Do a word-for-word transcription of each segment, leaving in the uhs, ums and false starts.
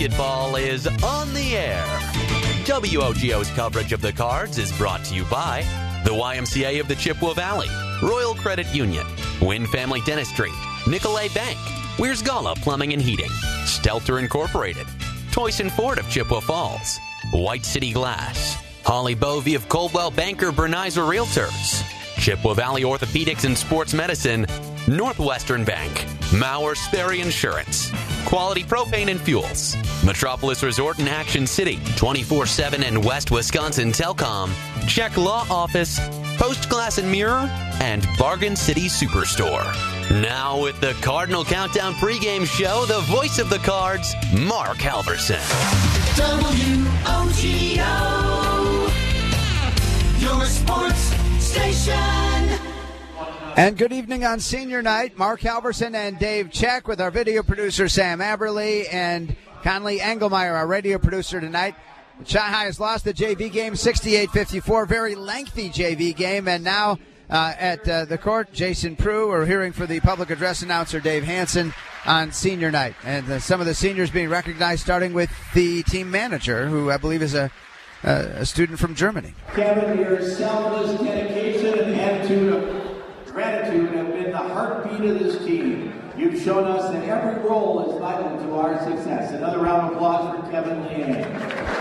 basketball is on the air. W O G O's coverage of the Cards is brought to you by the Y M C A of the Chippewa Valley, Royal Credit Union, Wynn Family Dentistry, Nicolay Bank, Weir's Gala Plumbing and Heating, Stelter Incorporated, Toyson Ford of Chippewa Falls, White City Glass, Holly Bovey of Coldwell Banker Bernizer Realtors, Chippewa Valley Orthopedics and Sports Medicine, Northwestern Bank, Mauer Sperry Insurance, Quality Propane and Fuels, Metropolis Resort in Action City, twenty-four seven and West Wisconsin Telcom, Check Law Office, Post Glass and Mirror, and Bargain City Superstore. Now with the Cardinal Countdown pregame show, the voice of the Cards, Mark Halverson. W O G O, your sports station. And good evening on senior night. Mark Halverson and Dave Check with our video producer Sam Aberley and Conley Engelmeyer, our radio producer tonight. Chi-High has lost the J V game sixty-eight fifty-four, very lengthy J V game, and now uh, at uh, the court, Jason Prue, we're hearing for the public address announcer Dave Hansen on senior night. And uh, some of the seniors being recognized, starting with the team manager, who I believe is a, uh, a student from Germany. Kevin, your selfless dedication and attitude of gratitude have been the heartbeat of this team. You've shown us that every role is vital to our success. Another round of applause for Kevin Leanne.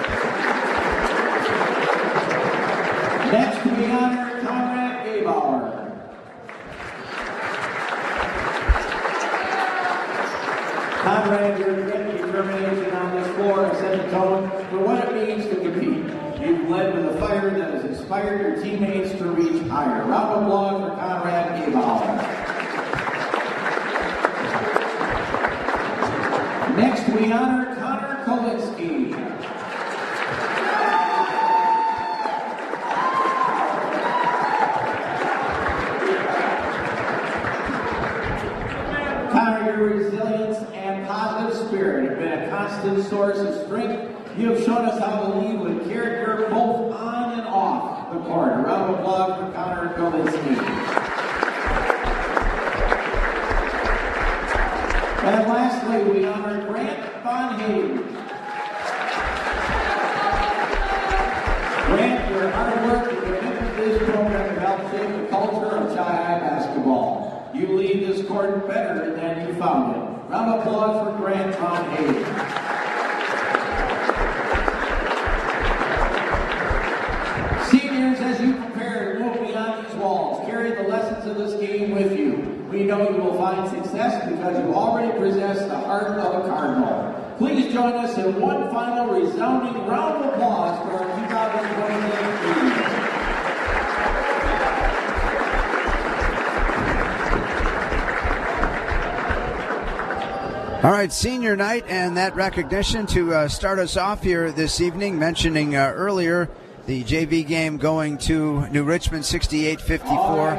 Next, we honor Conrad Gebauer. Conrad, your determination on this floor has set the tone for what it means to compete. You've led with a fire that has inspired your teammates to reach higher. Round of applause for Conrad Gebauer. Next, we honor Connor Kolinsky. Connor, your resilience and positive spirit have been a constant source of strength. You have shown us how to lead with character both on and off the court. A round of applause for Connor Kolinsky. And lastly, we honor Grant Von Hayden. Grant, your hard work and commitment to this program have helped shape the culture of Chi-High basketball. You leave this court better than you found it. Round of applause for Grant Von Hayden. Seniors, as you prepare to move beyond these walls, carry the lessons of this game with you. We know you will find success because you already possess the heart of a Cardinal. Please join us in one final resounding round of applause for our two thousand twenty-eight team. All right, senior night, and that recognition to uh, start us off here this evening, mentioning uh, earlier the J V game going to New Richmond sixty-eight fifty-four.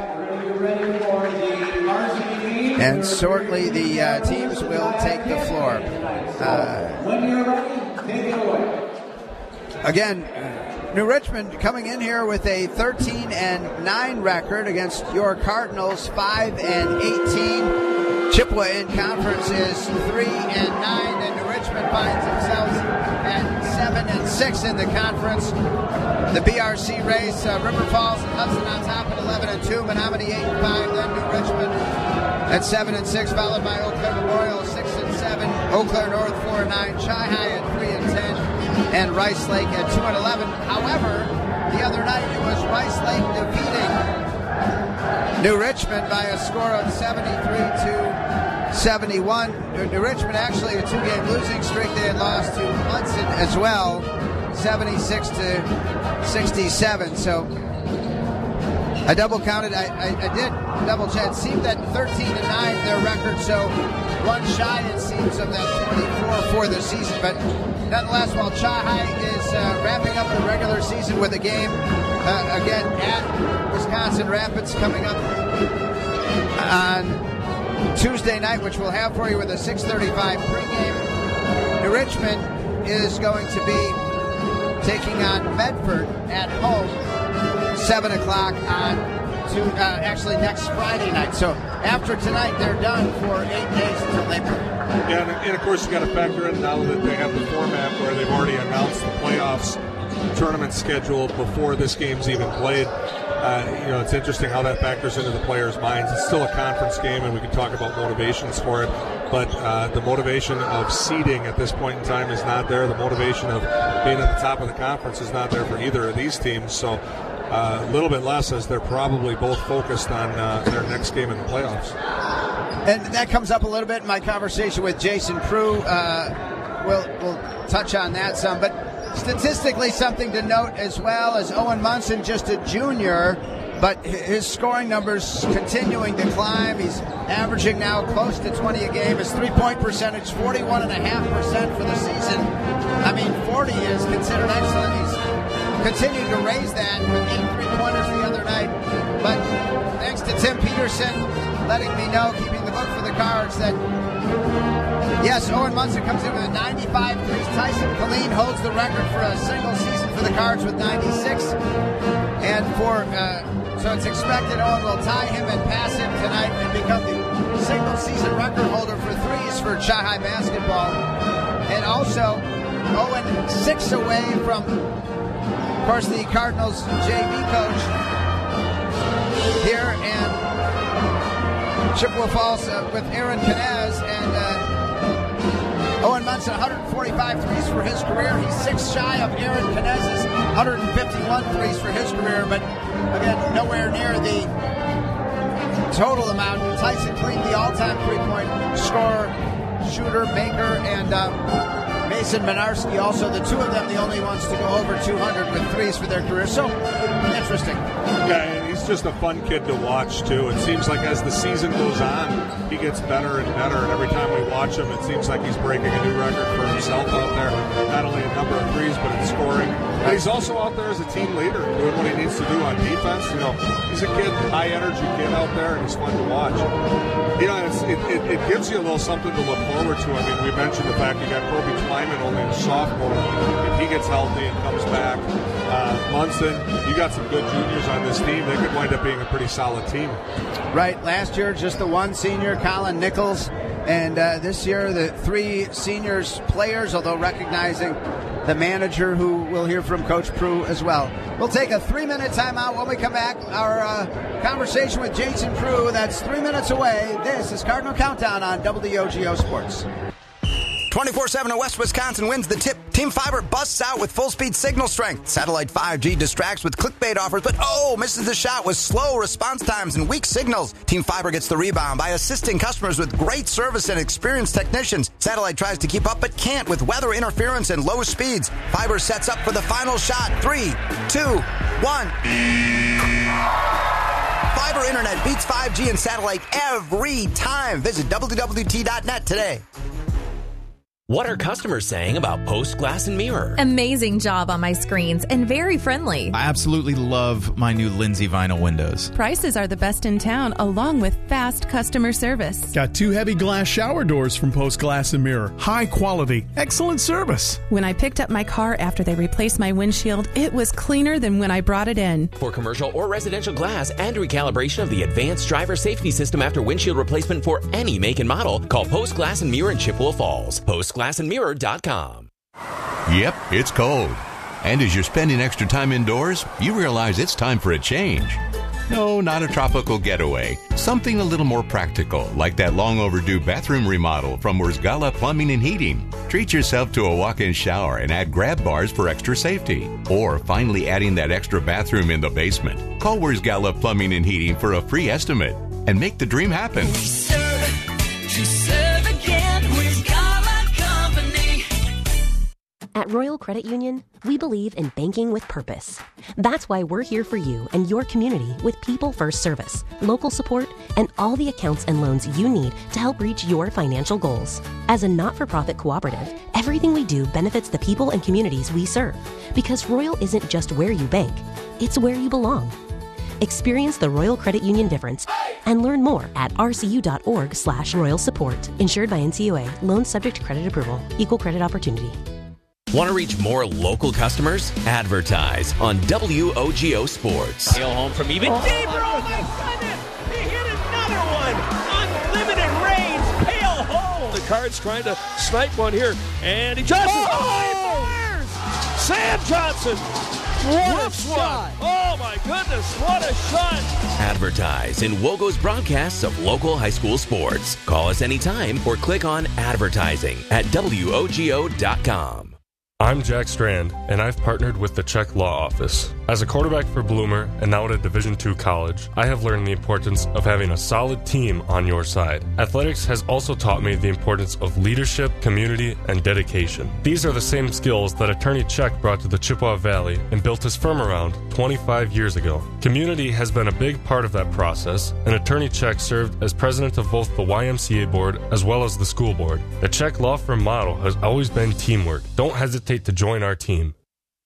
And shortly the uh, teams will take the floor. Uh, when you're ready, take it away. Again, New Richmond coming in here with a thirteen and nine record against your Cardinals, five and eighteen. Chippewa in conference is three and nine, and New Richmond finds themselves at seven and six in the conference. The B R C race, uh, River Falls and Hudson on top at eleven and two, Menominee eight and five, then New Richmond at seven and six, followed by Eau Claire Memorial six and seven, Eau Claire North four and nine, Chi-High at three and ten, and Rice Lake at two and eleven. However, the other night it was Rice Lake defeating New Richmond by a score of seventy-three to seventy-one. New Richmond actually a two-game losing streak. They had lost to Hudson as well, seventy-six to sixty-seven. So I double counted. I, I, I did double check. It seemed that thirteen and nine their record, so one shy it seems of that twenty-four for the season. But nonetheless, while Chi-High is uh, wrapping up the regular season with a game uh, again at Wisconsin Rapids coming up on Tuesday night, which we'll have for you with a six thirty-five pregame. New Richmond is going to be taking on Medford at home, seven o'clock on to uh, actually next Friday night. So after tonight, they're done for eight days until they play. Yeah, and, and of course you got to factor in now that they have the format where they've already announced the playoffs tournament schedule before this game's even played. Uh, you know, it's interesting how that factors into the players' minds. It's still a conference game, and we can talk about motivations for it. But uh, the motivation of seeding at this point in time is not there. The motivation of being at the top of the conference is not there for either of these teams. So uh, a little bit less, as they're probably both focused on uh, their next game in the playoffs. And that comes up a little bit in my conversation with Jason Prue. Uh, we'll, we'll touch on that some. But statistically, something to note as well is Owen Munson, just a junior, but his scoring numbers continuing to climb. He's averaging now close to twenty a game. His three-point percentage, forty-one point five percent for the season. I mean, forty is considered excellent. He's continued to raise that with eight three-pointers the other night. But thanks to Tim Peterson letting me know, keeping the book for the Cards, that yes, Owen Munson comes in with a ninety-five threes. Tyson Killeen holds the record for a single season for the Cards with ninety-six. And for uh, so it's expected Owen will tie him and pass him tonight and become the single season record holder for threes for Chi-Hi basketball. And also, Owen six away from, of course, the Cardinals J V coach here, and Chippewa Falls uh, with Aaron Canez, and uh, Owen Munson, one forty-five threes for his career. He's six shy of Aaron Canez's one fifty-one threes for his career, but again, nowhere near the total amount. Tyson Killeen, the all-time three-point scorer, shooter, maker, and uh, Mason Minarski, also the two of them, the only ones to go over two hundred with threes for their career. So, interesting. Yeah, and he's just a fun kid to watch, too. It seems like as the season goes on, he gets better and better, and every time we watch him, it seems like he's breaking a new record for himself out there. Not only a number of threes, but in scoring. But he's also out there as a team leader, doing what he needs to do on defense. You know, he's a kid, high-energy kid out there, and he's fun to watch. You know, it's, it, it, it gives you a little something to look forward to. I mean, we mentioned the fact you got Kobe Kleiman, only a sophomore. If he gets healthy and comes back, uh, Munson, you got some good juniors on this team. They could wind up being a pretty solid team. Right. Last year, just the one senior, Colin Nichols. And uh, this year, the three seniors players, although recognizing the manager, who we'll hear from Coach Prue as well. We'll take a three-minute timeout. When we come back, our uh, conversation with Jason Prue. That's three minutes away. This is Cardinal Countdown on W O G O Sports. twenty-four seven in West Wisconsin wins the tip. Team Fiber busts out with full-speed signal strength. Satellite five G distracts with clickbait offers, but oh, misses the shot with slow response times and weak signals. Team Fiber gets the rebound by assisting customers with great service and experienced technicians. Satellite tries to keep up, but can't with weather interference and low speeds. Fiber sets up for the final shot. Three, two, one. Fiber internet beats five G and satellite every time. Visit W W T dot net today. What are customers saying about Post Glass and Mirror? Amazing job on my screens and very friendly. I absolutely love my new Lindsay vinyl windows. Prices are the best in town, along with fast customer service. Got two heavy glass shower doors from Post Glass and Mirror. High quality, excellent service. When I picked up my car after they replaced my windshield, it was cleaner than when I brought it in. For commercial or residential glass and recalibration of the advanced driver safety system after windshield replacement for any make and model, call Post Glass and Mirror in Chippewa Falls. Post Glass and Mirror dot com. Yep, it's cold. And as you're spending extra time indoors, you realize it's time for a change. No, not a tropical getaway. Something a little more practical, like that long overdue bathroom remodel from Wurzgala Plumbing and Heating. Treat yourself to a walk-in shower and add grab bars for extra safety. Or finally adding that extra bathroom in the basement. Call Wurzgala Plumbing and Heating for a free estimate and make the dream happen. We serve, we serve again. At Royal Credit Union, we believe in banking with purpose. That's why we're here for you and your community with people-first service, local support, and all the accounts and loans you need to help reach your financial goals. As a not-for-profit cooperative, everything we do benefits the people and communities we serve, because Royal isn't just where you bank, it's where you belong. Experience the Royal Credit Union difference and learn more at r c u dot org slash royal support. Insured by N C U A. Loans subject to credit approval. Equal credit opportunity. Want to reach more local customers? Advertise on W O G O Sports. Hale home from even deeper. Oh, my goodness. He hit another one. Unlimited range. Hale home. The Cards trying to snipe one here. And he Johnson. Oh! Oh! Sam Johnson. What a shot. Oh, my goodness. What a shot. Advertise in Wogo's broadcasts of local high school sports. Call us anytime or click on advertising at W O G O dot com. I'm Jack Strand, and I've partnered with the Czech Law Office. As a quarterback for Bloomer and now at a Division two college, I have learned the importance of having a solid team on your side. Athletics has also taught me the importance of leadership, community, and dedication. These are the same skills that Attorney Czech brought to the Chippewa Valley and built his firm around twenty-five years ago. Community has been a big part of that process, and Attorney Czech served as president of both the Y M C A board as well as the school board. The Czech law firm motto has always been teamwork. Don't hesitate to join our team.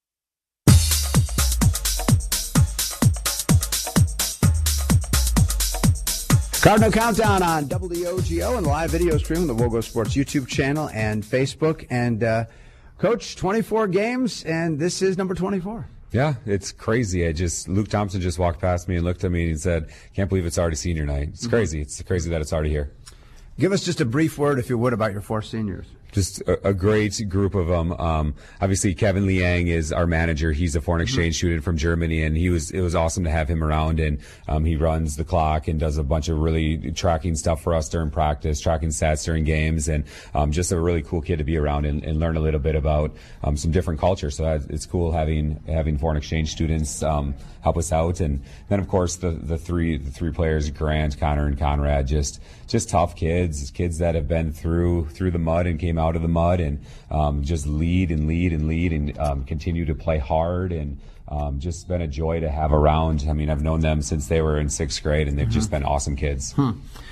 Cardinal Countdown on W O G O and the live video stream on the Wogo Sports YouTube channel and Facebook. And, uh, Coach, twenty-four games, and this is number twenty-four. Yeah, it's crazy. I just Luke Thompson just walked past me and looked at me and said, can't believe it's already senior night. It's mm-hmm. crazy. It's crazy that it's already here. Give us just a brief word, if you would, about your four seniors. Just a, a great group of them. Um, obviously, Kevin Liang is our manager. He's a foreign exchange mm-hmm. student from Germany, and he was it was awesome to have him around. And um, he runs the clock and does a bunch of really tracking stuff for us during practice, tracking stats during games, and um, just a really cool kid to be around and, and learn a little bit about um, some different cultures. So that, it's cool having having foreign exchange students um, help us out. And then, of course, the the three the three players, Grant, Connor, and Conrad, just just tough kids, kids that have been through through the mud and came out of the mud and um, just lead and lead and lead and um, continue to play hard and um, just been a joy to have around. I mean, I've known them since they were in sixth grade, and they've mm-hmm. just been awesome kids. Hmm.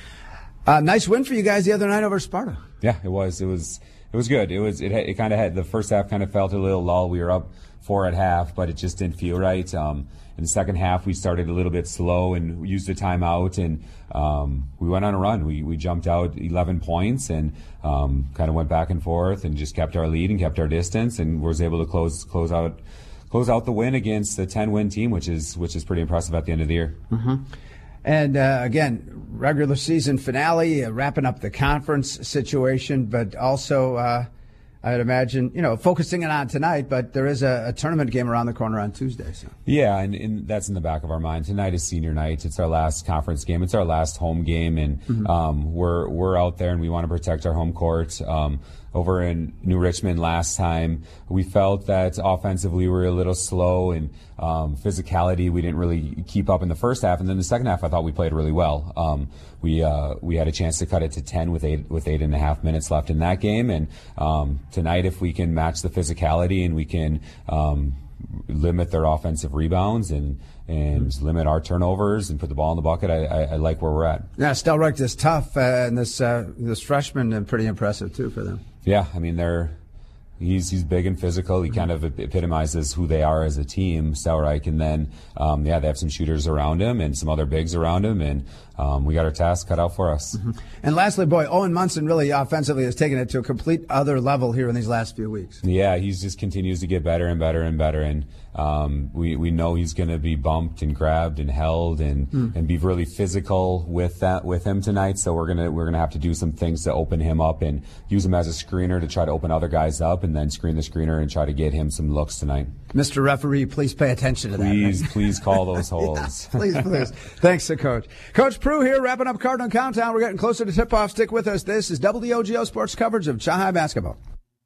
Uh, nice win for you guys the other night over Sparta. Yeah, it was. It was. It was good. It was. It. It kind of had the first half kind of felt a little lull. We were up four at half, but it just didn't feel right. Um, in the second half, we started a little bit slow and used a timeout, and um, we went on a run. We we jumped out eleven points and um, kind of went back and forth and just kept our lead and kept our distance, and was able to close close out close out the win against a ten win team, which is which is pretty impressive at the end of the year. Mm-hmm. And uh, again, regular season finale, uh, wrapping up the conference situation, but also. Uh, I'd imagine, you know, focusing it on tonight, but there is a, a tournament game around the corner on Tuesday. So. Yeah, and, and that's in the back of our mind. Tonight is senior night. It's our last conference game. It's our last home game, and mm-hmm. um, we're we're out there, and we want to protect our home court. Um, over in New Richmond last time, we felt that offensively we were a little slow, and um, physicality we didn't really keep up in the first half, and then the second half I thought we played really well. Um, we uh, we had a chance to cut it to ten with eight with eight and a half minutes left in that game, and um, tonight if we can match the physicality and we can um, limit their offensive rebounds and and mm-hmm. limit our turnovers and put the ball in the bucket, I, I, I like where we're at. Yeah, Stelrecht is tough, uh, and this uh, this freshman is pretty impressive too for them. Yeah, I mean they're he's he's big and physical. He mm-hmm. kind of epitomizes who they are as a team, Stelreich, and then um, yeah, they have some shooters around him and some other bigs around him, and um, we got our task cut out for us. Mm-hmm. And lastly, boy, Owen Munson really offensively has taken it to a complete other level here in these last few weeks. Yeah, he just continues to get better and better and better, and um, we we know he's going to be bumped and grabbed and held and mm. and be really physical with that with him tonight. So we're gonna we're gonna have to do some things to open him up and use him as a screener to try to open other guys up, and then screen the screener and try to get him some looks tonight. Mister Referee, please pay attention to please, that. Please, please call those holes. Yeah, please, please. Thanks to Coach. Coach Prue here, wrapping up Cardinal Countdown. We're getting closer to tip-off. Stick with us. This is W O G O Sports coverage of Chi-High basketball.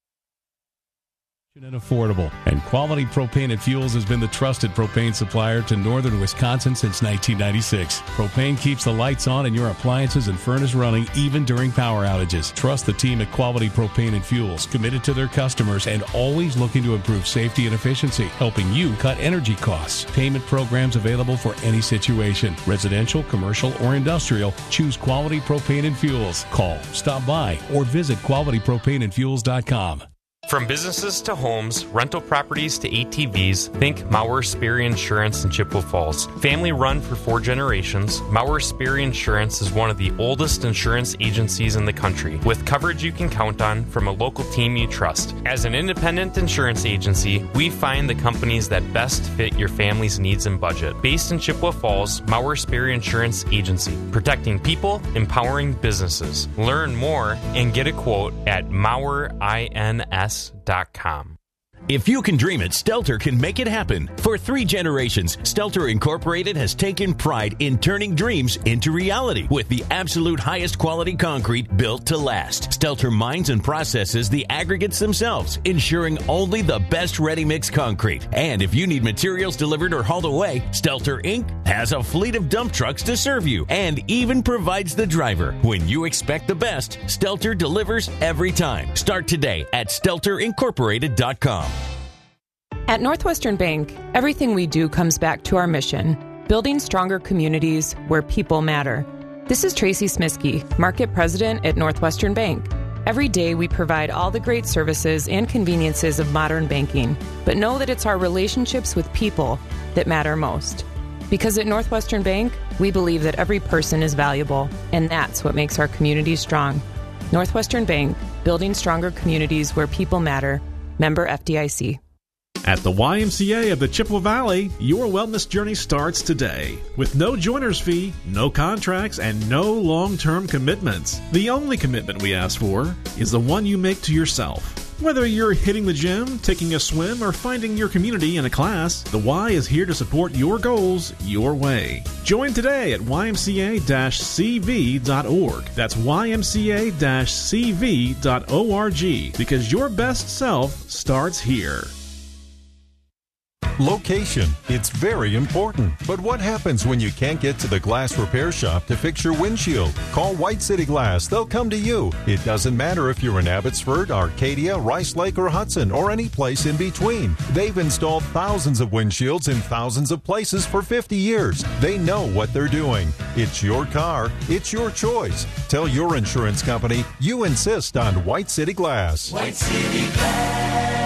And affordable. And Quality Propane and Fuels has been the trusted propane supplier to northern Wisconsin since nineteen ninety-six. Propane keeps the lights on and your appliances and furnace running even during power outages. Trust the team at Quality Propane and Fuels, committed to their customers and always looking to improve safety and efficiency, helping you cut energy costs. Payment programs available for any situation. Residential, commercial, or industrial. Choose Quality Propane and Fuels. Call, stop by, or visit quality propane and fuels dot com. From businesses to homes, rental properties to A T Vs, think Mauer Sperry Insurance in Chippewa Falls. Family run for four generations, Mauer Sperry Insurance is one of the oldest insurance agencies in the country, with coverage you can count on from a local team you trust. As an independent insurance agency, we find the companies that best fit your family's needs and budget. Based in Chippewa Falls, Mauer Sperry Insurance Agency, protecting people, empowering businesses. Learn more and get a quote at Mauer Ins dot com. If you can dream it, Stelter can make it happen. For three generations, Stelter Incorporated has taken pride in turning dreams into reality with the absolute highest quality concrete built to last. Stelter mines and processes the aggregates themselves, ensuring only the best ready-mix concrete. And if you need materials delivered or hauled away, Stelter Incorporated has a fleet of dump trucks to serve you and even provides the driver. When you expect the best, Stelter delivers every time. Start today at Stelter Incorporated dot com. At Northwestern Bank, everything we do comes back to our mission, building stronger communities where people matter. This is Tracy Smiskey, Market President at Northwestern Bank. Every day we provide all the great services and conveniences of modern banking, but know that it's our relationships with people that matter most. Because at Northwestern Bank, we believe that every person is valuable, and that's what makes our communities strong. Northwestern Bank, building stronger communities where people matter. Member F D I C. At the Y M C A of the Chippewa Valley, your wellness journey starts today. With no joiner's fee, no contracts, and no long-term commitments. The only commitment we ask for is the one you make to yourself. Whether you're hitting the gym, taking a swim, or finding your community in a class, the Y is here to support your goals your way. Join today at Y M C A C V dot org. That's Y M C A C V dot org, because your best self starts here. Location. It's very important. But what happens when you can't get to the glass repair shop to fix your windshield? Call White City Glass. They'll come to you. It doesn't matter if you're in Abbotsford, Arcadia, Rice Lake, or Hudson, or any place in between. They've installed thousands of windshields in thousands of places for fifty years. They know what they're doing. It's your car. It's your choice. Tell your insurance company you insist on White City Glass. White City Glass.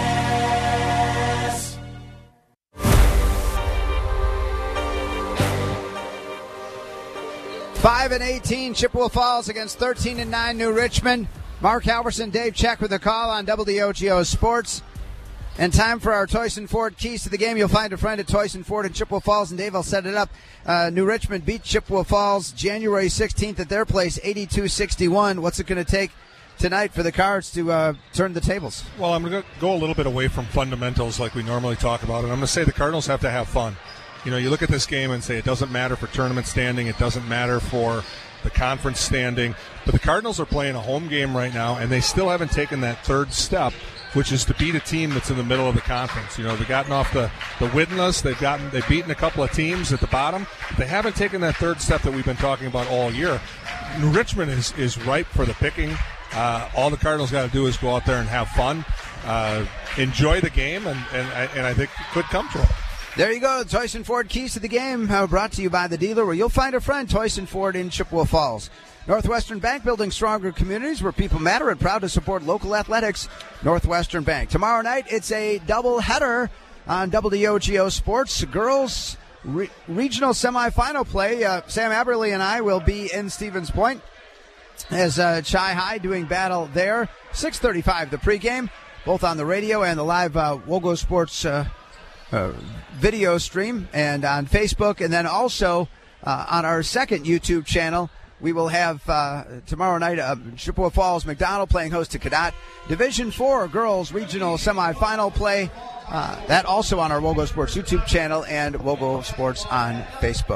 Five and eighteen, Chippewa Falls against thirteen and nine, New Richmond. Mark Halverson, Dave Check with the call on W O G O Sports. And time for our Toyson Ford keys to the game. You'll find a friend at Toyson Ford in Chippewa Falls, and Dave will set it up. Uh, New Richmond beat Chippewa Falls January sixteenth at their place, eighty-two sixty-one. What's it going to take tonight for the Cards to uh, turn the tables? Well, I'm going to go a little bit away from fundamentals like we normally talk about, and I'm going to say the Cardinals have to have fun. You know, you look at this game and say it doesn't matter for tournament standing, it doesn't matter for the conference standing, but the Cardinals are playing a home game right now, and they still haven't taken that third step, which is to beat a team that's in the middle of the conference. You know, they've gotten off the, the winless, they've gotten they've beaten a couple of teams at the bottom, but they haven't taken that third step that we've been talking about all year. New Richmond is, is ripe for the picking. Uh, all the Cardinals got to do is go out there and have fun, uh, enjoy the game, and, and, and I think it could come to them. There you go. Toyson Ford keys to the game, uh, brought to you by the dealer where you'll find a friend, Toyson Ford in Chippewa Falls. Northwestern Bank, building stronger communities where people matter, and proud to support local athletics. Northwestern Bank. Tomorrow night, it's a double-header on W O G O Sports. Girls re- regional semifinal play. Uh, Sam Aberley and I will be in Stevens Point as uh, Chi High doing battle there. six thirty-five the pregame, both on the radio and the live uh, Wogo Sports uh Uh, video stream and on Facebook, and then also uh, on our second YouTube channel we will have uh, tomorrow night uh, Chippewa Falls McDonald playing host to Cadott. Division four girls regional semifinal play, uh, that also on our Wogo Sports YouTube channel and Wogo Sports on Facebook.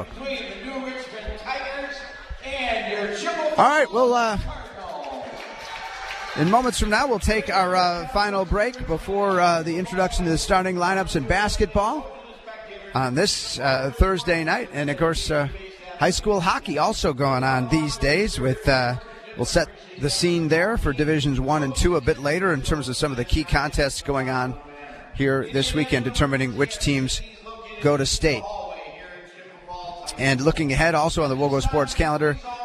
All right, we'll uh, in moments from now, we'll take our uh, final break before uh, the introduction to the starting lineups in basketball on this uh, Thursday night. And, of course, uh, high school hockey also going on these days. With uh, we'll set the scene there for Divisions one and two a bit later in terms of some of the key contests going on here this weekend, determining which teams go to state. And looking ahead also on the Wogo Sports calendar,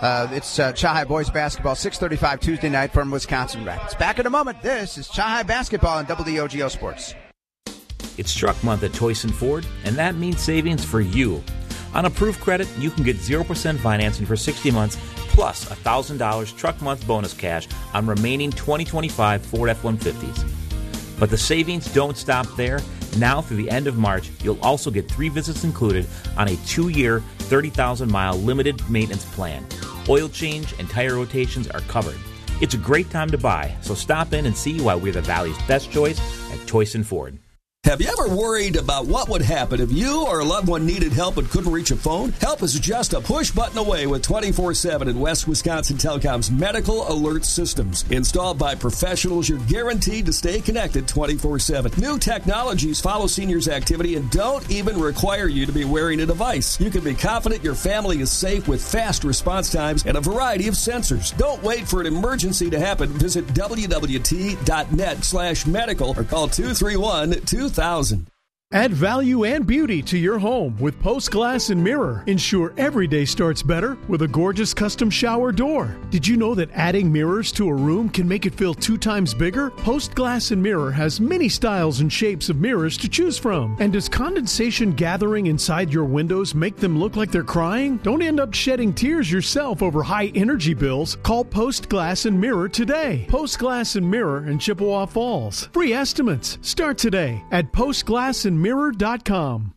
Uh, it's uh, Chi-High boys basketball, six thirty-five Tuesday night from Wisconsin Rapids. Back in a moment. This is Chi-High basketball on W D O G O Sports. It's truck month at Toyson Ford, and that means savings for you. On approved credit, you can get zero percent financing for sixty months, plus one thousand dollars truck month bonus cash on remaining twenty twenty-five Ford F one fifties. But the savings don't stop there. Now through the end of March, you'll also get three visits included on a two-year, thirty thousand mile limited maintenance plan. Oil change and tire rotations are covered. It's a great time to buy, so stop in and see why we're the Valley's best choice at Toyson Ford. Have you ever worried about what would happen if you or a loved one needed help and couldn't reach a phone? Help is just a push button away with twenty-four seven in West Wisconsin Telecom's medical alert systems. Installed by professionals, you're guaranteed to stay connected twenty-four seven. New technologies follow seniors' activity and don't even require you to be wearing a device. You can be confident your family is safe with fast response times and a variety of sensors. Don't wait for an emergency to happen. Visit w w t dot net slash medical or call two three one, two thousand. Add value and beauty to your home with Post Glass and Mirror. Ensure every day starts better with a gorgeous custom shower door. Did you know that adding mirrors to a room can make it feel two times bigger? Post Glass and Mirror has many styles and shapes of mirrors to choose from. And does condensation gathering inside your windows make them look like they're crying? Don't end up shedding tears yourself over high energy bills. Call Post Glass and Mirror today. Post Glass and Mirror in Chippewa Falls. Free estimates start today at post glass and mirror dot com.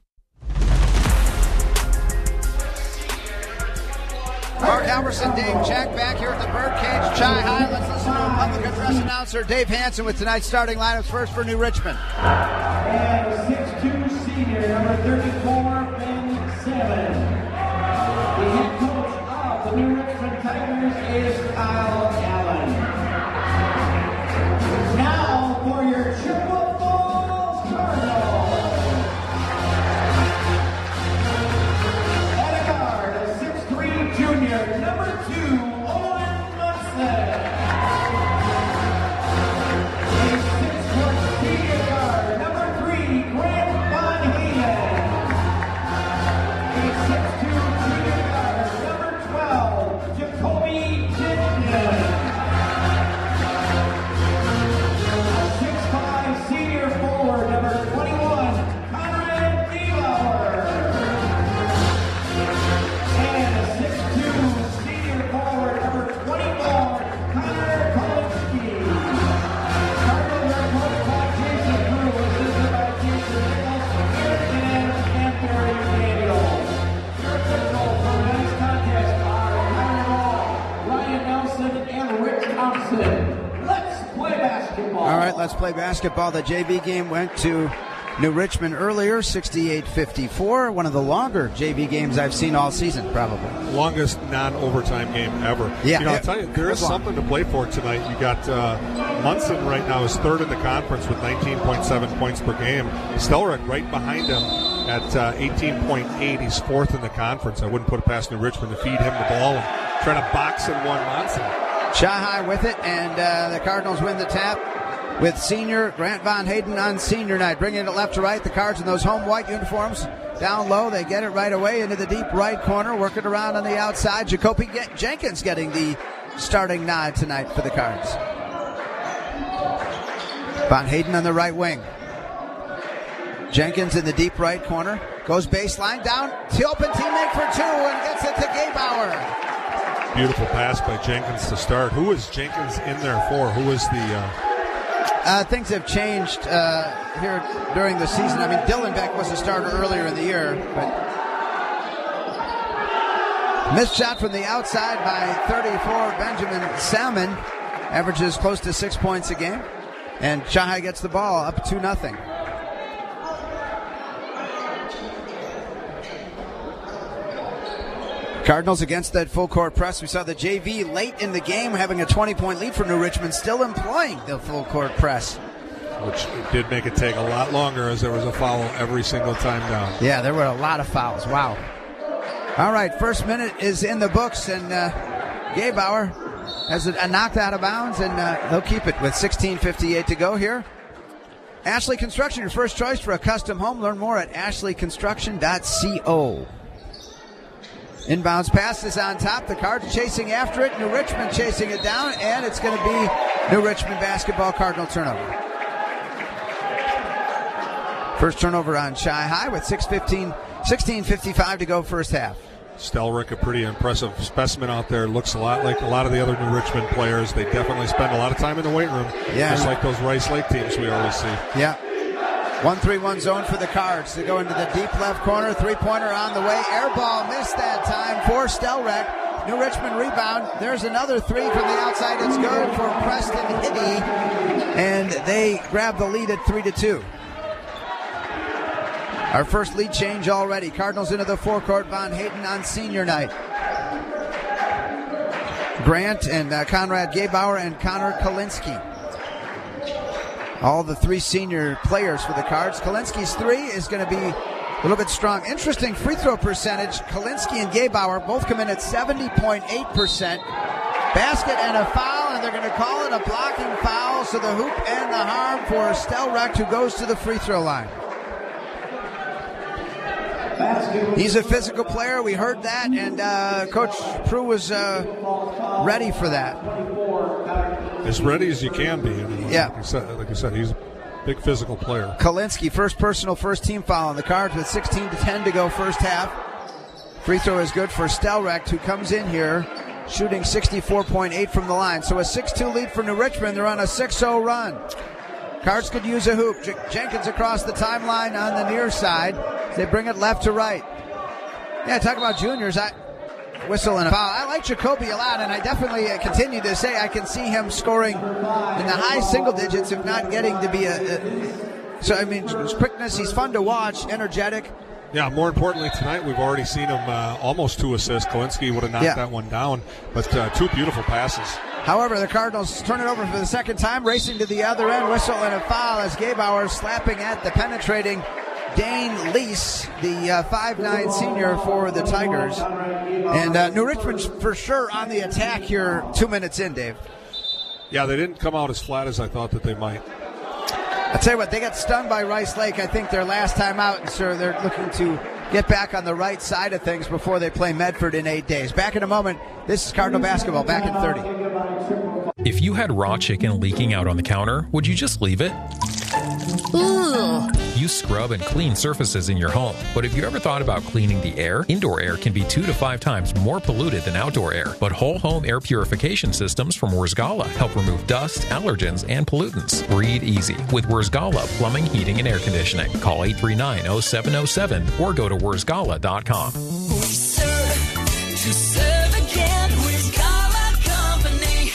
Mark Halverson, Dave Check back here at the Birdcage Chi-High. Let's listen to public address announcer Dave Hansen with tonight's starting lineups. First for New Richmond. And six two senior, number thirty-four, Ben Salmon. The head coach of the New Richmond Tigers is Kyle Allen. Now for your Chippewa Falls Cardinals. Junior, number two, Owen Munson. A six-foot senior guard, number three, Grant Von Hayden. A six-two junior guard, number twelve, Jacoby Jenkins. A six-five senior forward, number twenty-one, Conrad Gebauer. All right, let's play basketball. The J V game went to New Richmond earlier, sixty-eight fifty-four. One of the longer J V games I've seen all season, probably. Longest non-overtime game ever. Yeah. You know, I'll it, tell you, there is something to play for tonight. You got uh, Munson right now is third in the conference with nineteen point seven points per game. Stelrick right behind him at uh, eighteen point eight. He's fourth in the conference. I wouldn't put it past New Richmond to feed him the ball and try to box and one Munson. Chi-High with it, and uh, the Cardinals win the tap with senior Grant Von Hayden on senior night. Bringing it left to right, the Cards in those home white uniforms. Down low, they get it right away into the deep right corner, working around on the outside. Jacoby Jenkins getting the starting nod tonight for the Cards. Von Hayden on the right wing. Jenkins in the deep right corner. Goes baseline down. The open teammate for two and gets it to Gebauer. Beautiful pass by Jenkins to start. Who is Jenkins in there for? Who is the... Uh... Uh, things have changed uh, here during the season. I mean, Dylan Beck was a starter earlier in the year, but missed shot from the outside by thirty-four. Benjamin Salmon averages close to six points a game, and Chi-High gets the ball up two nothing. Cardinals against that full court press. We saw the J V late in the game having a twenty-point lead for New Richmond, still employing the full court press. Which did make it take a lot longer as there was a foul every single time down. Yeah, there were a lot of fouls. Wow. All right, first minute is in the books, and uh, Gebauer has it knocked out of bounds, and uh, they'll keep it with sixteen fifty-eight to go here. Ashley Construction, your first choice for a custom home. Learn more at ashley construction dot co. Inbounds pass is on top. The Cards chasing after it. New Richmond chasing it down, and it's going to be New Richmond basketball. Cardinal turnover. First turnover on Shy High with six fifteen, sixteen fifty-five to go first half. Stelrick, a pretty impressive specimen out there. Looks a lot like a lot of the other New Richmond players. They definitely spend a lot of time in the weight room. Yeah. Just like those Rice Lake teams we always see. Yeah. one three one zone for the Cards. They go into the deep left corner. Three-pointer on the way. Air ball missed that time for Stelrick. New Richmond rebound. There's another three from the outside. It's good for Preston Hiddy. And they grab the lead at three to two. Our first lead change already. Cardinals into the forecourt. Von Hayden on senior night. Grant and uh, Conrad Gabauer and Connor Kalinsky. All the three senior players for the Cards. Kalinsky's three is going to be a little bit strong. Interesting free throw percentage. Kalinsky and Gabauer both come in at seventy point eight percent. Basket and a foul, and they're going to call it a blocking foul. So the hoop and the harm for Stelrick, who goes to the free throw line. He's a physical player. We heard that, and uh, Coach Prue was uh, ready for that. As ready as you can be. I mean, yeah. Like I said, like I said, he's a big physical player. Kalinsky, first personal, first team foul on the Cards with sixteen to ten to go first half. Free throw is good for Stelrick, who comes in here shooting sixty-four point eight from the line. So a six two lead for New Richmond. They're on a six oh run. Cards could use a hoop. J- Jenkins across the timeline on the near side. They bring it left to right. Yeah, talk about juniors. I whistle and a foul. I like Jacoby a lot, and I definitely uh, continue to say I can see him scoring in the high single digits, if not getting to be a. a so I mean, his quickness. He's fun to watch. Energetic. Yeah, more importantly, tonight we've already seen him uh, almost two assists. Kalinsky would have knocked Yeah. that one down, but uh, two beautiful passes. However, the Cardinals turn it over for the second time, racing to the other end. Whistle and a foul as Gabauer slapping at the penetrating Dane Lease, the uh, five nine senior for the Tigers. And uh, New Richmond's for sure on the attack here two minutes in, Dave. Yeah, they didn't come out as flat as I thought that they might. I'll tell you what, they got stung by Rice Lake, I think, their last time out, and so they're looking to get back on the right side of things before they play Medford in eight days. Back in a moment. This is Cardinal basketball, back in thirty. If you had raw chicken leaking out on the counter, would you just leave it? Ugh. You scrub and clean surfaces in your home, but have you ever thought about cleaning the air? Indoor air can be two to five times more polluted than outdoor air, but whole home air purification systems from Wurzgala help remove dust, allergens, and pollutants. Breathe easy with Wurzgala Plumbing, Heating, and Air Conditioning. Call eight three nine, oh seven oh seven or go to wurzgala dot com. We serve to serve again with Carla Company.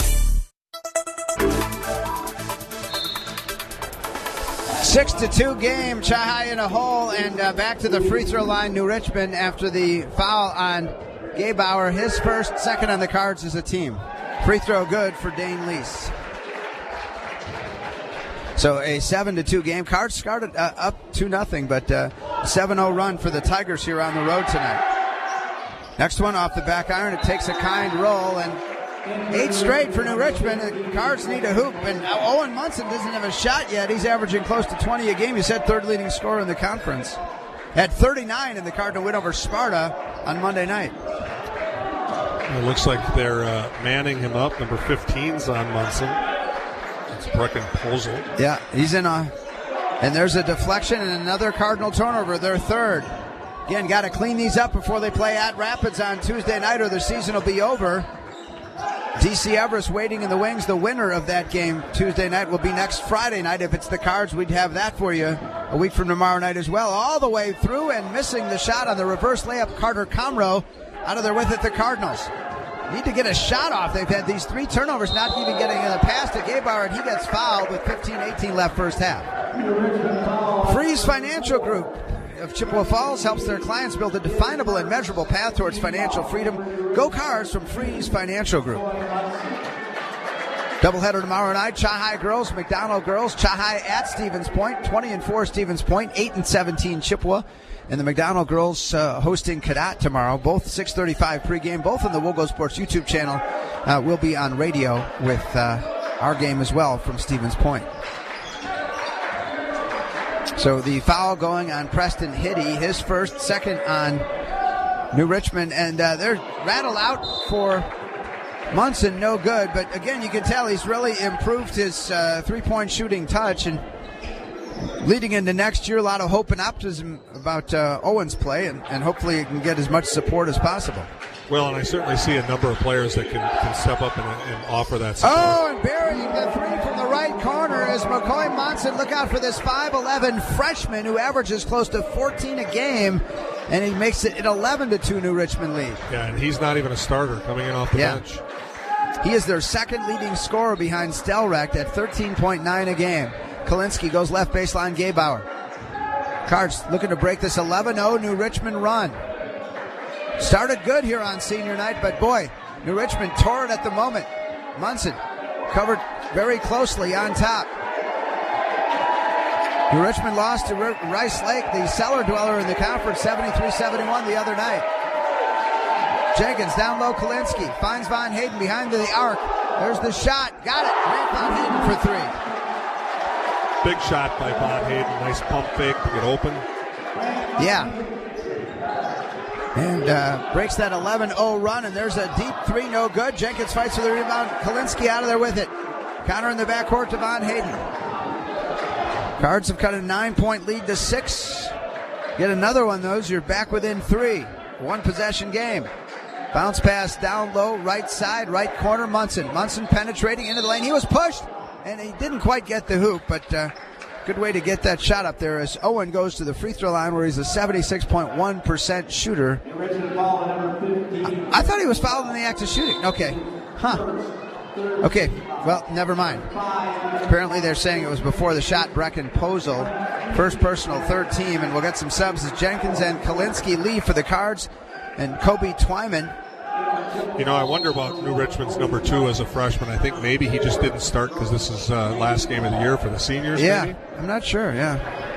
Six to two game, Chi-High in a hole, and uh, back to the free throw line, New Richmond, after the foul on Gabauer. His first, second on the Cards as a team. Free throw good for Dane Lease. So a seven to two game. Cards started uh, up two nothing, but uh, seven oh run for the Tigers here on the road tonight. Next one off the back iron. It takes a kind roll, and eight straight for New Richmond. The Cards need a hoop, and Owen Munson doesn't have a shot yet. He's averaging close to twenty a game. He said third leading scorer in the conference. Had thirty-nine in the Cardinal win over Sparta on Monday night. It looks like they're uh, manning him up. Number fifteen's on Munson. It's Brecken Posel. Yeah, he's in a... And there's a deflection and another Cardinal turnover, their third. Again, got to clean these up before they play at Rapids on Tuesday night, or the season will be over. D C Everest waiting in the wings. The winner of that game Tuesday night will be next Friday night. If it's the Cards, we'd have that for you a week from tomorrow night as well. All the way through and missing the shot on the reverse layup, Carter Comro out of there with it, the Cardinals. Need to get a shot off. They've had these three turnovers, not even getting in the pass to Gabauer, and he gets fouled with fifteen eighteen left first half. Freeze Financial Group of Chippewa Falls helps their clients build a definable and measurable path towards financial freedom. Go Cards from Freeze Financial Group. Doubleheader tomorrow night. Chi-High girls, McDonald girls. Chi-High at Stevens Point. twenty and four Stevens Point. eight and seventeen Chippewa. And the McDonald girls uh, hosting Cadet tomorrow. Both six thirty-five pregame. Both on the Wogo Sports YouTube channel. Uh, will be on radio with uh, our game as well from Stevens Point. So the foul going on Preston Hiddy. His first, second on New Richmond, and uh, they're rattled out for Munson, no good. But again, you can tell he's really improved his uh, three-point shooting touch, and leading into next year, a lot of hope and optimism about uh, Owen's play, and, and hopefully he can get as much support as possible. Well, and I certainly see a number of players that can, can step up and, and offer that support. Oh, and burying the three from the right corner is McCoy Monson. Look out for this five eleven freshman who averages close to fourteen a game, and he makes it an eleven to two New Richmond lead. Yeah, and he's not even a starter coming in off the yeah. bench. He is their second leading scorer behind Stelrecht at thirteen point nine a game. Kalinsky goes left baseline, Gebauer. Cards looking to break this eleven oh New Richmond run. Started good here on senior night, but boy, New Richmond tore it at the moment. Munson covered very closely on top. New Richmond lost to Rice Lake, the cellar dweller in the conference, seventy-three seventy-one the other night. Jenkins down low, Kalinsky finds Von Hayden behind the arc. There's the shot. Got it. Grant Von Hayden for three. Big shot by Von Hayden. Nice pump fake to get open. Yeah. And uh, breaks that eleven oh run, and there's a deep three, no good. Jenkins fights for the rebound. Kalinsky out of there with it. Counter in the backcourt to Von Hayden. Cards have cut a nine-point lead to six. Get another one, those. You're back within three. One possession game. Bounce pass down low, right side, right corner, Munson. Munson penetrating into the lane. He was pushed, and he didn't quite get the hoop, but uh, good way to get that shot up there as Owen goes to the free throw line where he's a seventy-six point one percent shooter. I, I thought he was fouled in the act of shooting. Okay. Huh. Okay. Well, never mind. Apparently they're saying it was before the shot. Brecken Posel, first personal, third team, and we'll get some subs as Jenkins and Kalinsky leave for the Cards, and Kobe Twyman. You know, I wonder about New Richmond's number two as a freshman. I think maybe he just didn't start because this is uh, last game of the year for the seniors. Yeah, maybe? I'm not sure, yeah.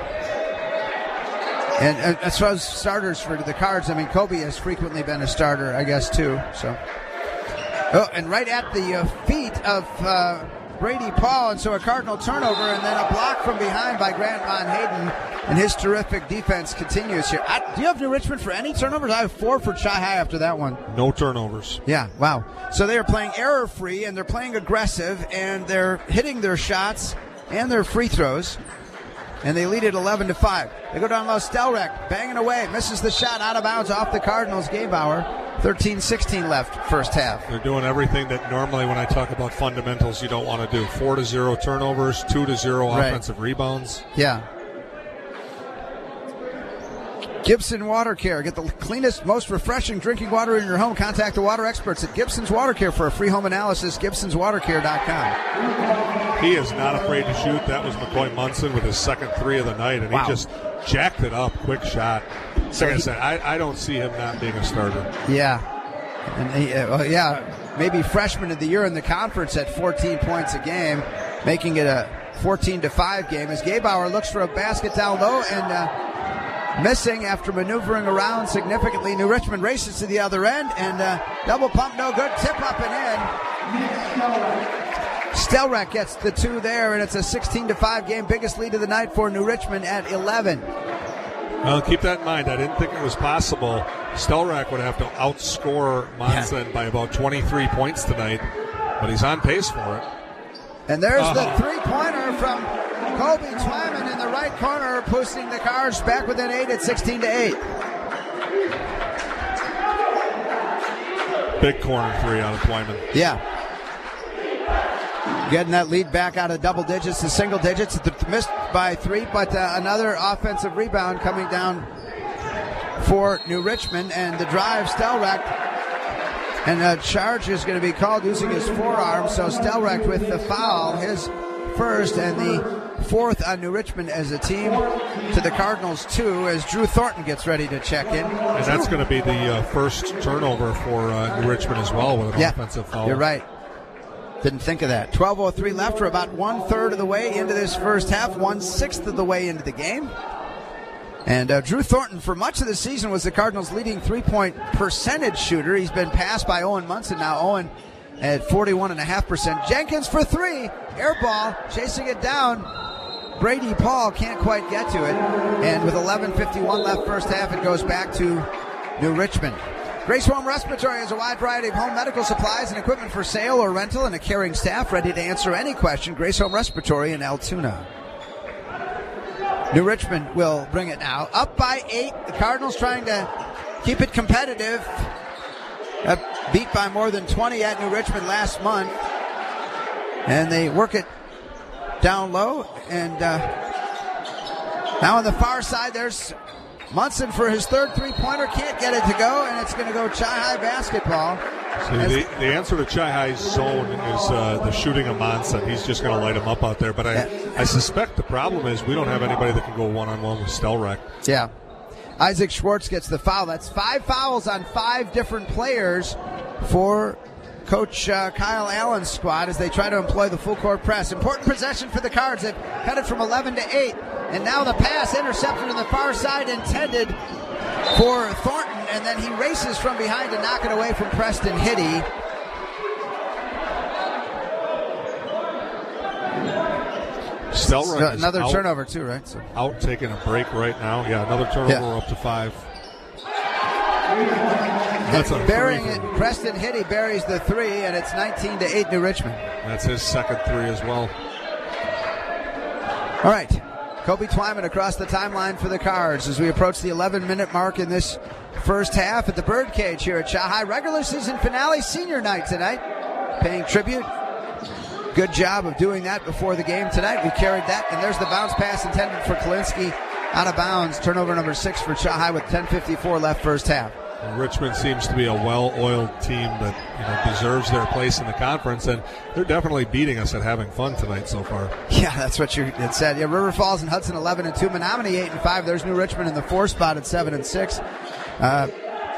And, and as far as starters for the Cards, I mean, Kobe has frequently been a starter, I guess, too. So, oh, and right at the uh, feet of uh, Brady Paul, and so a Cardinal turnover, and then a block from behind by Grant Von Hayden, and his terrific defense continues here. I, do you have New Richmond for any turnovers? I have four for Chi High after that one. No turnovers. Yeah, wow. So they are playing error-free, and they're playing aggressive, and they're hitting their shots and their free throws, and they lead it eleven to five. They go down low, Stelrecht banging away, misses the shot out of bounds off the Cardinals. Gebauer. thirteen sixteen left first half. They're doing everything that normally when I talk about fundamentals you don't want to do. Four to zero turnovers, two to zero right. offensive rebounds. Yeah. Gibson Water Care. Get the cleanest, most refreshing drinking water in your home. Contact the water experts at Gibson's Water Care for a free home analysis. Gibsons Water Care dot com. He is not afraid to shoot. That was McCoy Munson with his second three of the night, and wow. he just jacked it up. Quick shot. Like I said, I, I don't see him not being a starter. Yeah. And he, uh, well, yeah, maybe freshman of the year in the conference at fourteen points a game, making it a fourteen to five game as Gebauer looks for a basket down low and uh, missing after maneuvering around significantly. New Richmond races to the other end, and uh, double pump, no good. Tip up and in. Stelrecht gets the two there, and it's a sixteen to five game. Biggest lead of the night for New Richmond at eleven. Well, keep that in mind. I didn't think it was possible. Stelrecht would have to outscore Monson yeah. by about twenty-three points tonight, but he's on pace for it. And there's uh-huh. the three-pointer from Kobe Twyman in the right corner, boosting the Cards back within eight at sixteen to eight. Big corner three out of Twyman. Yeah. Getting that lead back out of double digits to single digits. Missed by three, but uh, another offensive rebound coming down for New Richmond. And the drive, Stelrecht. And a charge is going to be called using his forearm. So Stelrecht with the foul, his first and the fourth on New Richmond as a team. To the Cardinals, two, as Drew Thornton gets ready to check in. And that's going to be the uh, first turnover for uh, New Richmond as well with an yeah, offensive foul. You're right. Didn't think of that. twelve oh three left. We're about one-third of the way into this first half, one-sixth of the way into the game. And uh, Drew Thornton, for much of the season, was the Cardinals' leading three-point percentage shooter. He's been passed by Owen Munson. Now Owen at forty-one point five percent. Jenkins for three. Air ball, chasing it down. Brady Paul can't quite get to it. And with eleven fifty-one left first half, it goes back to New Richmond. Grace Home Respiratory has a wide variety of home medical supplies and equipment for sale or rental and a caring staff ready to answer any question. Grace Home Respiratory in Altoona. New Richmond will bring it now. Up by eight. The Cardinals trying to keep it competitive. Uh, beat by more than twenty at New Richmond last month. And they work it down low. And uh, now on the far side, there's Munson for his third three-pointer. Can't get it to go, and it's going to go Chi-Hi basketball. See, the, the answer to Chi-Hi's zone is uh, the shooting of Monson. He's just going to light him up out there. But I, yeah. I suspect the problem is we don't have anybody that can go one-on-one with Stelrek. Yeah. Isaac Schwartz gets the foul. That's five fouls on five different players for Coach uh, Kyle Allen's squad as they try to employ the full-court press. Important possession for the Cards. They've headed from eleven to eight. And now the pass intercepted on the far side intended for Thornton, and then he races from behind to knock it away from Preston Hiddy. Stelrek So another out, turnover too, right? So. Out taking a break right now. Yeah, another turnover. Yeah. We're up to five. That's a burying it. Preston Hiddy buries the three, and it's nineteen to eight New Richmond. That's his second three as well. All right. Kobe Twyman across the timeline for the Cards as we approach the eleven-minute mark in this first half at the Birdcage here at Chi-Hi. Regular season finale senior night tonight. Paying tribute. Good job of doing that before the game tonight. We carried that, and there's the bounce pass intended for Kalinsky. Out of bounds. Turnover number six for Chi-Hi with ten fifty-four left first half. Richmond seems to be a well-oiled team that you know deserves their place in the conference, and they're definitely beating us at having fun tonight so far. Yeah, that's what you had said. Yeah, River Falls and Hudson eleven and two, Menominee eight and five. There's New Richmond in the four spot at seven and six. Uh,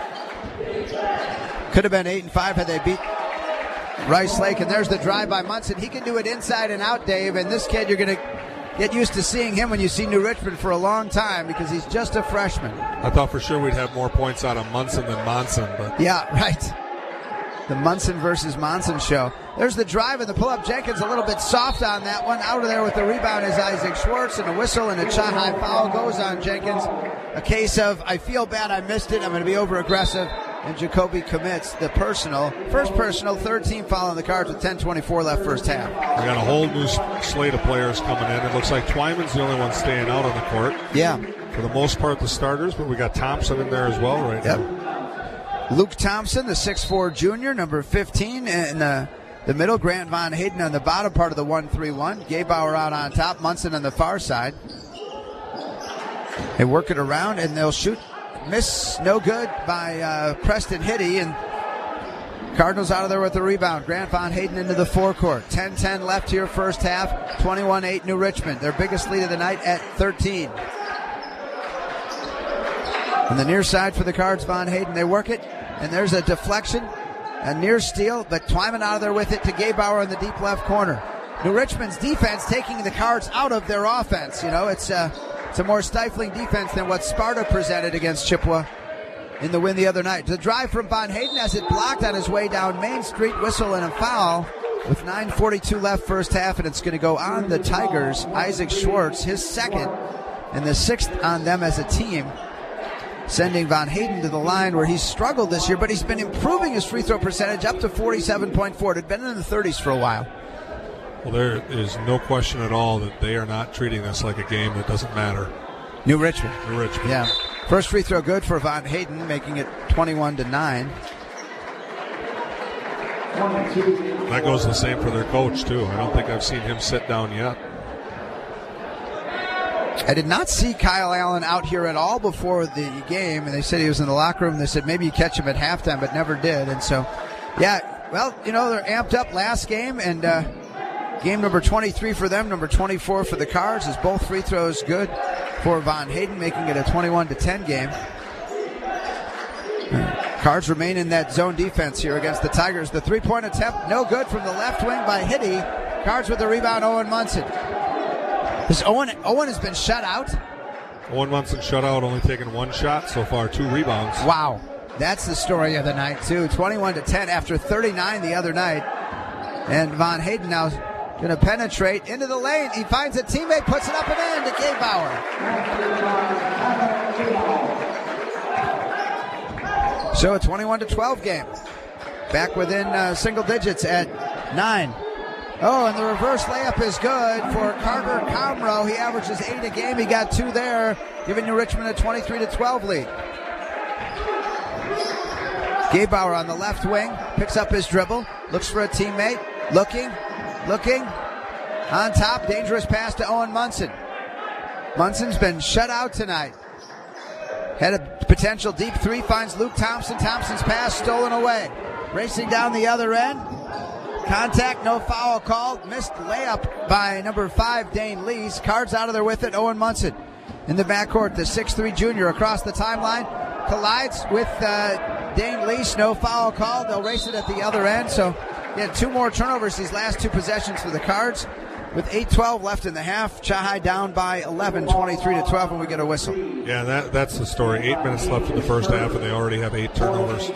could have been eight and five had they beat Rice Lake. And there's the drive by Munson. He can do it inside and out, Dave. And this kid, you're going to get used to seeing him when you see New Richmond for a long time because he's just a freshman. I thought for sure we'd have more points out of Munson than Monson, but yeah, right. The Munson versus Monson show. There's the drive and the pull-up. Jenkins a little bit soft on that one. Out of there with the rebound is Isaac Schwartz, and a whistle and a Chi-Hi foul goes on Jenkins. A case of, I feel bad I missed it, I'm going to be over-aggressive, and Jacoby commits the personal. First personal, third team foul on the Cards with ten twenty-four left first half. We got a whole new slate of players coming in. It looks like Twyman's the only one staying out on the court. Yeah. For the most part, the starters, but we got Thompson in there as well right yep. now. Luke Thompson, the six foot four junior, number fifteen, and uh, the middle, Grant Von Hayden on the bottom part of the one three one. Gaybauer out on top, Munson on the far side. They work it around, and they'll shoot. Miss, no good by uh, Preston Hiddy, and Cardinals out of there with the rebound. Grant Von Hayden into the forecourt. ten ten left here first half. twenty-one eight New Richmond. Their biggest lead of the night at thirteen. On the near side for the Cards, Von Hayden, they work it, and there's a deflection, a near steal, but Twyman out of there with it to Gaybauer in the deep left corner. New Richmond's defense taking the Cards out of their offense. You know, it's a, it's a more stifling defense than what Sparta presented against Chippewa in the win the other night. The drive from Von Hayden has it blocked on his way down Main Street, whistle and a foul with nine forty-two left first half, and it's going to go on the Tigers. Isaac Schwartz, his second, and the sixth on them as a team, sending Von Hayden to the line where he's struggled this year, but he's been improving his free throw percentage up to forty-seven point four. It had been in the thirties for a while. Well, there is no question at all that they are not treating this like a game that doesn't matter. New Richmond. New Richmond. Yeah. First free throw good for Von Hayden, making it twenty-one to nine. That goes the same for their coach, too. I don't think I've seen him sit down yet. I did not see Kyle Allen out here at all before the game, and they said he was in the locker room. They said maybe you catch him at halftime, but never did. And so, yeah, well, you know, they're amped up last game, and uh, game number twenty-three for them, number twenty-four for the Cards, is both free throws good for Von Hayden, making it a twenty-one to ten game. Cards remain in that zone defense here against the Tigers. The three-point attempt, no good from the left wing by Hiddy. Cards with the rebound, Owen Munson. This Owen, Owen has been shut out. Owen Munson shut out, only taking one shot so far, two rebounds. Wow. That's the story of the night, too. twenty-one to ten after thirty-nine the other night. And Von Hayden now going to penetrate into the lane. He finds a teammate, puts it up and in to Gaybauer. So a twenty-one to twelve game. Back within uh, single digits at nine. Oh, and the reverse layup is good for Carter Comroe. He averages eight a game. He got two there, giving New Richmond a twenty-three to twelve lead. Gebauer on the left wing, picks up his dribble, looks for a teammate, looking, looking, on top, dangerous pass to Owen Munson. Munson's been shut out tonight. Had a potential deep three, finds Luke Thompson. Thompson's pass stolen away. Racing down the other end. Contact, no foul called. Missed layup by number five, Dane Lees. Cards out of there with it, Owen Munson. In the backcourt, the six three junior across the timeline. Collides with uh, Dane Lees. No foul called. They'll race it at the other end. So he had two more turnovers these last two possessions for the Cards. With eight twelve left in the half, Chahai down by eleven, twenty-three to twelve when we get a whistle. Yeah, that that's the story. Eight minutes left in the first half, and they already have eight turnovers.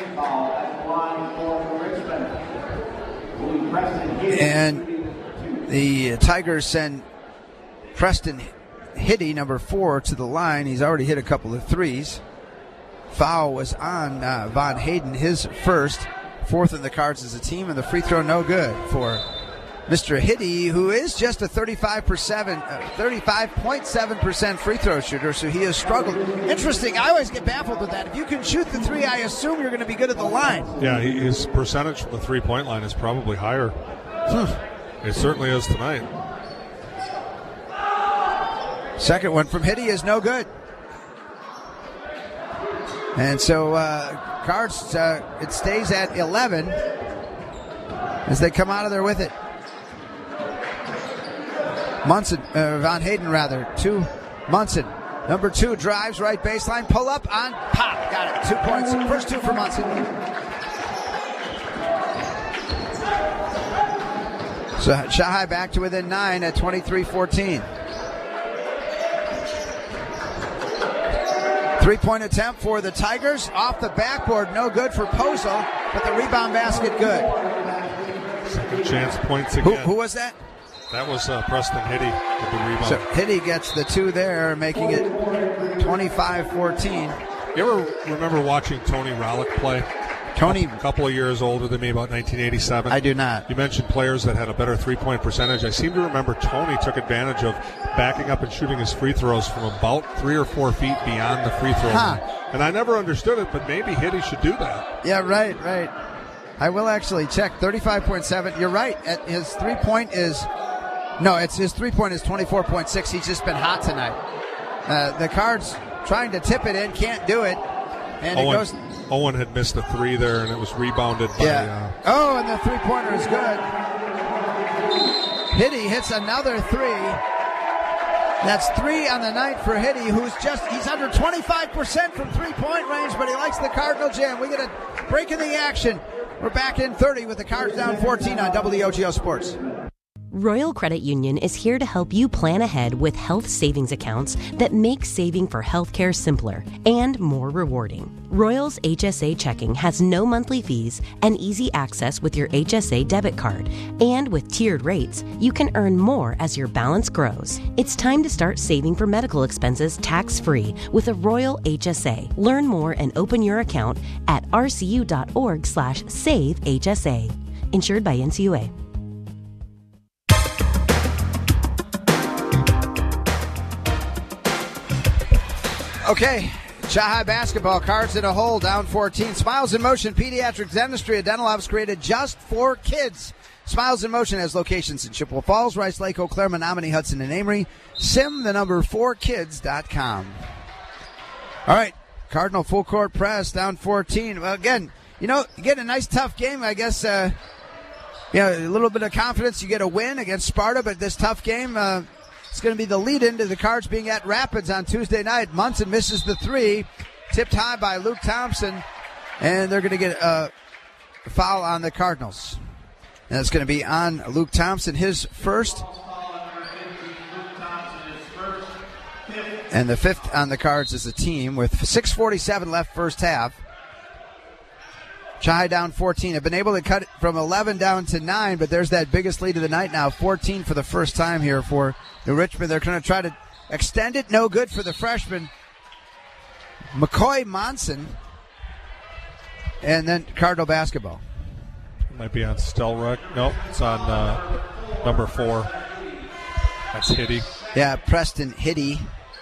And the Tigers send Preston Hitty, number four, to the line. He's already hit a couple of threes. Foul was on uh, Von Hayden, his first. Fourth in the Cards as a team, and the free throw no good for Mister Hitty, who is just a thirty-five percent, thirty-five point seven percent free throw shooter, so he has struggled. Interesting, I always get baffled with that. If you can shoot the three, I assume you're going to be good at the line. Yeah, he, his percentage from the three-point line is probably higher. Hmm. It certainly is tonight. Second one from Hitty is no good. And so uh, Cards, uh, it stays at eleven as they come out of there with it. Munson, uh, Von Hayden rather, to Munson. Number two drives right baseline, pull up on pop. Got it. Two points. First two for Munson. So Chahai back to within nine at twenty-three fourteen. Three-point attempt for the Tigers. Off the backboard, no good for Pozo, but the rebound basket good. Second chance points again. Who, who was that? That was uh, Preston Hitty with the rebound. So Hitty gets the two there, making it twenty-five fourteen. You ever remember watching Tony Rollick play? Tony, a couple of years older than me, about nineteen eighty-seven. I do not. You mentioned players that had a better three-point percentage. I seem to remember Tony took advantage of backing up and shooting his free throws from about three or four feet beyond the free throw line. Huh. And I never understood it, but maybe Hitty should do that. Yeah, right, right. I will actually check. thirty-five point seven. You're right. At his three-point is no, it's his three-point is twenty-four point six. He's just been hot tonight. Uh, the Cards trying to tip it in, can't do it, and Owen, it goes. Owen had missed a three there, and it was rebounded by. Yeah. Uh, oh, and the three-pointer is good. Hitty hits another three. That's three on the night for Hitty, who's just, he's under twenty-five percent from three-point range, but he likes the Cardinal jam. We get a break in the action. We're back in thirty with the Cards down fourteen on W O G O Sports. Royal Credit Union is here to help you plan ahead with health savings accounts that make saving for healthcare simpler and more rewarding. Royal's H S A checking has no monthly fees and easy access with your H S A debit card. And with tiered rates, you can earn more as your balance grows. It's time to start saving for medical expenses tax-free with a Royal H S A. Learn more and open your account at rcu.org slash save HSA. Insured by N C U A. Okay, Chahai basketball, Cards in a hole, down fourteen. Smiles in Motion, pediatric dentistry, a dental office created just for kids. Smiles in Motion has locations in Chippewa Falls, Rice Lake, Eau Claire, Menominee, Hudson, and Amory. Sim, the number four kids dot com. All right, Cardinal full court press, down fourteen. Well, again, you know, you get a nice tough game, I guess. Uh, you know, a little bit of confidence, you get a win against Sparta, but this tough game, uh, it's going to be the lead-in to the Cards being at Rapids on Tuesday night. Munson misses the three, tipped high by Luke Thompson, and they're going to get a foul on the Cardinals. And it's going to be on Luke Thompson, his first, and the fifth on the Cards as a team with six forty-seven left first half. Chai down fourteen. Have been able to cut it from eleven down to nine, but there's that biggest lead of the night now. fourteen for the first time here for New Richmond. They're going to try to extend it. No good for the freshman. McCoy Monson And then Cardinal basketball. It might be on Stelrek. Nope, it's on uh, number four. That's Hitty. Yeah, Preston Hitty.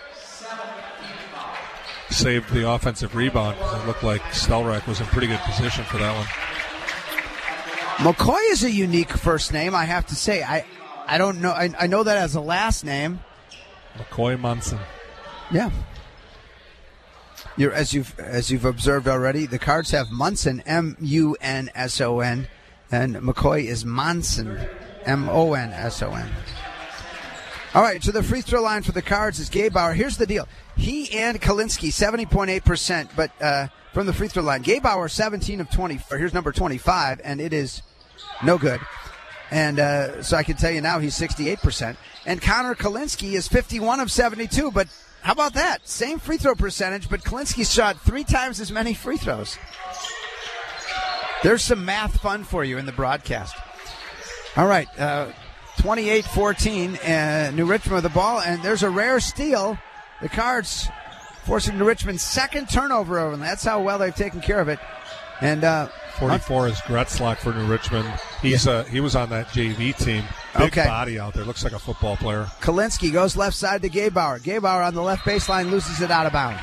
Saved the offensive rebound. It looked like Stelrek was in pretty good position for that one. McCoy is a unique first name, I have to say. I I don't know. I, I know that as a last name. McCoy Munson. Yeah. You're, as you've as you've observed already, the Cards have Munson, M U N S O N, and McCoy is Monson, M O N S O N. All right, so the free throw line for the Cards is Gebauer. Here's the deal. He and Kalinsky, seventy point eight percent, but uh, from the free throw line. Gebauer, seventeen of twenty-four. Here's number twenty-five, and it is no good. And uh, so I can tell you now he's sixty-eight percent. And Connor Kalinsky is fifty-one of seventy-two, but how about that? Same free throw percentage, but Kalinsky shot three times as many free throws. There's some math fun for you in the broadcast. All right, uh, twenty-eight fourteen, uh, New Richmond with the ball, and there's a rare steal. The Cards forcing New Richmond's second turnover over them. That's how well they've taken care of it. And uh, forty-four is Gretzlock for New Richmond. He's yeah. uh, he was on that J V team. Big okay. body out there. Looks like a football player. Kalinsky goes left side to Gebauer. Gebauer on the left baseline loses it out of bounds.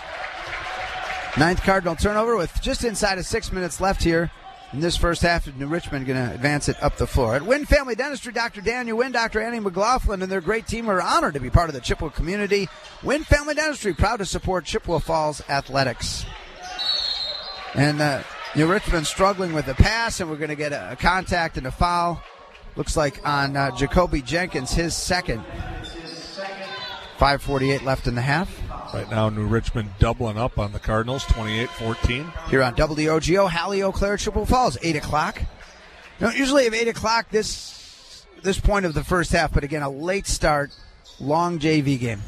Ninth Cardinal turnover with just inside of six minutes left here in this first half. New Richmond going to advance it up the floor. At Wynn Family Dentistry, Doctor Daniel Wynn, Doctor Annie McLaughlin, and their great team are honored to be part of the Chippewa community. Wynn Family Dentistry, proud to support Chippewa Falls Athletics. And uh, New Richmond struggling with the pass, and we're going to get a, a contact and a foul. Looks like on uh, Jacoby Jenkins, his second. five forty-eight left in the half. Right now, New Richmond doubling up on the Cardinals, twenty-eight fourteen. Here on W O G O, Hallie Eau Claire, Chippewa Falls, eight o'clock. You know, usually at eight o'clock this this point of the first half, but again, a late start, long J V game.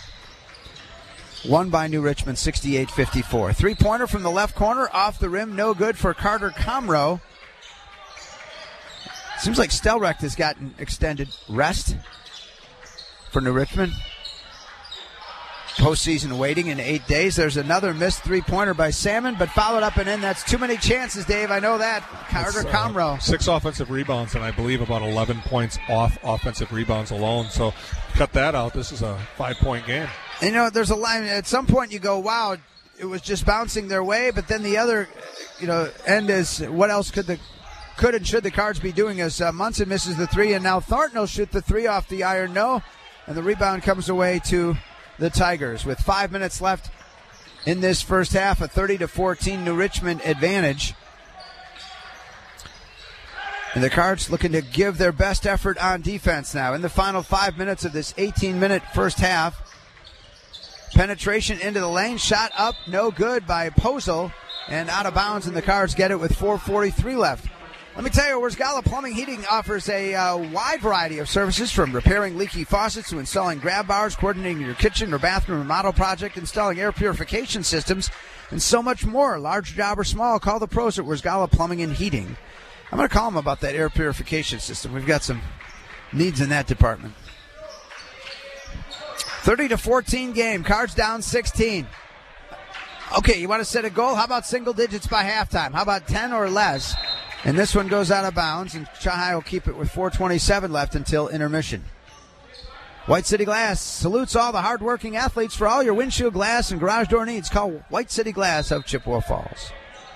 Won by New Richmond, sixty-eight fifty-four. Three-pointer from the left corner, off the rim, no good for Carter Comroe. Seems like Stelrecht has gotten extended rest for New Richmond. Postseason waiting in eight days. There's another missed three-pointer by Salmon, but followed up and in. That's too many chances, Dave. I know that. Carter uh, Comroe. Six offensive rebounds, and I believe about eleven points off offensive rebounds alone. So cut that out. This is a five-point game. You know, there's a line. At some point you go, wow, it was just bouncing their way. But then the other, you know, end is what else could the could and should the Cards be doing as uh, Munson misses the three, and now Thornton will shoot the three off the iron, no. And the rebound comes away to the Tigers with five minutes left in this first half, a thirty to fourteen New Richmond advantage. And the Cards looking to give their best effort on defense now in the final five minutes of this eighteen-minute first half. Penetration into the lane, shot up, no good by Pozel, and out of bounds, and the Cards get it with four forty-three left. Let me tell you, Wiersgala Plumbing Heating offers a uh, wide variety of services, from repairing leaky faucets to installing grab bars, coordinating your kitchen or bathroom remodel project, installing air purification systems, and so much more. Large job or small, call the pros at Wiersgala Plumbing and Heating. I'm going to call them about that air purification system. We've got some needs in that department. thirty to fourteen game. Cards down sixteen. Okay, you want to set a goal? How about single digits by halftime? How about ten or less? And this one goes out of bounds, and Chahai will keep it with four twenty-seven left until intermission. White City Glass salutes all the hardworking athletes. For all your windshield glass and garage door needs, call White City Glass of Chippewa Falls.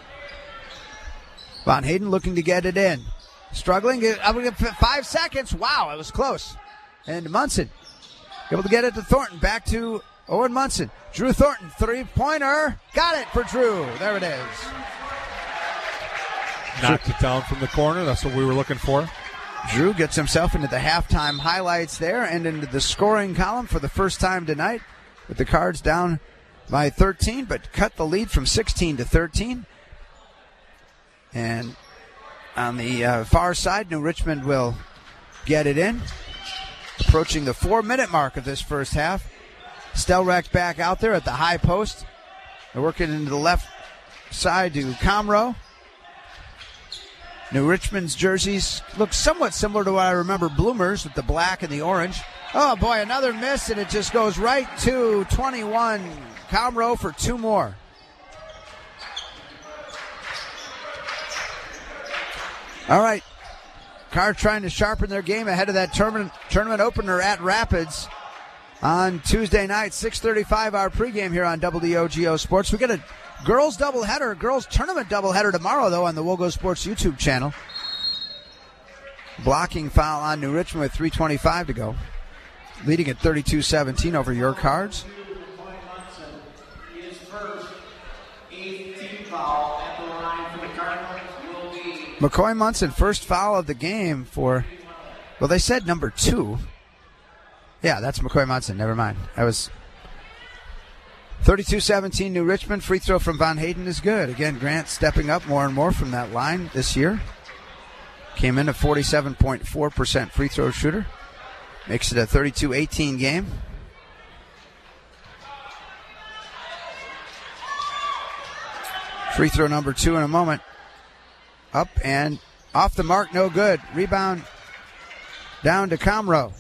Von Hayden looking to get it in. Struggling. Five seconds. Wow, it was close. And Munson able to get it to Thornton. Back to Owen Munson. Drew Thornton, three-pointer. Got it for Drew. There it is. Knocked it down from the corner. That's what we were looking for. Drew gets himself into the halftime highlights there and into the scoring column for the first time tonight, with the Cards down by thirteen, but cut the lead from sixteen to thirteen. And on the uh, far side, New Richmond will get it in. Approaching the four-minute mark of this first half. Stelrecht back out there at the high post. They're working into the left side to Comroe. New Richmond's jerseys look somewhat similar to what I remember Bloomers, with the black and the orange. Oh, boy, another miss, and it just goes right to twenty-one. Comroe for two more. All right. Cards trying to sharpen their game ahead of that tournament, tournament opener at Rapids on Tuesday night, six thirty-five our pregame here on W O G O Sports. We got a girls doubleheader, girls tournament doubleheader tomorrow, though, on the Wogo Sports YouTube channel. Blocking foul on New Richmond with three twenty-five to go. Leading at thirty-two seventeen over your Cards. McCoy Munson, first foul of the game for, well, they said number two. Yeah, that's McCoy Munson. Never mind. I was thirty-two seventeen New Richmond. Free throw from Von Hayden is good. Again, Grant stepping up more and more from that line this year. Came in at forty-seven point four percent free throw shooter. Makes it a thirty-two eighteen game. Free throw number two in a moment. Up and off the mark, no good. Rebound down to Comro.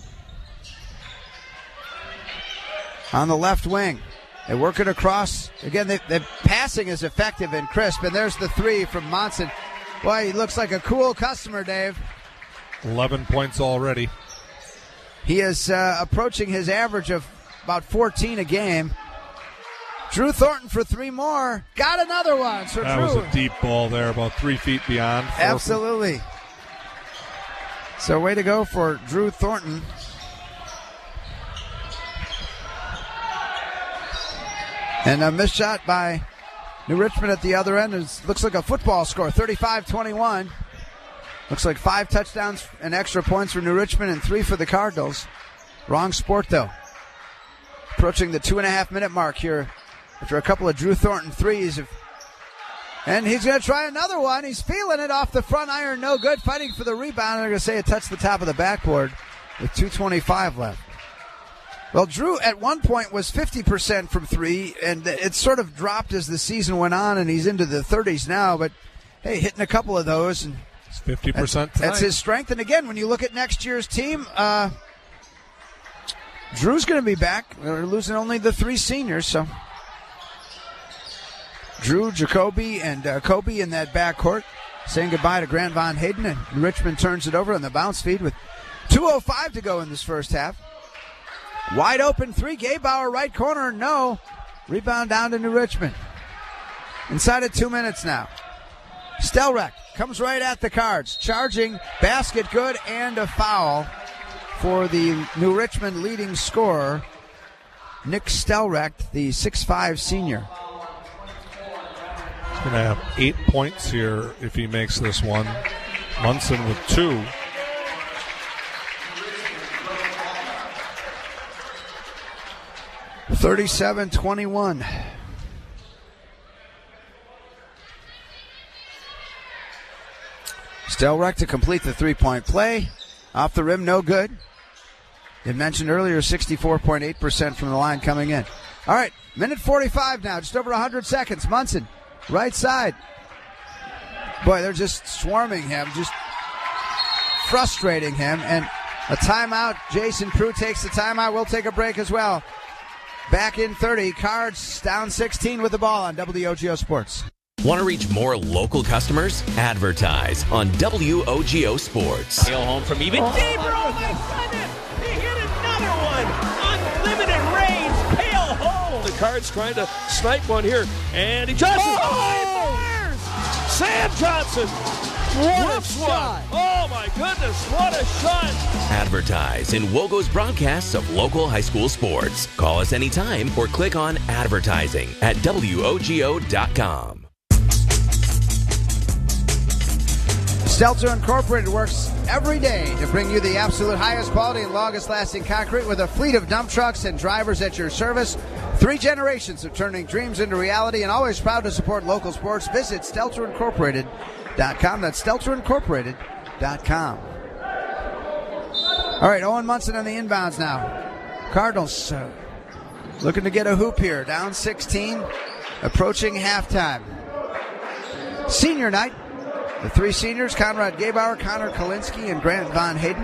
On the left wing. They work it across. Again, the, the passing is effective and crisp. And there's the three from Monson. Boy, he looks like a cool customer, Dave. eleven points already. He is uh, approaching his average of about fourteen a game. Drew Thornton for three more. Got another one. So that Drew. was a deep ball there, about three feet beyond. Absolutely. So way to go for Drew Thornton. And a missed shot by New Richmond at the other end. It looks like a football score, thirty-five twenty-one. Looks like five touchdowns and extra points for New Richmond and three for the Cardinals. Wrong sport, though. Approaching the two and a half minute mark here after a couple of Drew Thornton threes. And he's going to try another one. He's feeling it off the front iron. No good. Fighting for the rebound. They're going to say it touched the top of the backboard with two twenty-five left. Well, Drew at one point was fifty percent from three, and it sort of dropped as the season went on, and he's into the thirties now. But, hey, hitting a couple of those. And it's fifty percent that's, that's his strength. And, again, when you look at next year's team, uh, Drew's going to be back. They're losing only the three seniors, so Drew, Jacoby, and uh, Kobe in that backcourt, saying goodbye to Grant Von Hayden, and Richmond turns it over on the bounce feed with two oh five to go in this first half. Wide open three, Gabauer right corner, no. Rebound down to New Richmond. Inside of two minutes now. Stelrecht comes right at the Cards, charging, basket good, and a foul for the New Richmond leading scorer, Nick Stelrecht, the six five senior. He's going to have eight points here if he makes this one. Munson with two. thirty-seven twenty-one. Stelrecht to complete the three-point play. Off the rim, no good. You mentioned earlier sixty-four point eight percent from the line coming in. All right, minute forty-five now, just over one hundred seconds. Munson, right side. Boy, they're just swarming him, just frustrating him. And a timeout. Jason Prue takes the timeout. We'll take a break as well. Back in thirty. Cards down sixteen with the ball on W O G O Sports. Want to reach more local customers? Advertise on W O G O Sports. Hail home from even oh, deeper. Oh, my goodness. He hit another one. Unlimited range. Hail home. The Cards trying to snipe one here. And he Johnson. Oh! Sam Johnson. What a shot. Oh, my goodness. What a shot. Advertise in Wogo's broadcasts of local high school sports. Call us anytime or click on advertising at W O G O dot com. Stelter Incorporated works every day to bring you the absolute highest quality and longest-lasting concrete with a fleet of dump trucks and drivers at your service. Three generations of turning dreams into reality, and always proud to support local sports. Visit Stelter Incorporated dot com. That's Stelter Incorporated dot com. All right, Owen Munson on the inbounds now. Cardinals uh, looking to get a hoop here. Down sixteen, approaching halftime. Senior night. The three seniors, Conrad Gabauer, Connor Kalinsky, and Grant Von Hayden.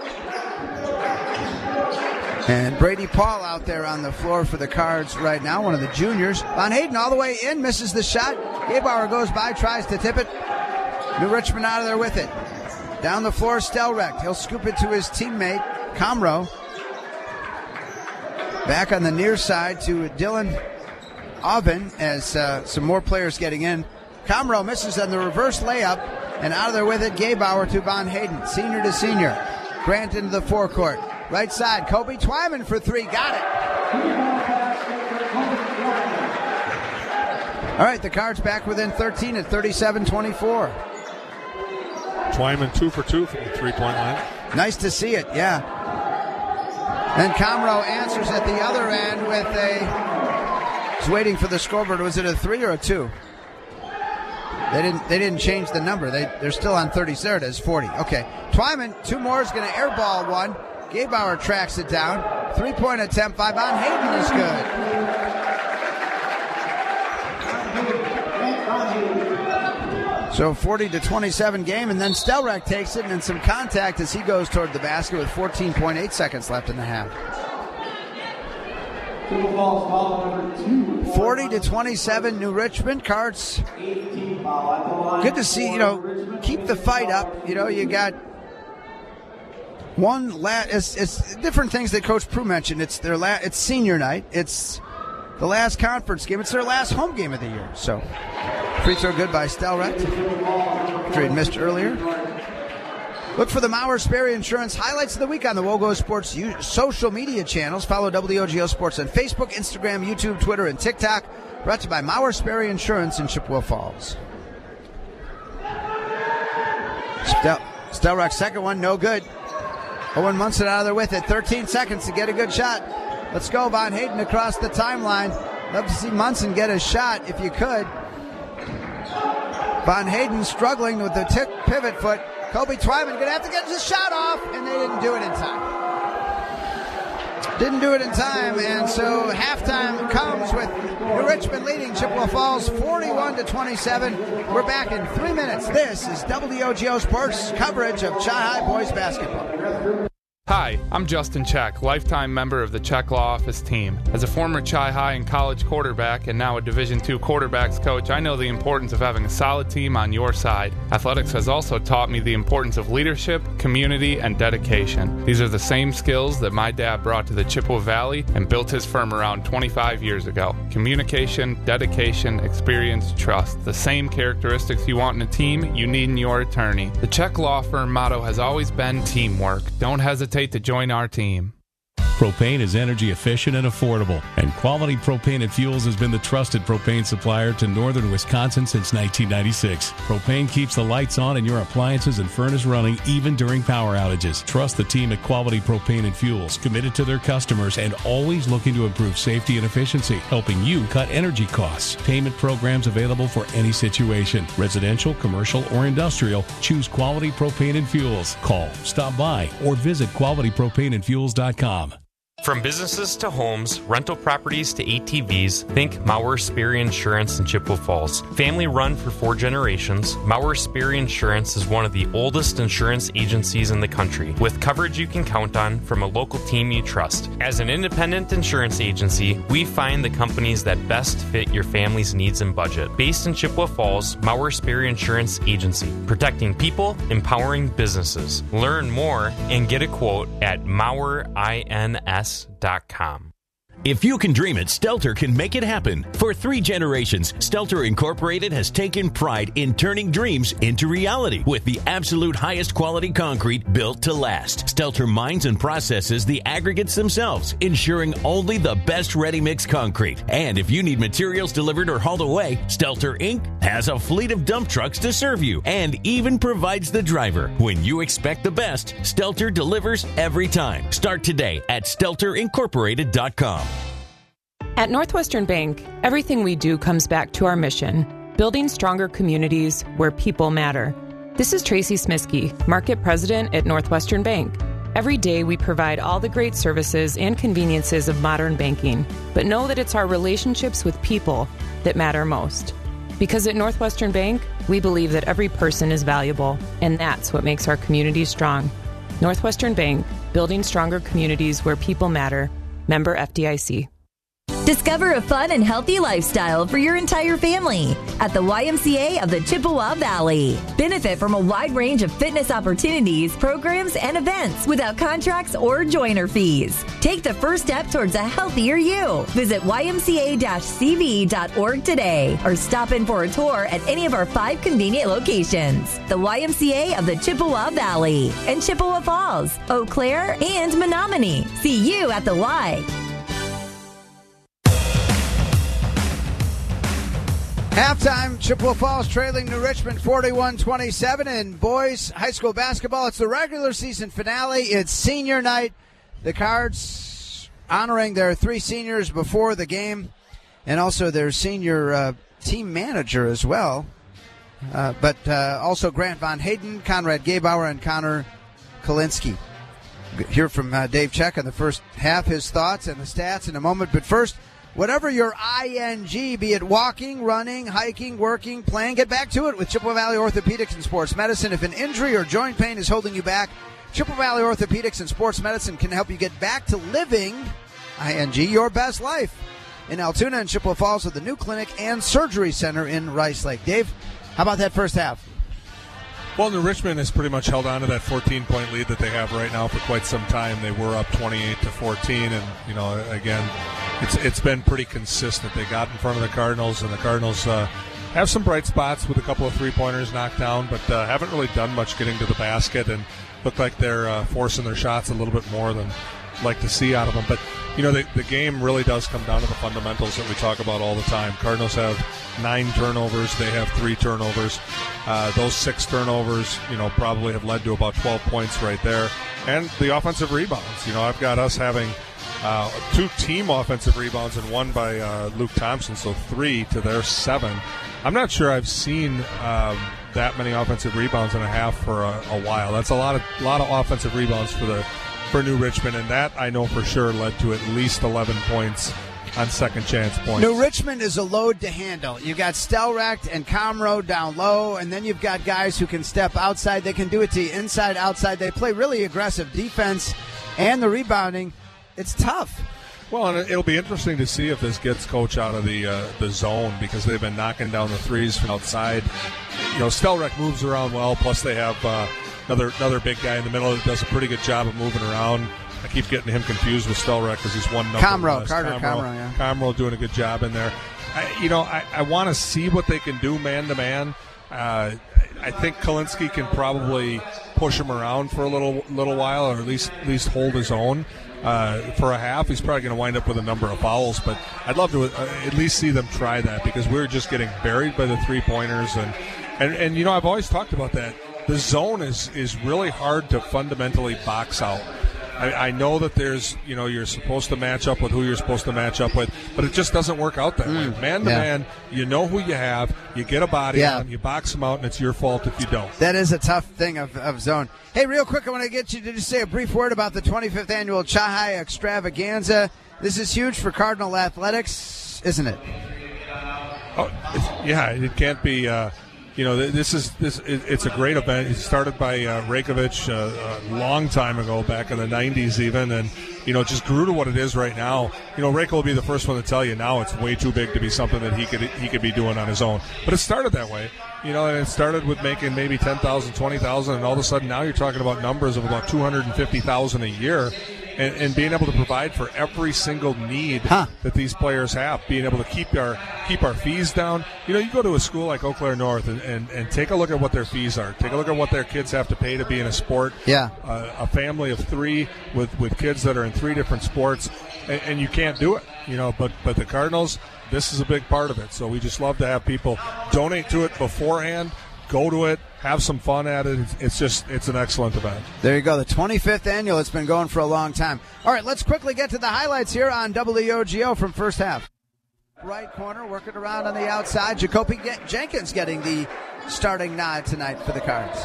And Brady Paul out there on the floor for the Cards right now, one of the juniors. Von Hayden all the way in, misses the shot. Gabauer goes by, tries to tip it. New Richmond out of there with it. Down the floor, Stelrecht. He'll scoop it to his teammate, Comro. Back on the near side to Dylan Oven as uh, some more players getting in. Comro misses on the reverse layup, and out of there with it, Gaybauer to Von Hayden, senior to senior. Grant into the forecourt. Right side, Kobe Twyman for three. Got it. All right, the Cards back within thirteen at thirty-seven twenty-four. Twyman two for two from the three-point line. Nice to see it, yeah. And Comro answers at the other end with a... He's waiting for the scoreboard. Was it a three or a two? They didn't They didn't change the number. They, they're still on thirty. There it is, forty. Okay. Twyman, two more, is going to airball one. Gaybauer tracks it down. Three-point attempt by Von Hayden is good. So forty to twenty-seven game, and then Stelrecht takes it, and then some contact as he goes toward the basket with fourteen point eight seconds left in the half. forty to twenty-seven, New Richmond. Cards. Good to see, you know, keep the fight up. You know, you got one last, it's, it's different things that Coach Prue mentioned. It's their la- it's senior night. It's the last conference game. It's their last home game of the year. So, free throw good by Stelrecht, after he'd missed earlier. Look for the Mauer Sperry Insurance highlights of the week on the Wogo Sports U- social media channels. Follow W O G O Sports on Facebook, Instagram, YouTube, Twitter, and TikTok. Brought to you by Mauer Sperry Insurance in Chippewa Falls. Stel- Stelrecht's second one, no good. Owen Munson out of there with it. thirteen seconds to get a good shot. Let's go, Von Hayden across the timeline. Love to see Munson get a shot if you could. Von Hayden struggling with the tip pivot foot. Kobe Twyman going to have to get his shot off, and they didn't do it in time. Didn't do it in time, and so halftime comes with New Richmond leading Chippewa Falls forty-one to twenty-seven. We're back in three minutes. This is W O G O Sports coverage of Chi-High boys basketball. Hi, I'm Justin Check, lifetime member of the Check Law Office team. As a former Chi-High and college quarterback and now a Division two quarterbacks coach, I know the importance of having a solid team on your side. Athletics has also taught me the importance of leadership, community, and dedication. These are the same skills that my dad brought to the Chippewa Valley and built his firm around twenty-five years ago. Communication, dedication, experience, trust. The same characteristics you want in a team, you need in your attorney. The Check Law Firm motto has always been teamwork. Don't hesitate to join our team. Propane is energy efficient and affordable, and Quality Propane and Fuels has been the trusted propane supplier to northern Wisconsin since nineteen ninety-six. Propane keeps the lights on and your appliances and furnace running even during power outages. Trust the team at Quality Propane and Fuels, committed to their customers and always looking to improve safety and efficiency, helping you cut energy costs. Payment programs available for any situation. Residential, commercial, or industrial, choose Quality Propane and Fuels. Call, stop by, or visit quality propane and fuels dot com. From businesses to homes, rental properties to A T Vs, think Mauer Sperry Insurance in Chippewa Falls. Family run for four generations, Mauer Sperry Insurance is one of the oldest insurance agencies in the country, with coverage you can count on from a local team you trust. As an independent insurance agency, we find the companies that best fit your family's needs and budget. Based in Chippewa Falls, Mauer Sperry Insurance Agency, protecting people, empowering businesses. Learn more and get a quote at Mauer I N S dot com. If you can dream it, Stelter can make it happen. For three generations, Stelter Incorporated has taken pride in turning dreams into reality with the absolute highest quality concrete built to last. Stelter mines and processes the aggregates themselves, ensuring only the best ready-mix concrete. And if you need materials delivered or hauled away, Stelter Incorporated has a fleet of dump trucks to serve you and even provides the driver. When you expect the best, Stelter delivers every time. Start today at stelter incorporated dot com. At Northwestern Bank, everything we do comes back to our mission, building stronger communities where people matter. This is Tracy Smiskey, Market President at Northwestern Bank. Every day we provide all the great services and conveniences of modern banking, but know that it's our relationships with people that matter most. Because at Northwestern Bank, we believe that every person is valuable, and that's what makes our communities strong. Northwestern Bank, building stronger communities where people matter. Member F D I C. Discover a fun and healthy lifestyle for your entire family at the Y M C A of the Chippewa Valley. Benefit from a wide range of fitness opportunities, programs, and events without contracts or joiner fees. Take the first step towards a healthier you. Visit Y M C A C V dot org today or stop in for a tour at any of our five convenient locations. The Y M C A of the Chippewa Valley and Chippewa Falls, Eau Claire, and Menominee. See you at the Y. Halftime, Chippewa Falls trailing New Richmond forty-one twenty-seven. In boys high school basketball, it's the regular season finale. It's senior night. The Cards honoring their three seniors before the game and also their senior uh, team manager as well. Uh, but uh, also Grant Von Hayden, Conrad Gabauer, and Connor Kalinsky. Hear from uh, Dave Check on the first half, his thoughts and the stats in a moment. But first, whatever your I N G, be it walking, running, hiking, working, playing, get back to it with Chippewa Valley Orthopedics and Sports Medicine. If an injury or joint pain is holding you back, Chippewa Valley Orthopedics and Sports Medicine can help you get back to living, I N G, your best life. In Altoona and Chippewa Falls with the new clinic and surgery center in Rice Lake. Dave, how about that first half? Well, New Richmond has pretty much held on to that fourteen-point lead that they have right now for quite some time. They were up twenty-eight to fourteen, and, you know, again, it's it's been pretty consistent. They got in front of the Cardinals, and the Cardinals uh, have some bright spots with a couple of three-pointers knocked down, but uh, haven't really done much getting to the basket and look like they're uh, forcing their shots a little bit more than like to see out of them. But, you know, the, the game really does come down to the fundamentals that we talk about all the time. Cardinals have nine turnovers. They have three turnovers. Uh, those six turnovers, you know, probably have led to about twelve points right there. And the offensive rebounds. You know, I've got us having uh, two team offensive rebounds and one by uh, Luke Thompson, so three to their seven. I'm not sure I've seen um, that many offensive rebounds in a half for a, a while. That's a lot of a lot of offensive rebounds for the for New Richmond, and that I know for sure led to at least eleven points on second chance points. New Richmond is a load to handle. You've got Stelrecht and Comro down low, and then you've got guys who can step outside. They can do it to you inside, outside. They play really aggressive defense, and the rebounding, it's tough. Well, and it'll be interesting to see if this gets Coach out of the uh, the zone, because they've been knocking down the threes from outside. You know, Stelrecht moves around well, plus they have uh, another another big guy in the middle that does a pretty good job of moving around. I keep getting him confused with Stelrecht because he's one number Comro, less. Carter Comro, Comro, yeah. Comro doing a good job in there. I, you know, I, I want to see what they can do man-to-man. Uh, I think Kalinsky can probably push him around for a little little while, or at least at least hold his own uh, for a half. He's probably going to wind up with a number of fouls, but I'd love to uh, at least see them try that, because we're just getting buried by the three-pointers. And, and, and you know, I've always talked about that. The zone is, is really hard to fundamentally box out. I, I know that there's, you know, you're supposed to match up with who you're supposed to match up with, but it just doesn't work out that mm, way. Man to yeah. man, you know who you have, you get a body yeah. on, you box them out, and it's your fault if you don't. That is a tough thing of, of zone. Hey, real quick, I want to get you to just say a brief word about the twenty-fifth annual Chi-Hi Extravaganza. This is huge for Cardinal Athletics, isn't it? Oh, it's, yeah, it can't be. Uh, You know, this is this. It's a great event. It started by uh, Reykjavik uh, a long time ago, back in the nineties even, and, you know, it just grew to what it is right now. You know, Reykjavik will be the first one to tell you now it's way too big to be something that he could he could be doing on his own. But it started that way, you know, and it started with making maybe ten thousand, twenty thousand, and all of a sudden now you're talking about numbers of about two hundred fifty thousand a year. And, and being able to provide for every single need huh. that these players have, being able to keep our keep our fees down. You know, you go to a school like Eau Claire North and, and, and take a look at what their fees are. Take a look at what their kids have to pay to be in a sport. Yeah, uh, a family of three with, with kids that are in three different sports, and, and you can't do it. You know, but but the Cardinals, this is a big part of it. So we just love to have people donate to it beforehand. Go to it, have some fun at it. It's, it's just, it's an excellent event. There you go, the twenty-fifth annual. It's been going for a long time. All right, let's quickly get to the highlights here on W O G O from first half. Right corner, working around on the outside. Jacoby Jenkins getting the starting nod tonight for the Cards.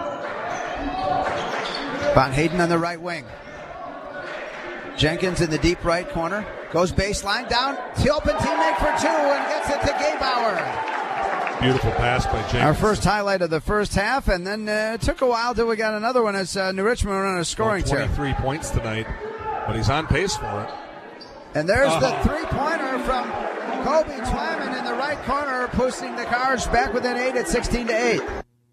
Von Hayden on the right wing. Jenkins in the deep right corner. Goes baseline down. The open teammate for two and gets it to Gabauer. Beautiful pass by Jenkins. Our first highlight of the first half, and then uh, it took a while till we got another one as uh, New Richmond went on a scoring well, twenty-three tear. points tonight, but he's on pace for it. And there's oh. the three-pointer from Kobe Twyman in the right corner, pushing the Cards back within eight at sixteen to eight.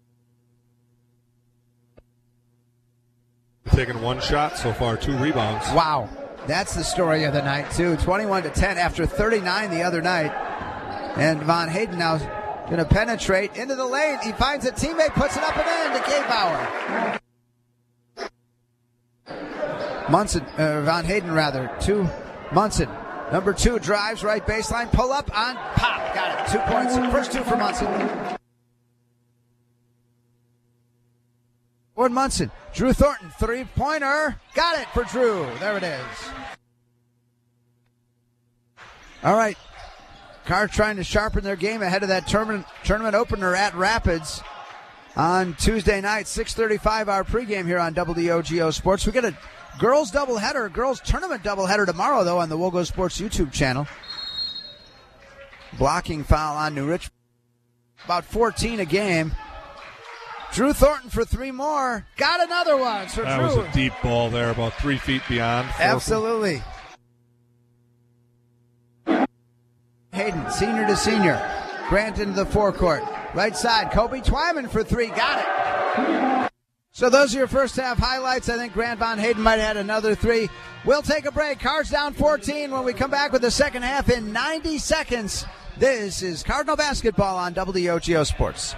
Taking one shot so far, two rebounds. Wow. That's the story of the night, too. twenty-one to ten after thirty-nine the other night. And Von Hayden now going to penetrate into the lane. He finds a teammate, puts it up and in to Gebauer. Munson, uh, Von Hayden rather, to Munson. Number two drives right baseline, pull up on pop. Got it. Two points. First two for Munson. Ward Munson. Drew Thornton, three-pointer. Got it for Drew. There it is. All right. Cards trying to sharpen their game ahead of that tournament, tournament opener at Rapids on Tuesday night, six thirty-five our pregame here on W O G O Sports. We get a girls doubleheader, girls tournament doubleheader tomorrow, though, on the Wogo Sports YouTube channel. Blocking foul on New Richmond. About fourteen a game. Drew Thornton for three more. Got another one. So that Drew. was a deep ball there, about three feet beyond. Absolutely. Hayden, senior to senior. Grant into the forecourt. Right side, Kobe Twyman for three. Got it. So those are your first half highlights. I think Grant Von Hayden might have had another three. We'll take a break. Cards down fourteen when we come back with the second half in ninety seconds. This is Cardinal Basketball on W O G O Sports.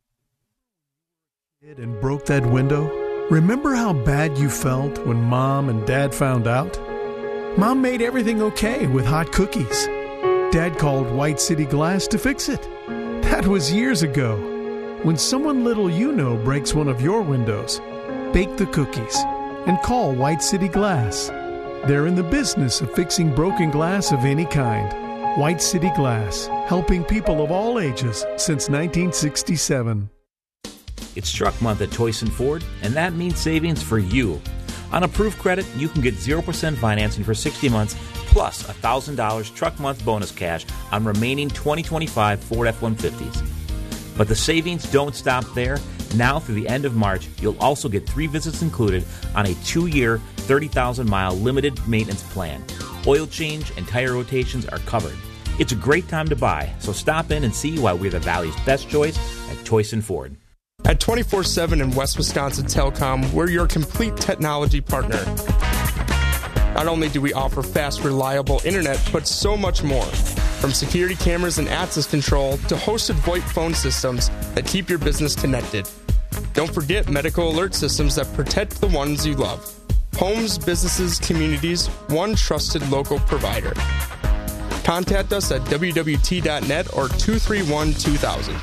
And broke that window? Remember how bad you felt when Mom and Dad found out? Mom made everything okay with hot cookies. Dad called White City Glass to fix it. That was years ago. When someone little you know breaks one of your windows, bake the cookies and call White City Glass. They're in the business of fixing broken glass of any kind. White City Glass, helping people of all ages since nineteen sixty-seven. It's truck month at Toyson Ford, and that means savings for you. On approved credit, you can get zero percent financing for sixty months, plus one thousand dollars truck month bonus cash on remaining twenty twenty-five Ford F one fifties. But the savings don't stop there. Now through the end of March, you'll also get three visits included on a two-year, thirty thousand mile limited maintenance plan. Oil change and tire rotations are covered. It's a great time to buy, so stop in and see why we're the Valley's best choice at Toyson Ford. At twenty-four seven and West Wisconsin Telecom, we're your complete technology partner. Not only do we offer fast, reliable internet, but so much more. From security cameras and access control to hosted VoIP phone systems that keep your business connected. Don't forget medical alert systems that protect the ones you love. Homes, businesses, communities, one trusted local provider. Contact us at W W T dot net or two three one two thousand.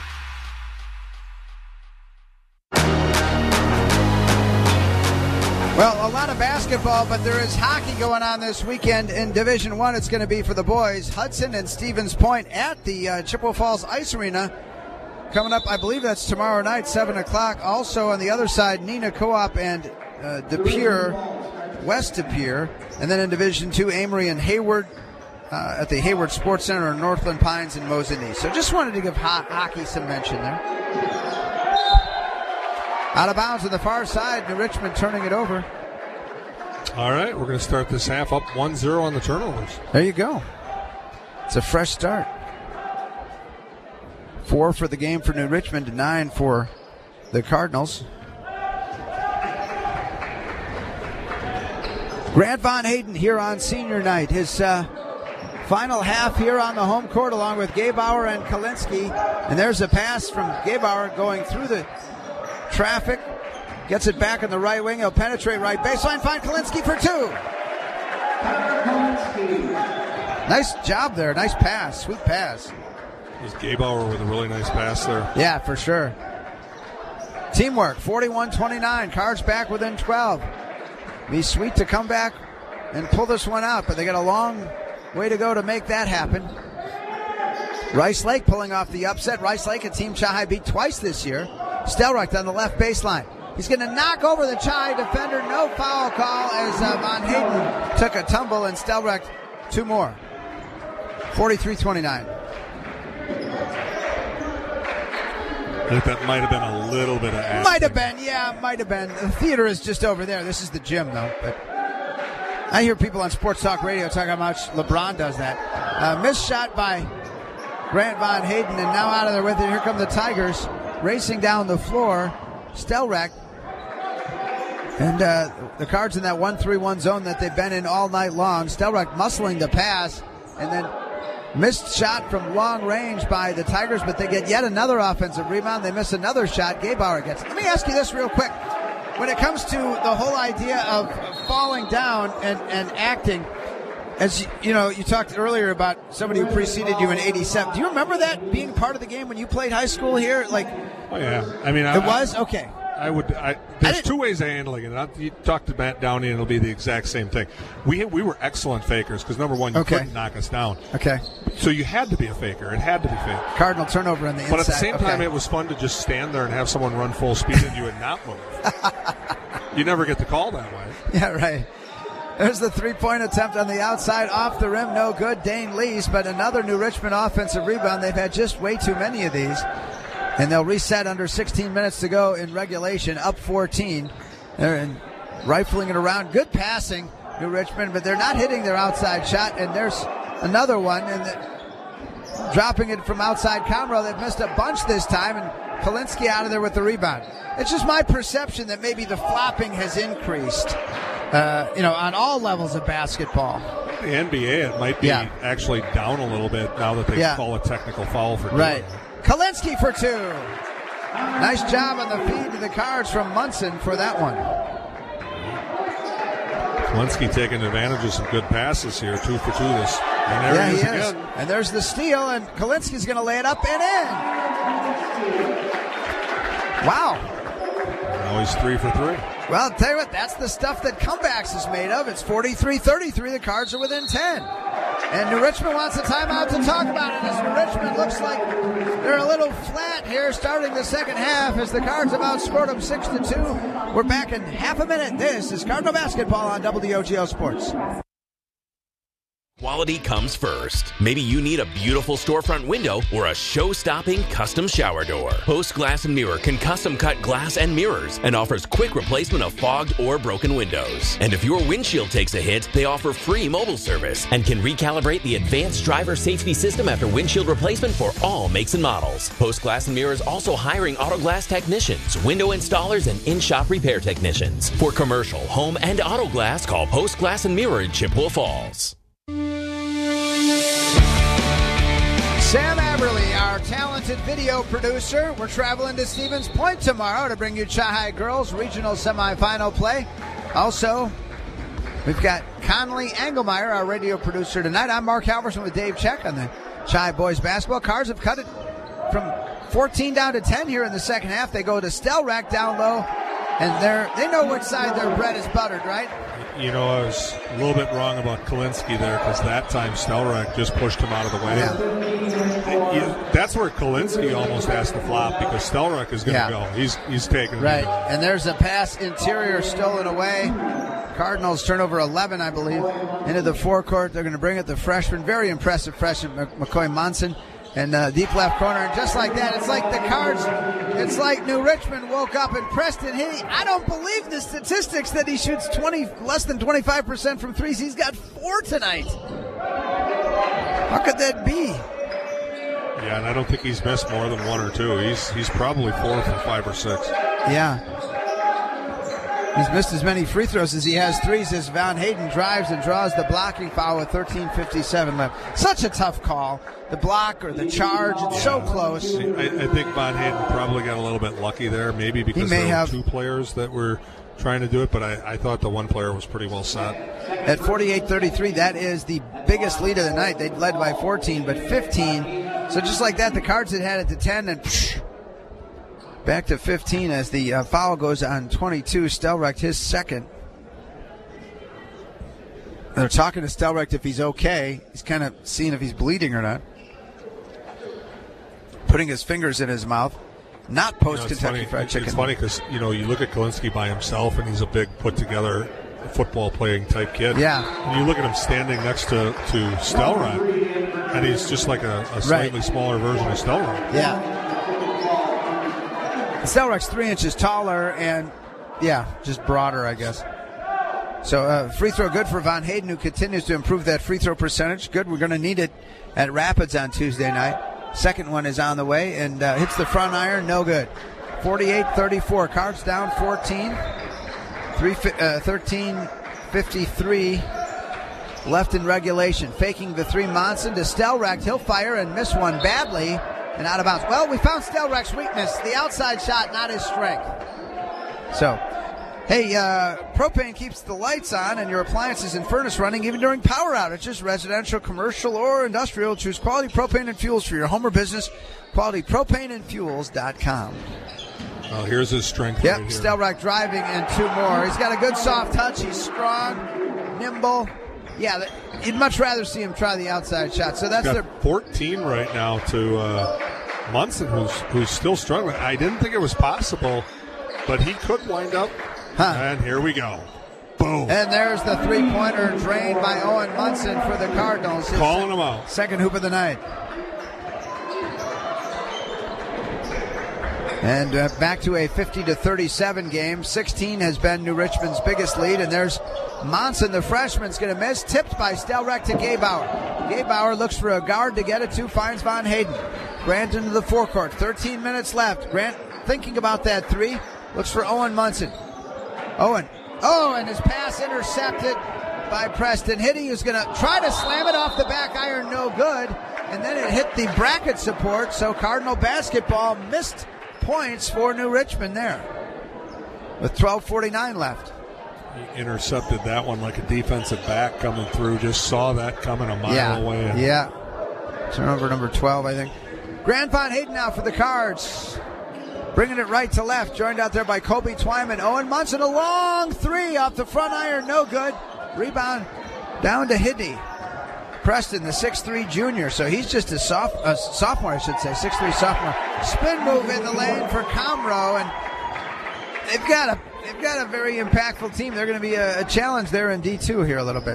Well, a lot of basketball, but there is hockey going on this weekend in Division One. It's going to be for the boys. Hudson and Stevens Point at the uh, Chippewa Falls Ice Arena. Coming up, I believe that's tomorrow night, seven o'clock. Also on the other side, Nina Co-op and uh, De Pere, West De Pere. And then in Division Two, Amory and Hayward uh, at the Hayward Sports Center in Northland Pines and Mosinee. So just wanted to give ho- hockey some mention there. Out of bounds on the far side, New Richmond turning it over. All right, we're going to start this half up one zero on the turnovers. There you go. It's a fresh start. Four for the game for New Richmond and nine for the Cardinals. Grant Von Hayden here on senior night. His uh, final half here on the home court along with Gebauer and Kalinsky. And there's a pass from Gebauer going through the traffic, gets it back in the right wing. He'll penetrate right baseline, find Kalinsky for two. Nice job there. Nice pass. Sweet pass. It was Gebauer with a really nice pass there. Yeah, for sure. Teamwork, forty-one twenty-nine. Cards back within twelve. Be sweet to come back and pull this one out, but they got a long way to go to make that happen. Rice Lake pulling off the upset. Rice Lake, a team Chai beat twice this year. Stelrecht on the left baseline. He's going to knock over the Chai defender. No foul call as uh, Von Hayden took a tumble, and Stelrecht two more. forty-three twenty-nine. I think that might have been a little bit of asking. Might have been, yeah, might have been. The theater is just over there. This is the gym, though. But I hear people on Sports Talk Radio talking about how much LeBron does that. Uh, missed shot by Grant Von Hayden, and now out of there with it. Here come the Tigers racing down the floor. Stelrach. And uh, the Cards in that one three one zone that they've been in all night long. Stelrach muscling the pass, and then missed shot from long range by the Tigers, but they get yet another offensive rebound. They miss another shot. Gebauer gets it. Let me ask you this real quick. When it comes to the whole idea of falling down and, and acting, as you, you know, you talked earlier about somebody who preceded you in eighty-seven. Do you remember that being part of the game when you played high school here? Like, oh yeah, I mean, it I, was okay. I would. I, there's I two ways of handling it. You talk to Matt Downey, and it'll be the exact same thing. We we were excellent fakers because number one, you okay. couldn't knock us down. Okay. So you had to be a faker. It had to be fake. Cardinal turnover on the but inside. But at the same okay. time, it was fun to just stand there and have someone run full speed at you and not move. You never get the call that way. Yeah, right. There's the three-point attempt on the outside, off the rim, no good. Dane Lees, but another New Richmond offensive rebound. They've had just way too many of these. And they'll reset under sixteen minutes to go in regulation, up fourteen. They're in, rifling it around. Good passing, New Richmond, but they're not hitting their outside shot. And there's another one, and the, dropping it from outside Comro. They've missed a bunch this time, and Kalinsky out of there with the rebound. It's just my perception that maybe the flopping has increased, uh, you know, on all levels of basketball. The N B A, it might be yeah. actually down a little bit now that they yeah. call a technical foul for doing right. it. Kalinsky for two. Nice job on the feed to the Cards from Munson for that one. Kalinsky taking advantage of some good passes here, two for two this. And there yeah, he is, he again. is. And there's the steal, and Kalinsky's going to lay it up and in. Wow. Now he's three for three. Well, I'll tell you what, that's the stuff that comebacks is made of. It's forty-three thirty-three. The Cards are within ten. And New Richmond wants a timeout to talk about it, as New Richmond looks like they're a little flat here starting the second half as the Cards have outscored them six to two. We're back in half a minute. This is Cardinal Basketball on W O G O Sports. Quality comes first. Maybe you need a beautiful storefront window or a show-stopping custom shower door. Post Glass and Mirror can custom cut glass and mirrors and offers quick replacement of fogged or broken windows. And if your windshield takes a hit, they offer free mobile service and can recalibrate the advanced driver safety system after windshield replacement for all makes and models. Post Glass and Mirror is also hiring auto glass technicians, window installers, and in-shop repair technicians. For commercial, home, and auto glass, call Post Glass and Mirror in Chippewa Falls. Sam Aberly, our talented video producer. We're traveling to Stevens Point tomorrow to bring you Chi-Hi Girls Regional Semifinal play. Also, we've got Conley Engelmeyer, our radio producer tonight. I'm Mark Halverson with Dave Check on the Chi Boys basketball. Cards have cut it from fourteen down to ten here in the second half. They go to Stelrach down low, and they're they know which side their bread is buttered, right? You know, I was a little bit wrong about Kalinsky there because that time Stelrach just pushed him out of the way. Yeah. You, that's where Kalinsky almost has to flop because Stelrach is going to Yeah. go. He's he's taking it. Right, and there's a pass interior stolen away. Cardinals turnover eleven, I believe, into the forecourt. They're going to bring it the freshman, very impressive freshman, McCoy Monson, and uh, deep left corner. And just like that, it's like the Cards, it's like New Richmond woke up and Preston Hinney. I don't believe the statistics that he shoots twenty less than twenty-five percent from threes. He's got four tonight. How could that be? Yeah, and I don't think he's missed more than one or two. He's he's probably four for five or six. Yeah. He's missed as many free throws as he has threes as Von Hayden drives and draws the blocking foul with thirteen fifty-seven left. Such a tough call. The block or the charge, it's Yeah. so close. I, I think Von Hayden probably got a little bit lucky there, maybe because may there were have. two players that were trying to do it, but I, I thought the one player was pretty well set. At forty-eight thirty-three, that is the biggest lead of the night. They led by fourteen, but fifteen. So just like that, the Cards had had it to ten, and psh, back to fifteen as the uh, foul goes on twenty-two. Stelrach, his second. They're talking to Stelrach if he's okay. He's kind of seeing if he's bleeding or not. Putting his fingers in his mouth. Not post You know, it's Kentucky funny- Fried Chicken. It's funny because, you know, you look at Kalinsky by himself, and he's a big, put-together, football-playing type kid. Yeah. And you look at him standing next to, to Stelrach, and he's just like a, a slightly Right. smaller version of Stelrach. Yeah. Stelrach's three inches taller and, yeah, just broader, I guess. So uh, free throw good for Von Hayden, who continues to improve that free throw percentage. Good. We're going to need it at Rapids on Tuesday night. Second one is on the way and uh, hits the front iron. No good. forty-eight thirty-four. Cards down fourteen. Three, uh, thirteen fifty-three left in regulation. Faking the three, Monson to Stelrecht. He'll fire and miss one badly and out of bounds. Well, we found Stelrecht's weakness. The outside shot, not his strength. So, hey, uh, Propane keeps the lights on and your appliances and furnace running even during power outages. Residential, commercial, or industrial. Choose quality propane and fuels for your home or business. quality propane and fuels dot com. Oh, here's his strength. Yep, right here. Stelrecht driving and two more. He's got a good soft touch. He's strong, nimble. Yeah, you'd much rather see him try the outside shot. So that's got their fourteen right now to uh, Munson, who's who's still struggling. I didn't think it was possible, but he could wind up. Huh. And here we go. Boom. And there's the three-pointer drained by Owen Munson for the Cardinals. His Calling him out. Second hoop of the night. And uh, back to a fifty to thirty-seven game. sixteen has been New Richmond's biggest lead. And there's Monson, the freshman's going to miss. Tipped by Stelrecht to Gabauer. Gabauer looks for a guard to get it to. Finds Von Hayden. Grant into the forecourt. thirteen minutes left. Grant thinking about that three. Looks for Owen Munson. Owen. Oh, and his pass intercepted by Preston Hitty, who's going to try to slam it off the back iron. No good. And then it hit the bracket support. So Cardinal basketball missed points for New Richmond there with twelve forty-nine left. He intercepted that one like a defensive back coming through. Just saw that coming a mile yeah. away. Yeah. Turnover number twelve, I think. Grant Von Hayden now for the Cards. Bringing it right to left. Joined out there by Kobe Twyman. Owen Munson, a long three off the front iron. No good. Rebound down to Hidney. Preston, the six three junior, so he's just a soft, uh, sophomore, I should say, six three sophomore. Spin move in the lane for Comro, and they've got a they've got a very impactful team. They're going to be a, a challenge there in D two here a little bit.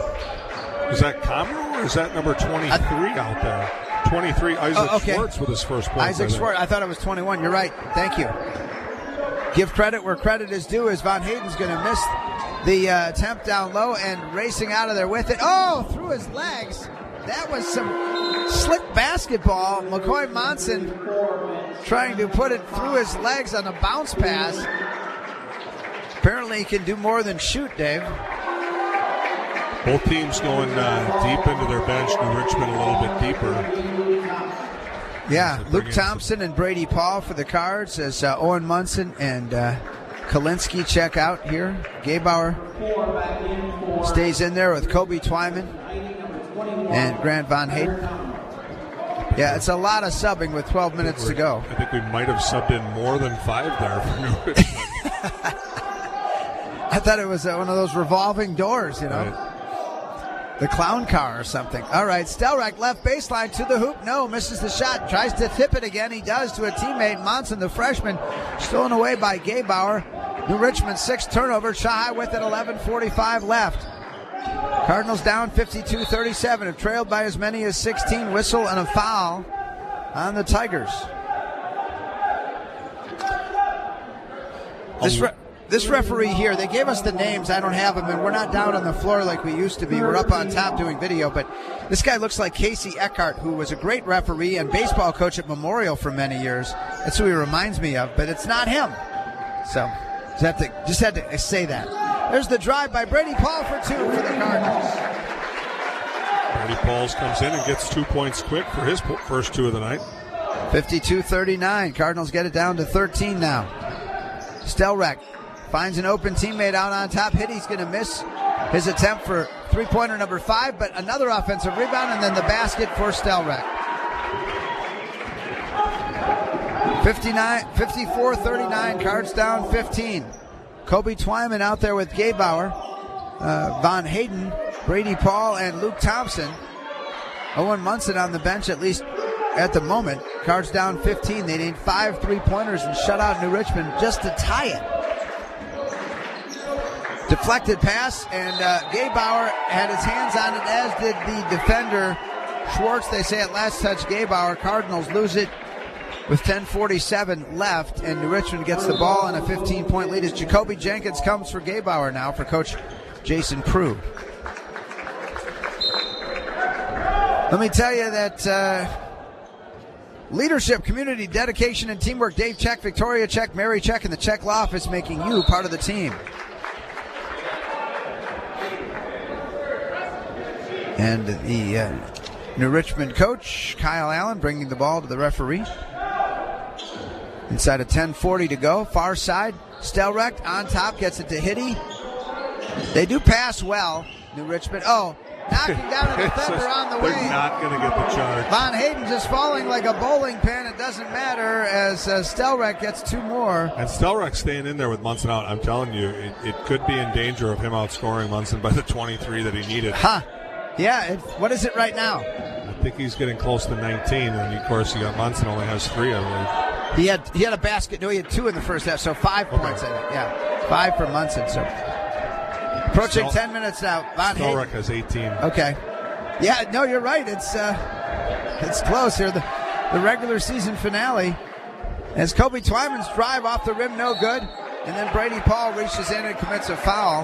Is that Comro or is that number twenty-three uh, out there? twenty-three, Isaac oh, okay. Schwartz with his first point. Isaac Schwartz, I thought it was twenty-one. You're right. Thank you. Give credit where credit is due, as Von Hayden's going to miss the uh, attempt down low and racing out of there with it. Oh, through his legs. That was some slick basketball. McCoy Monson trying to put it through his legs on a bounce pass. Apparently he can do more than shoot, Dave. Both teams going uh, deep into their bench. New Richmond a little bit deeper. Yeah, Luke Thompson and Brady Paul for the Cards as uh, Owen Munson and uh, Kalinsky check out here. Gabauer stays in there with Kobe Twyman and Grant Von Hayden. Yeah, it's a lot of subbing with twelve minutes to go. I think we might have subbed in more than five there for New Richmond. I thought it was uh, one of those revolving doors, you know. Right. The clown car or something. All right, Stelrecht left baseline to the hoop. No, misses the shot. Tries to tip it again. He does to a teammate. Monson, the freshman, stolen away by Gabauer. New Richmond, six turnover. Shy with it, eleven forty-five left. Cardinals down fifty-two thirty-seven. Have trailed by as many as sixteen. Whistle and a foul on the Tigers. This re- This referee here, they gave us the names. I don't have them, and we're not down on the floor like we used to be. We're up on top doing video, but this guy looks like Casey Eckhart, who was a great referee and baseball coach at Memorial for many years. That's who he reminds me of, but it's not him. So just had to, just had to say that. There's the drive by Brady Paul for two for the Cardinals. Brady Pauls comes in and gets two points quick for his first two of the night. fifty-two thirty-nine. Cardinals get it down to thirteen now. Stelrecht finds an open teammate out on top. Hitty's going to miss his attempt for three-pointer number five, but another offensive rebound, and then the basket for Stelrecht. fifty-nine, fifty-four thirty-nine, Cards down fifteen. Kobe Twyman out there with Gabauer, uh, Von Hayden, Brady Paul, and Luke Thompson. Owen Munson on the bench, at least at the moment. Cards down fifteen. They need five three-pointers and shut out New Richmond just to tie it. Deflected pass, and uh, Gabauer had his hands on it, as did the defender Schwartz. They say at last touch Gabauer. Cardinals lose it with ten forty-seven left, and New Richmond gets the ball and a fifteen-point lead as Jacoby Jenkins comes for Gabauer now for Coach Jason Prue. Let me tell you that uh, leadership, community, dedication, and teamwork. Dave Check, Victoria Check, Mary Check, and the Check Law Office making you part of the team. And the uh, New Richmond coach, Kyle Allen, bringing the ball to the referee. Inside of ten forty to go. Far side, Stelrecht on top, gets it to Hitty. They do pass well, New Richmond. Oh, knocking down a defender on the way. They're not going to get the charge. Von Hayden just falling like a bowling pin. It doesn't matter as uh, Stelrecht gets two more. And Stelrecht staying in there with Munson out. I'm telling you, it, it could be in danger of him outscoring Munson by the twenty-three that he needed. Huh. Yeah, it, what is it right now? I think he's getting close to nineteen, and of course, you got Munson only has three, I believe. He had he had a basket. No, he had two in the first half, so five okay. points, I think. Yeah, five for Munson. So approaching Stel- ten minutes now. Von Stelrecht has eighteen. Okay. Yeah, no, you're right. It's uh, it's close here. The, the regular season finale. As Kobe Twyman's drive off the rim, no good. And then Brady Paul reaches in and commits a foul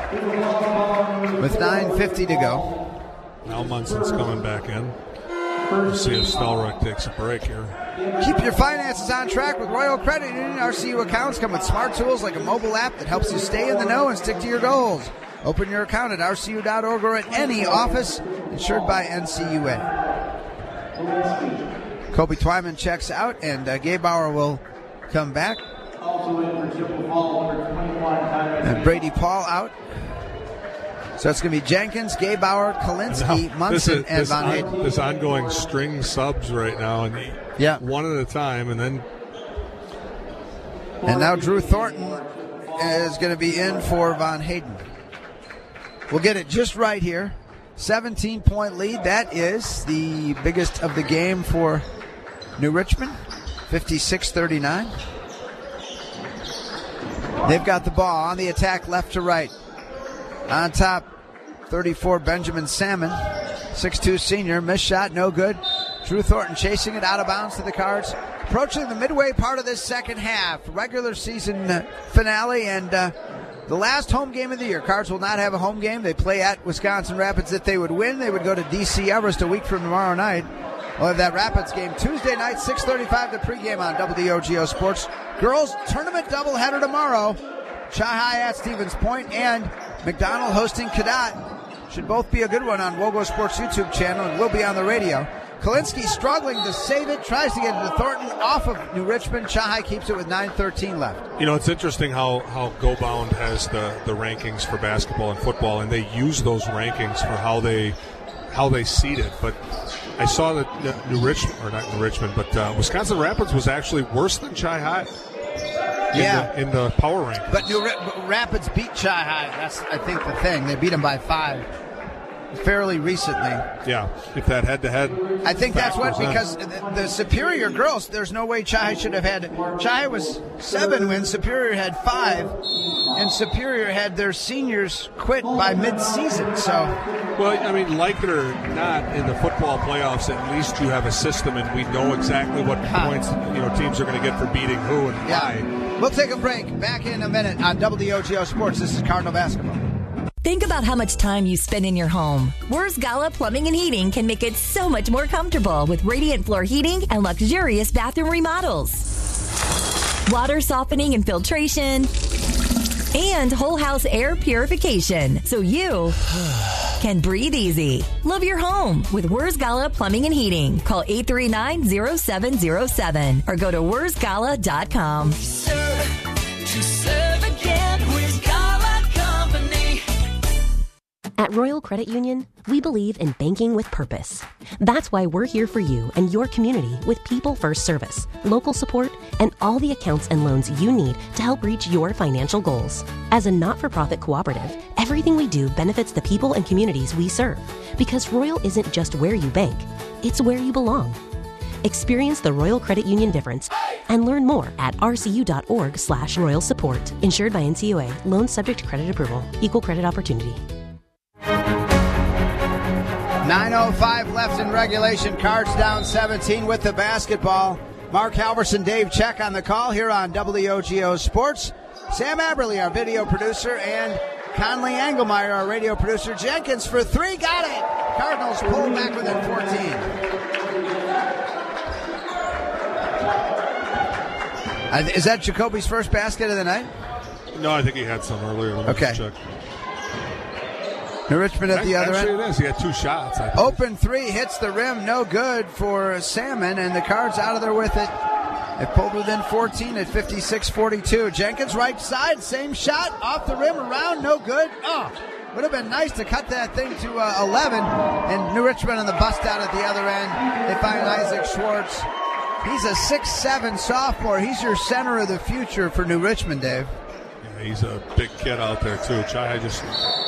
with nine fifty to go. Now Munson's coming back in. We'll see if Stelrecht takes a break here. Keep your finances on track with Royal Credit Union. R C U accounts come with smart tools like a mobile app that helps you stay in the know and stick to your goals. Open your account at R C U dot org or at any office insured by N C U A. Kobe Twyman checks out, and uh, Gabe Bauer will come back. And Brady Paul out. So it's going to be Jenkins, Gaybauer, Kalinsky, Munson, this is, and this Von on, Hayden. This ongoing string subs right now, and he, yeah, one at a time, and then. And now Drew Thornton is going to be in for Von Hayden. We'll get it just right here. seventeen-point lead. That is the biggest of the game for New Richmond. fifty-six thirty-nine. They've got the ball on the attack left to right. On top, thirty-four, Benjamin Salmon, six two senior, missed shot, no good. Drew Thornton chasing it out of bounds to the Cards. Approaching the midway part of this second half, regular season finale, and uh, the last home game of the year. Cards will not have a home game. They play at Wisconsin Rapids. If they would win, they would go to D C Everest a week from tomorrow night. We'll have that Rapids game Tuesday night, six thirty-five, the pregame on W O G O Sports. Girls tournament doubleheader tomorrow. Chi-High at Stevens Point and McDonald hosting Cadott. Should both be a good one on Wogo Sports YouTube channel and will be on the radio. Kalinsky struggling to save it, tries to get it to Thornton off of New Richmond. Chi-High keeps it with nine thirteen left. You know, it's interesting how, how GoBound has the, the rankings for basketball and football, and they use those rankings for how they how they seed it. But I saw that New Richmond, or not New Richmond, but uh, Wisconsin Rapids was actually worse than Chi-High. In yeah, the, in the power rank. But New Rapids beat Chi-High. That's, I think, the thing. They beat them by five fairly recently. Yeah, if that head-to-head. I think that's what, because the, the Superior girls, there's no way Chi-High should have had. Chi-High was seven wins, Superior had five, and Superior had their seniors quit by mid-season. So, well, I mean, like it or not, in the football playoffs, at least you have a system, and we know exactly what huh. points you know teams are going to get for beating who and yeah. why. We'll take a break. Back in a minute on W O G O Sports. This is Cardinal Basketball. Think about how much time you spend in your home. Wurz Gala Plumbing and Heating can make it so much more comfortable with radiant floor heating and luxurious bathroom remodels. Water softening and filtration. And whole house air purification. So you can breathe easy. Love your home with Wurz Gala Plumbing and Heating. Call eight three nine, zero seven zero seven or go to wurz gala dot com. Serve, to serve again, Wurz Gala Company. At Royal Credit Union, we believe in banking with purpose. That's why we're here for you and your community with people-first service, local support, and all the accounts and loans you need to help reach your financial goals. As a not-for-profit cooperative, everything we do benefits the people and communities we serve. Because Royal isn't just where you bank, it's where you belong. Experience the Royal Credit Union difference and learn more at rcu.org slash royal support. Insured by N C U A. Loans subject to credit approval. Equal credit opportunity. nine oh five left in regulation. Cards down seventeen with the basketball. Mark Halverson, Dave Check on the call here on W O G O Sports. Sam Aberle, our video producer, and Conley Engelmeyer, our radio producer. Jenkins for three, got it. Cardinals pull back within fourteen. Uh, is that Jacoby's first basket of the night? No, I think he had some earlier. Let me Okay. check. New Richmond at the other Actually, end. it is. He had two shots. I think. Open three, hits the rim, no good for Salmon, and the Cards out of there with it. They pulled within fourteen at fifty-six forty-two. Jenkins right side, same shot, off the rim, around, no good. Oh, would have been nice to cut that thing to uh, eleven. And New Richmond on the bust out at the other end. They find Isaac Schwartz. He's a six seven sophomore. He's your center of the future for New Richmond, Dave. Yeah, he's a big kid out there, too. Chai just...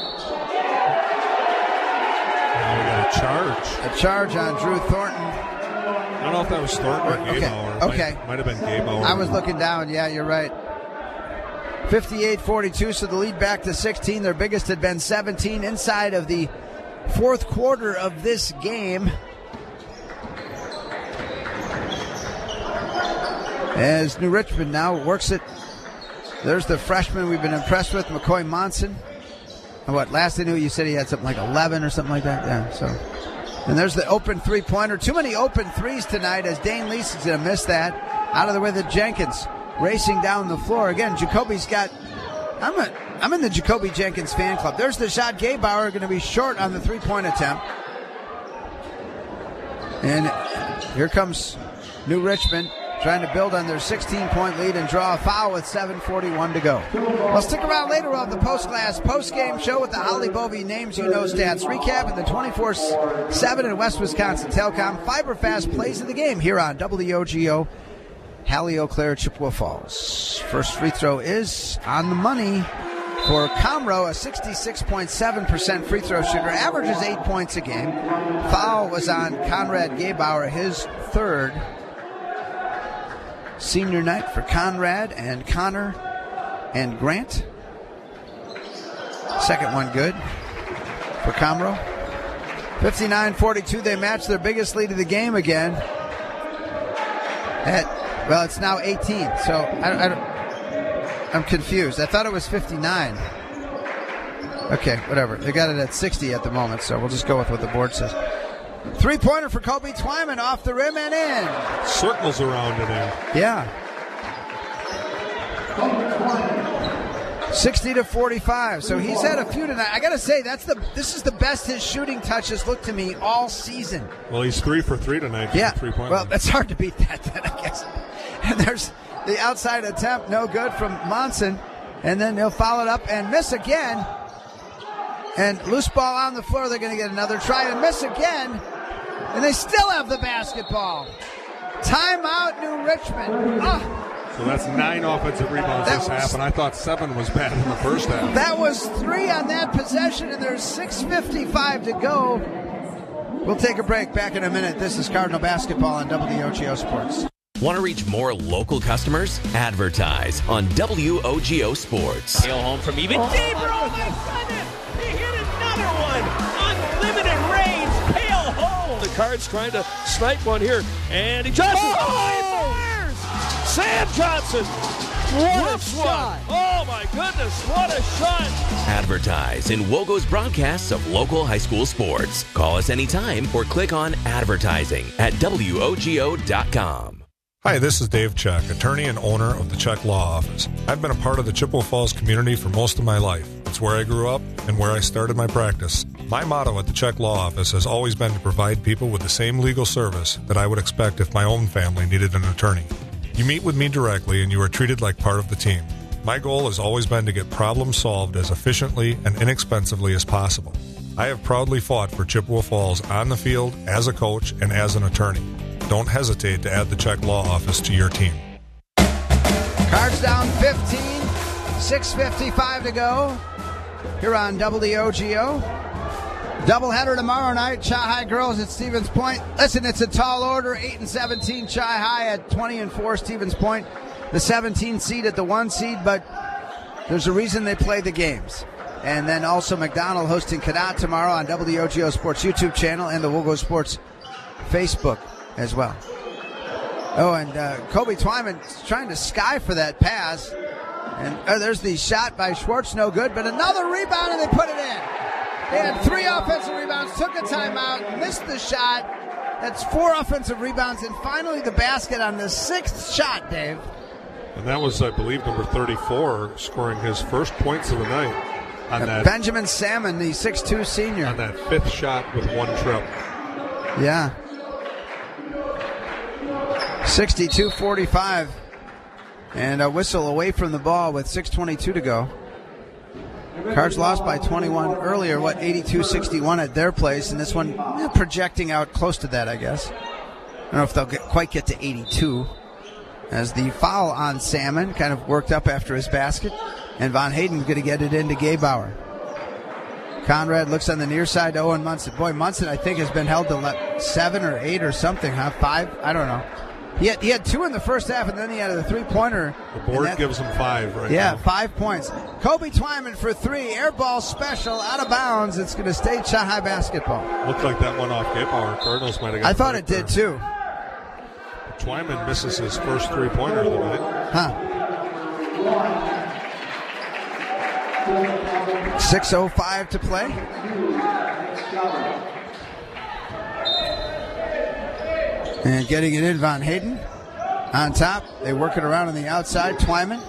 Now we got a charge. A charge on Drew Thornton. I don't know if that was Thornton or Gabauer. Okay. okay. Might, might have been Gabauer. I was looking down. Yeah, you're right. fifty-eight forty-two, so the lead back to sixteen. Their biggest had been seventeen inside of the fourth quarter of this game. As New Richmond now works it. There's the freshman we've been impressed with, McCoy Monson. And what, last I knew you said he had something like eleven or something like that? Yeah, so... And there's the open three-pointer. Too many open threes tonight as Dane Lease is going to miss that. Out of the way with Jenkins racing down the floor. Again, Jacoby's got... I'm a, I'm in the Jacoby Jenkins fan club. There's the shot. Gabauer going to be short on the three-point attempt. And here comes New Richmond trying to build on their sixteen-point lead and draw a foul with seven forty-one to go. Well, stick around later. We'll have the post-class, post-game show with the Holly Bovee Names You Know stats recap and the twenty-four seven in West Wisconsin Telecom Fiberfast plays of the game here on W O G O, Hallie Eau Claire, Chippewa Falls. First free throw is on the money for Comro, a sixty-six point seven percent free throw shooter, averages eight points a game. Foul was on Conrad Gabauer, his third. Senior night for Conrad and Connor and Grant. Second one good for Comro. fifty-nine forty-two, they match their biggest lead of the game again. At, well, it's now eighteen, so I, I don't, I'm confused. I thought it was fifty-nine. Okay, whatever. They got it at sixty at the moment, so we'll just go with what the board says. Three-pointer for Kobe Twyman off the rim and in. Circles around it in. Yeah. sixty to forty-five. So he's had a few tonight. I got to say, that's the this is the best his shooting touches looked to me all season. Well, he's three for three tonight. Yeah. Three-point Well, that's hard to beat that then, I guess. And there's the outside attempt, no good from Monson. And then he'll follow it up and miss again. And loose ball on the floor. They're going to get another try and miss again. And they still have the basketball. Timeout, New Richmond. Oh. So that's nine offensive rebounds that this was, half, and I thought seven was bad in the first half. That was three on that possession, and there's six fifty-five to go. We'll take a break. Back in a minute. This is Cardinal Basketball on W O G O Sports. Want to reach more local customers? Advertise on W O G O Sports. Hail home from even oh, deeper. Oh, my goodness. He hit another one. Unlimited range. Hail home. The Cards trying to snipe one here. And he just oh! fires. Sam Johnson. What a shot. Oh, my goodness. What a shot. Advertise in Wogo's broadcasts of local high school sports. Call us anytime or click on advertising at W O G O dot com. Hi, this is Dave Check, attorney and owner of the Check Law Office. I've been a part of the Chippewa Falls community for most of my life. It's where I grew up and where I started my practice. My motto at the Check Law Office has always been to provide people with the same legal service that I would expect if my own family needed an attorney. You meet with me directly and you are treated like part of the team. My goal has always been to get problems solved as efficiently and inexpensively as possible. I have proudly fought for Chippewa Falls on the field, as a coach, and as an attorney. Don't hesitate to add the Check Law Office to your team. Cards down fifteen, six fifty-five to go here on W O G O. Doubleheader tomorrow night, Chi-Hi girls at Stevens Point. Listen, it's a tall order, eight and seventeen Chi-Hi at twenty and four Stevens Point. The seventeen seed at the one seed, but there's a reason they play the games. And then also McDonald hosting Cadott tomorrow on W O G O Sports YouTube channel and the Wogo Sports Facebook as well. Oh, and uh, Kobe Twyman trying to sky for that pass. And uh, there's the shot by Schwartz, no good, but another rebound, and they put it in. They had three offensive rebounds, took a timeout, missed the shot. That's four offensive rebounds, and finally the basket on the sixth shot, Dave. And that was, I believe, number thirty-four, scoring his first points of the night. On that, Benjamin Salmon, the six two senior. On that fifth shot with one trip. Yeah. sixty-two forty-five. And a whistle away from the ball with six twenty-two to go. Cards lost by twenty-one earlier, what, eighty-two sixty-one at their place, and this one eh, projecting out close to that, I guess. I don't know if they'll get, quite get to eighty-two. As the foul on Salmon kind of worked up after his basket, and Von Hayden's going to get it into Gebauer. Conrad looks on the near side to Owen Munson. Boy, Munson, I think, has been held to le- seven or eight or something, huh? Five? I don't know. He had, he had two in the first half, and then he had a three-pointer. The board that, gives him five right yeah, now. Yeah, five points. Kobe Twyman for three. Air ball special, out of bounds. It's going to stay Shanghai basketball. Looked like that went off Gebauer. Cardinals might have got I thought it there. did, too. Twyman misses his first three-pointer of the night. Huh. six oh five to play. And getting it in, Von Hayden on top. They work it around on the outside. Twyman.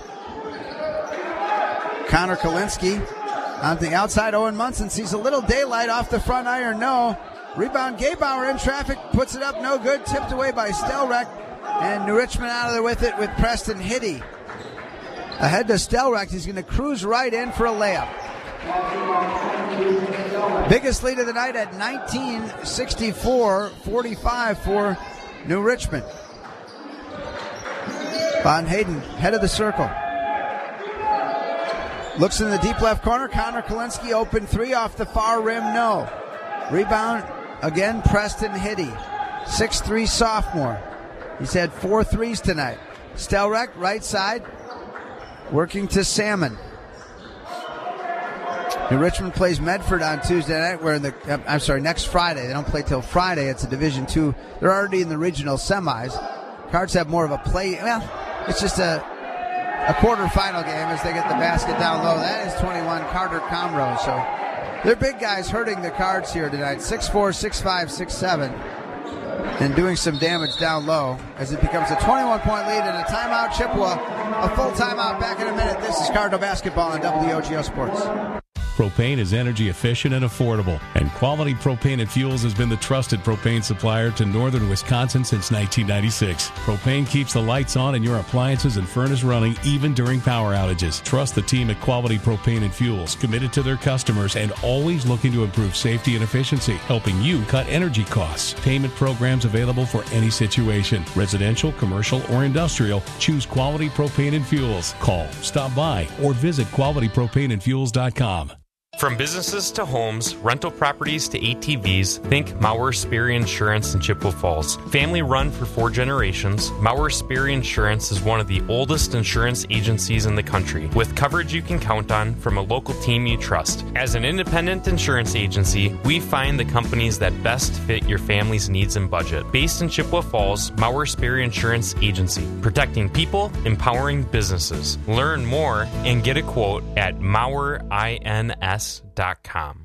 Connor Kalinske on the outside. Owen Munson sees a little daylight off the front iron. No. Rebound. Gebauer in traffic. Puts it up. No good. Tipped away by Stelrecht. And New Richmond out of there with it with Preston Hiddy. Ahead to Stelrecht. He's going to cruise right in for a layup. Biggest lead of the night at nineteen sixty-four forty-five for New Richmond. Von Hayden, head of the circle. Looks in the deep left corner. Connor Kalinske open three off the far rim. No. Rebound again, Preston Hiddy. six three sophomore. He's had four threes tonight. Stelrecht, right side. Working to Salmon. New Richmond plays Medford on Tuesday night. Where in the uh, I'm sorry, next Friday. They don't play till Friday. It's a Division Two. They're already in the regional semis. Cards have more of a play. Well, it's just a a quarterfinal game as they get the basket down low. That is twenty-one Carter Comro. So they're big guys hurting the Cards here tonight. six four, six five, six seven, and doing some damage down low as it becomes a twenty-one point lead and a timeout. Chippewa, a full timeout. Back in a minute. This is Cardinal basketball on W O G O Sports. Propane is energy efficient and affordable, and Quality Propane and Fuels has been the trusted propane supplier to northern Wisconsin since nineteen ninety-six. Propane keeps the lights on in your appliances and furnace running even during power outages. Trust the team at Quality Propane and Fuels, committed to their customers and always looking to improve safety and efficiency, helping you cut energy costs. Payment programs available for any situation, residential, commercial, or industrial. Choose Quality Propane and Fuels. Call, stop by, or visit quality propane and fuels dot com. From businesses to homes, rental properties to A T Vs, think Mauer Sperry Insurance in Chippewa Falls. Family run for four generations, Mauer Sperry Insurance is one of the oldest insurance agencies in the country, with coverage you can count on from a local team you trust. As an independent insurance agency, we find the companies that best fit your family's needs and budget. Based in Chippewa Falls, Mauer Sperry Insurance Agency, protecting people, empowering businesses. Learn more and get a quote at Mauer I N S dot com.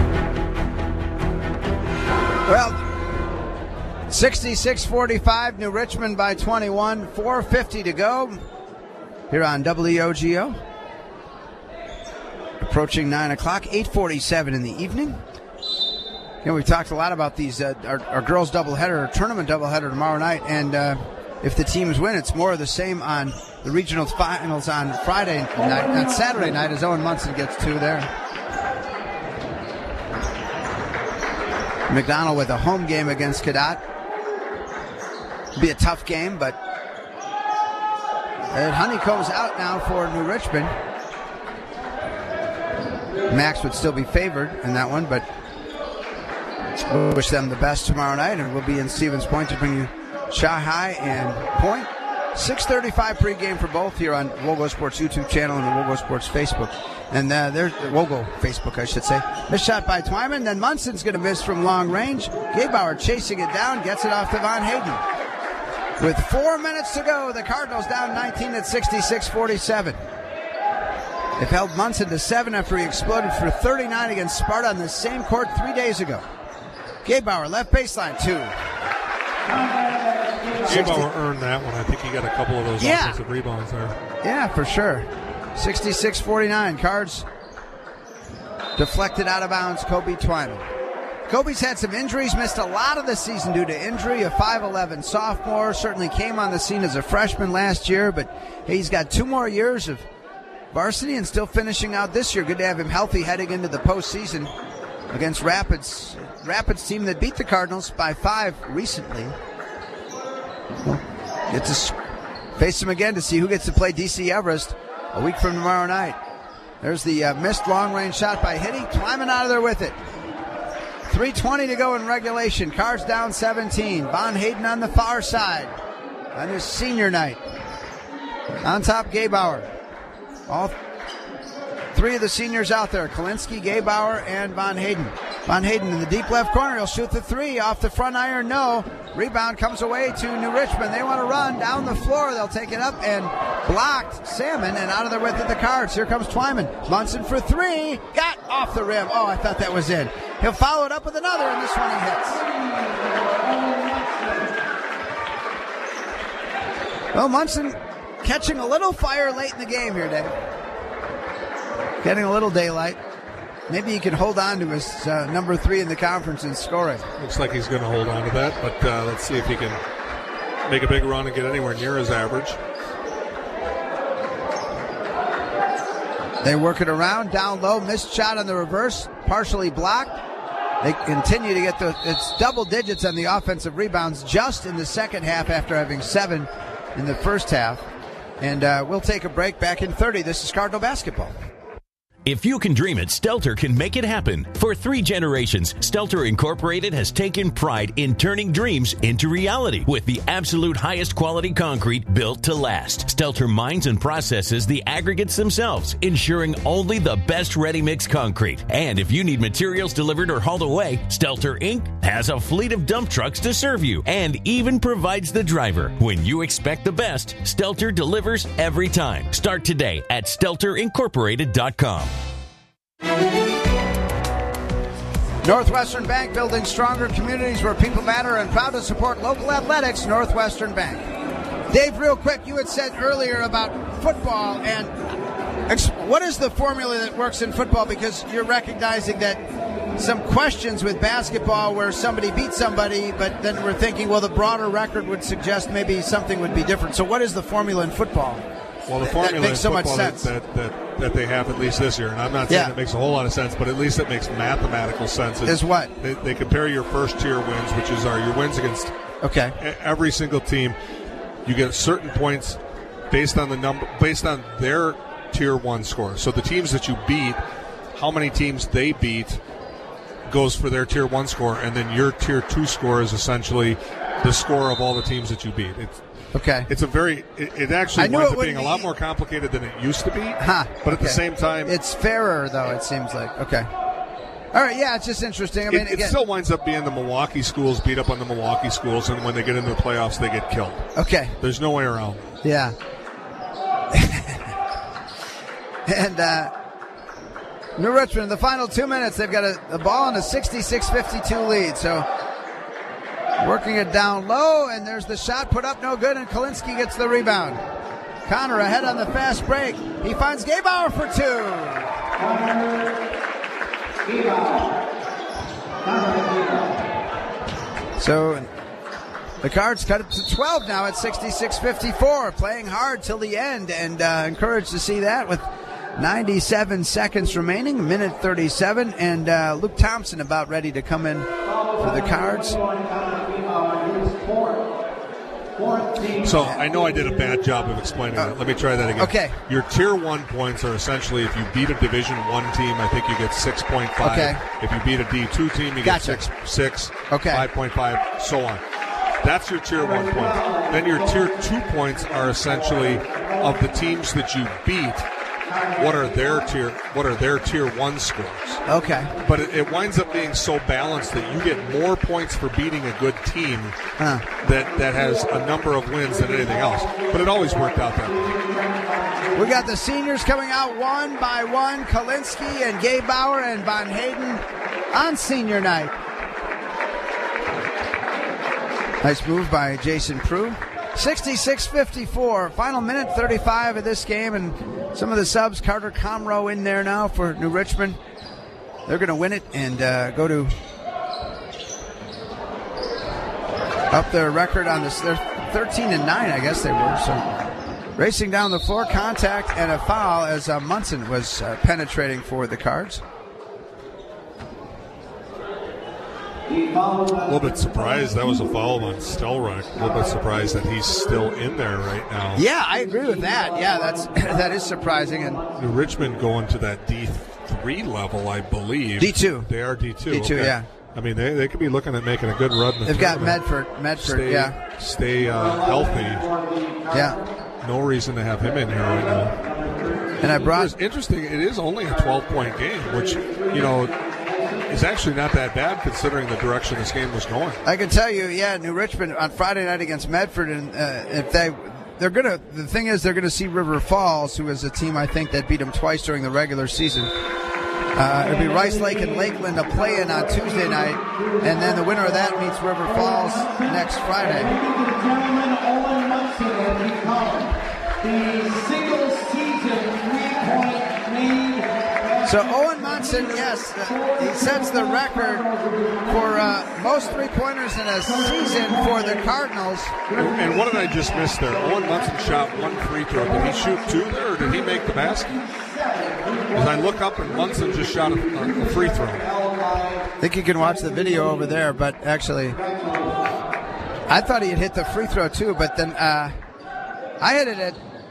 Well, sixty-six forty-five, New Richmond by twenty-one, four fifty to go here on W O G O. Approaching nine o'clock, eight forty-seven in the evening. You know, we've talked a lot about these, uh, our, our girls doubleheader, our tournament doubleheader tomorrow night, and uh, if the teams win, it's more of the same on the regional finals on Friday night, on Saturday night, as Owen Munson gets two there. McDonald with a home game against Cadott. Be a tough game, but and Honeycomb's out now for New Richmond. Max would still be favored in that one, but we'll wish them the best tomorrow night, and we'll be in Stevens Point to bring you Shanghai and Point. six thirty-five pregame for both here on Wogo Sports YouTube channel and the Wogo Sports Facebook. And uh, there's Wogo Facebook, I should say. Missed shot by Twyman. Then Munson's going to miss from long range. Gebauer chasing it down, gets it off to Von Hayden. With four minutes to go, the Cardinals down nineteen at sixty-six forty-seven. They've held Munson to seven after he exploded for thirty-nine against Sparta on the same court three days ago. Gebauer, left baseline, two. Gebauer earned that one. I think he got a couple of those Yeah. offensive rebounds there. Yeah, for sure. sixty-six forty-nine. Cards deflected out of bounds. Kobe Twyman. Kobe's had some injuries, missed a lot of the season due to injury. A five eleven sophomore, certainly came on the scene as a freshman last year, but he's got two more years of varsity and still finishing out this year. Good to have him healthy heading into the postseason against Rapids. Rapids team that beat the Cardinals by five recently. Get to face them again to see who gets to play D C Everest a week from tomorrow night. There's the uh, missed long-range shot by Hitty. Twyman out of there with it. three twenty to go in regulation. Cards down seventeen. Von Hayden on the far side on his senior night. On top, Gebauer. All three of the seniors out there. Kalinsky, Gebauer, and Von Hayden. Von Hayden in the deep left corner. He'll shoot the three. Off the front iron, no. Rebound comes away to New Richmond. They want to run down the floor. They'll take it up and blocked Salmon, and out of there with it the Cards. Here comes Twyman. Munson for three. Got off the rim. Oh, I thought that was in. He'll follow it up with another, and this one he hits. Well, Munson catching a little fire late in the game here, Dave. Getting a little daylight. Maybe he can hold on to his uh, number three in the conference in scoring. Looks like he's going to hold on to that, but uh, let's see if he can make a big run and get anywhere near his average. They work it around, down low, missed shot on the reverse, partially blocked. They continue to get the, it's double digits on the offensive rebounds just in the second half after having seven in the first half. And uh, we'll take a break. Back in thirty. This is Cardinal basketball. If you can dream it, Stelter can make it happen. For three generations, Stelter Incorporated has taken pride in turning dreams into reality with the absolute highest quality concrete built to last. Stelter mines and processes the aggregates themselves, ensuring only the best ready-mix concrete. And if you need materials delivered or hauled away, Stelter Incorporated has a fleet of dump trucks to serve you and even provides the driver. When you expect the best, Stelter delivers every time. Start today at stelter incorporated dot com. Northwestern Bank, building stronger communities where people matter, and proud to support local athletics. Northwestern Bank. Dave, real quick, you had said earlier about football, and what is the formula that works in football? Because you're recognizing that some questions with basketball where somebody beats somebody, but then we're thinking, well, the broader record would suggest maybe something would be different. So what is the formula in football? Well, the formula that makes so in much football sense. That, that, that they have at least this year, and I'm not saying Yeah. it makes a whole lot of sense, but at least it makes mathematical sense. Is what? They, they compare your first tier wins, which is are your wins against okay. every single team. You get certain points based on the number, based on their tier one score. So the teams that you beat, how many teams they beat goes for their tier one score, and then your tier two score is essentially the score of all the teams that you beat. It's Okay. It's a very, it, it I actually knew winds it up being would a lot be- more complicated than it used to be. Huh, but at the okay. same time, It's fairer, though, it seems like. Okay. All right, yeah, it's just interesting. I mean, it, it again, still winds up being the Milwaukee schools beat up on the Milwaukee schools, and when they get into the playoffs, they get killed. Okay. There's no way around. Yeah. and uh, New Richmond, in the final two minutes, they've got a, a ball and a sixty-six fifty-two lead. So working it down low, and there's the shot put up, no good, and Kalinsky gets the rebound. Connor ahead on the fast break. He finds Gebauer for two. So the Cards cut it to twelve now at sixty-six fifty-four, playing hard till the end, and uh, encouraged to see that with ninety-seven seconds remaining, minute thirty-seven, and uh, Luke Thompson about ready to come in for the Cards. So I know I did a bad job of explaining it. Let me try that again. Okay. Your tier one points are essentially if you beat a Division One team, I think you get six point five. Okay. If you beat a D two team, you Gotcha. get six, six, Okay. five point five, so on. That's your tier one points. Then your tier two points are essentially of the teams that you beat. What are their tier? What are their tier one scores? Okay. But it, it winds up being so balanced that you get more points for beating a good team Huh. that, that has a number of wins than anything else. But it always worked out that way. We got the seniors coming out one by one. Kalinsky and Gaybauer and Von Hayden on senior night. Nice move by Jason Prue. sixty-six fifty-four. Final minute thirty-five of this game, and some of the subs. Carter Comroe in there now for New Richmond. They're going to win it and uh, go to up their record on this. They're thirteen and nine, I guess they were. So racing down the floor, contact and a foul as uh, Munson was uh, penetrating for the Cards. A little bit surprised that was a foul on Stelrach. A little bit surprised that he's still in there right now. Yeah, I agree with that. Yeah, that's that is surprising. And New Richmond going to that D three level, I believe. D two. They are D two. D two, okay. yeah. I mean, they, they could be looking at making a good run. In the They've got tournament. Medford. Medford, stay, yeah. Stay uh, healthy. Yeah. No reason to have him in here right now. And I brought. It's interesting. It is only a twelve-point game, which, you know, is actually not that bad considering the direction this game was going. I can tell you, yeah, New Richmond on Friday night against Medford, and uh, if they. They're gonna. The thing is, they're gonna see River Falls, who is a team I think that beat them twice during the regular season. Uh, it'll be Rice Lake and Lakeland a play-in on Tuesday night, and then the winner of that meets River Falls next Friday. Gentlemen, Owen Munson will become the single-season three-point lead. So Owen Munson, yes, uh, he sets the record for uh, most three-pointers in a season for the Cardinals. And, and what did I just miss there? Owen Munson shot one free throw. Did he shoot two there, or did he make the basket? As I look up, and Munson just shot a, a free throw. I think you can watch the video over there, but actually, I thought he had hit the free throw too, but then uh, I hit it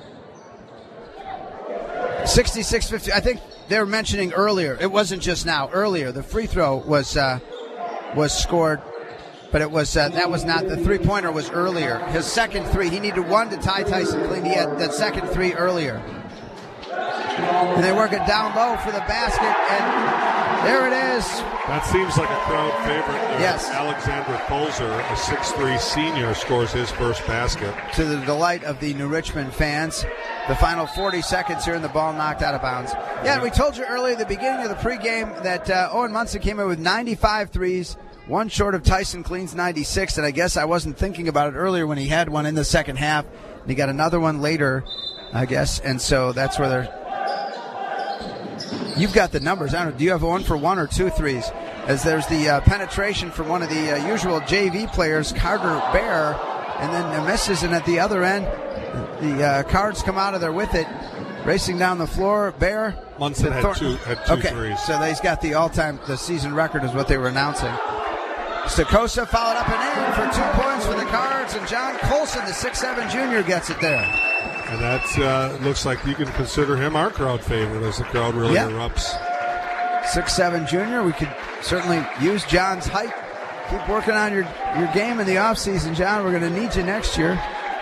at sixty-six fifty. I think they were mentioning earlier. It wasn't just now. Earlier, the free throw was uh, was scored, but it was uh, that was not the three pointer. Was earlier. His second three. He needed one to tie Tyson Clean. He had that second three earlier. And they work it down low for the basket, and there it is. That seems like a crowd favorite there. Yes. Alexander Kolzer, a six three senior, scores his first basket. To the delight of the New Richmond fans. The final forty seconds here, and the ball knocked out of bounds. Yeah, we told you earlier at the beginning of the pregame that uh, Owen Munson came in with ninety-five threes, one short of Tyson Clean's ninety-six, and I guess I wasn't thinking about it earlier when he had one in the second half. And he got another one later, I guess, and so that's where they're... You've got the numbers. I don't know. Do you have one for one or two threes? As there's the uh, penetration from one of the uh, usual J V players, Carter Bear, and then uh, misses. And at the other end, the uh, Cards come out of there with it, racing down the floor. Bear. Munson had two, had two okay, threes. so he's got the all-time, the season record is what they were announcing. Stakosa followed up and in for two points for the Cards, and John Colson, the six seven junior, gets it there. And that uh, looks like you can consider him our crowd favorite as the crowd really yeah. erupts. six seven junior. We could certainly use John's height. Keep working on your, your game in the offseason, John. We're going to need you next year.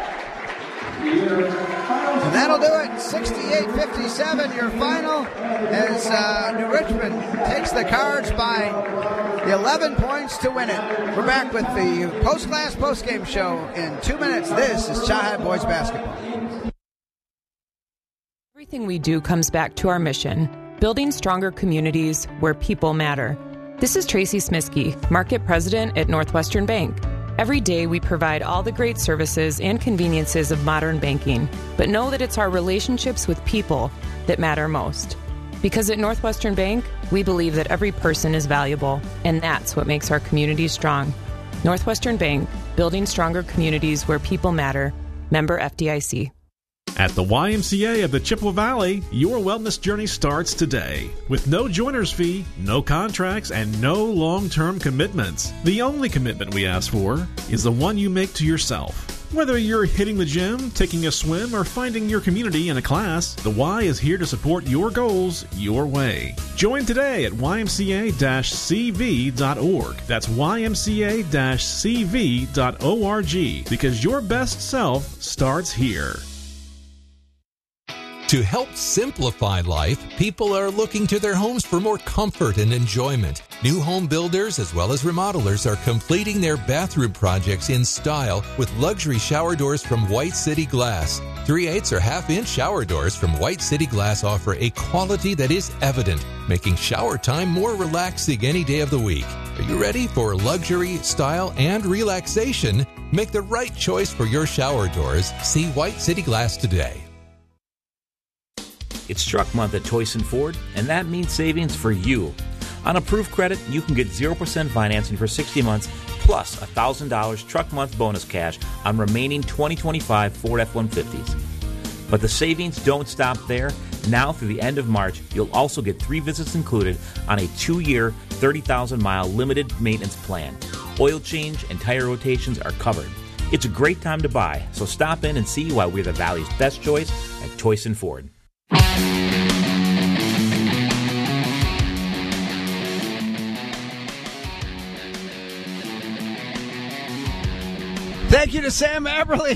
And that'll do it. sixty-eight fifty-seven, your final, as uh, New Richmond takes the Cards by eleven points to win it. We're back with the post-class post-game show in two minutes. This is Chi-Hi Boys Basketball. Everything we do comes back to our mission, building stronger communities where people matter. This is Tracy Smiskey, Market President at Northwestern Bank. Every day we provide all the great services and conveniences of modern banking, but know that it's our relationships with people that matter most. Because at Northwestern Bank, we believe that every person is valuable, and that's what makes our communities strong. Northwestern Bank, building stronger communities where people matter. Member F D I C. At the Y M C A of the Chippewa Valley, your wellness journey starts today. With no joiner's fee, no contracts, and no long-term commitments. The only commitment we ask for is the one you make to yourself. Whether you're hitting the gym, taking a swim, or finding your community in a class, the Y is here to support your goals your way. Join today at Y M C A C V dot org. That's Y M C A C V dot org, because your best self starts here. To help simplify life, people are looking to their homes for more comfort and enjoyment. New home builders as well as remodelers are completing their bathroom projects in style with luxury shower doors from White City Glass. three eighths or half-inch shower doors from White City Glass offer a quality that is evident, making shower time more relaxing any day of the week. Are you ready for luxury, style, and relaxation? Make the right choice for your shower doors. See White City Glass today. It's truck month at Toyson Ford, and that means savings for you. On approved credit, you can get zero percent financing for sixty months, plus one thousand dollars truck month bonus cash on remaining twenty twenty-five Ford F one fifties. But the savings don't stop there. Now through the end of March, you'll also get three visits included on a two-year, thirty thousand mile limited maintenance plan. Oil change and tire rotations are covered. It's a great time to buy, so stop in and see why we're the Valley's best choice at Toyson Ford. Thank you to Sam Eberly.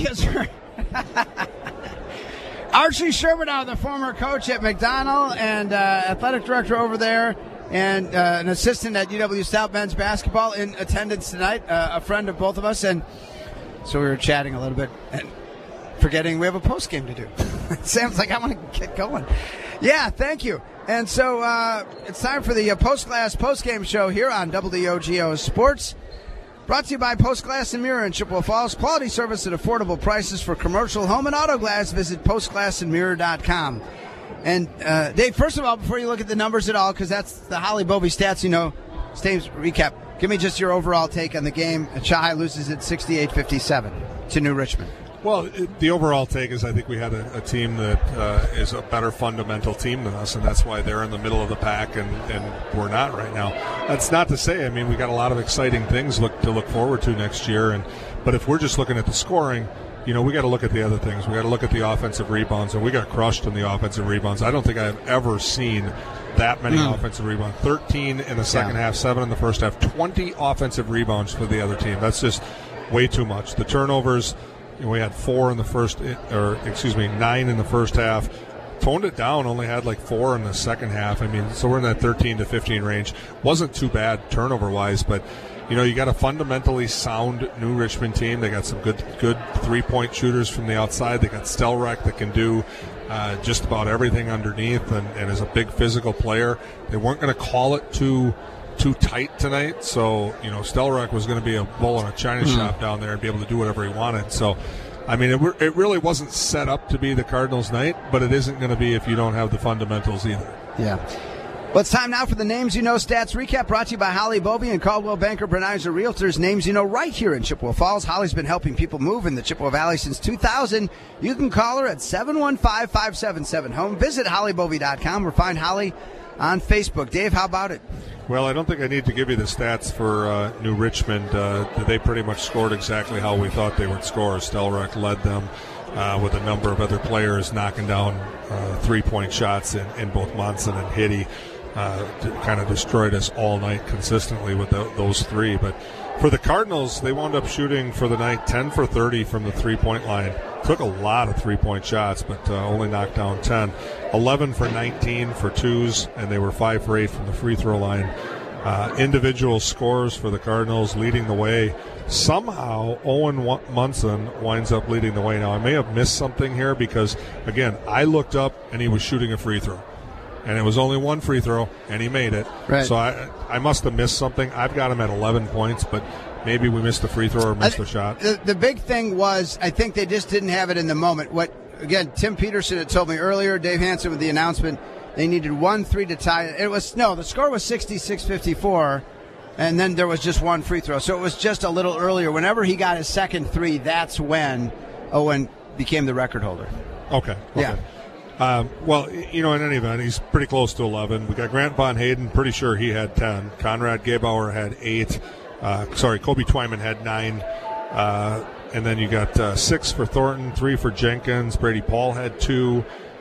Archie Sherman, the former coach at McDonell and uh, athletic director over there, and uh, an assistant at U W South men's basketball, in attendance tonight, uh, a friend of both of us. And so we were chatting a little bit and forgetting we have a post game to do. Sam's like, I want to get going. Yeah, thank you. And so uh, it's time for the uh, Post Glass post game show here on W O G O Sports. Brought to you by Post Glass and Mirror in Chippewa Falls. Quality service at affordable prices for commercial, home, and auto glass. Visit post glass and mirror dot com. And, uh, Dave, first of all, before you look at the numbers at all, because that's the Holly Bovee stats, you know, Staves recap, give me just your overall take on the game. Chai loses at sixty-eight fifty-seven to New Richmond. Well, it, the overall take is I think we had a, a team that uh, is a better fundamental team than us, and that's why they're in the middle of the pack, and, and we're not right now. That's not to say, I mean, we got a lot of exciting things look to look forward to next year, and but if we're just looking at the scoring, you know, we got to look at the other things. We got to look at the offensive rebounds, and we got crushed in the offensive rebounds. I don't think I've ever seen that many mm. offensive rebounds. thirteen in the second yeah. half, seven in the first half, twenty offensive rebounds for the other team. That's just way too much. The turnovers, you know, we had four in the first, or excuse me, nine in the first half. Toned it down, only had like four in the second half. I mean, so we're in that thirteen to fifteen range. Wasn't too bad turnover-wise, but, you know, you got a fundamentally sound New Richmond team. They got some good good three-point shooters from the outside. They got Stelrek that can do uh, just about everything underneath and, and is a big physical player. They weren't going to call it too too tight tonight, so, you know, Stelrek was going to be a bull in a china mm-hmm. shop down there and be able to do whatever he wanted. So, I mean, it, it really wasn't set up to be the Cardinals' night, but it isn't going to be if you don't have the fundamentals either. Yeah. Well, it's time now for the Names You Know Stats Recap, brought to you by Holly Bovee and Caldwell Banker Berneiser Realtors. Names you know right here in Chippewa Falls. Holly's been helping people move in the Chippewa Valley since two thousand. You can call her at seven one five, five seven seven, home. Visit holly bovee dot com or find Holly on Facebook. Dave, how about it? Well, I don't think I need to give you the stats for uh, New Richmond. Uh, they pretty much scored exactly how we thought they would score. Stelrek led them uh, with a number of other players knocking down uh, three-point shots in, in both Monson and Hitty. Uh, kind of destroyed us all night consistently with the, those three. But for the Cardinals, they wound up shooting for the night ten for thirty from the three-point line. Took a lot of three-point shots, but uh, only knocked down ten. eleven for nineteen for twos, and they were five for eight from the free throw line. Uh, individual scores for the Cardinals leading the way. Somehow, Owen Munson winds up leading the way. Now, I may have missed something here because, again, I looked up and he was shooting a free throw. And it was only one free throw, and he made it. Right. So I I must have missed something. I've got him at eleven points, but maybe we missed a free throw or missed I, a shot. The, the big thing was I think they just didn't have it in the moment. What again, Tim Peterson had told me earlier, Dave Hansen with the announcement, they needed one three to tie it. It was no, the score was sixty-six fifty-four, and then there was just one free throw. So it was just a little earlier. Whenever he got his second three, that's when Owen became the record holder. Okay. okay. Yeah. Um, well, you know, in any event, he's pretty close to eleven. We got Grant Von Hayden, pretty sure he had ten. Conrad Gebauer had eight. Uh, sorry, Kobe Twyman had nine. Uh, and then you got uh, six for Thornton, three for Jenkins. Brady Paul had two.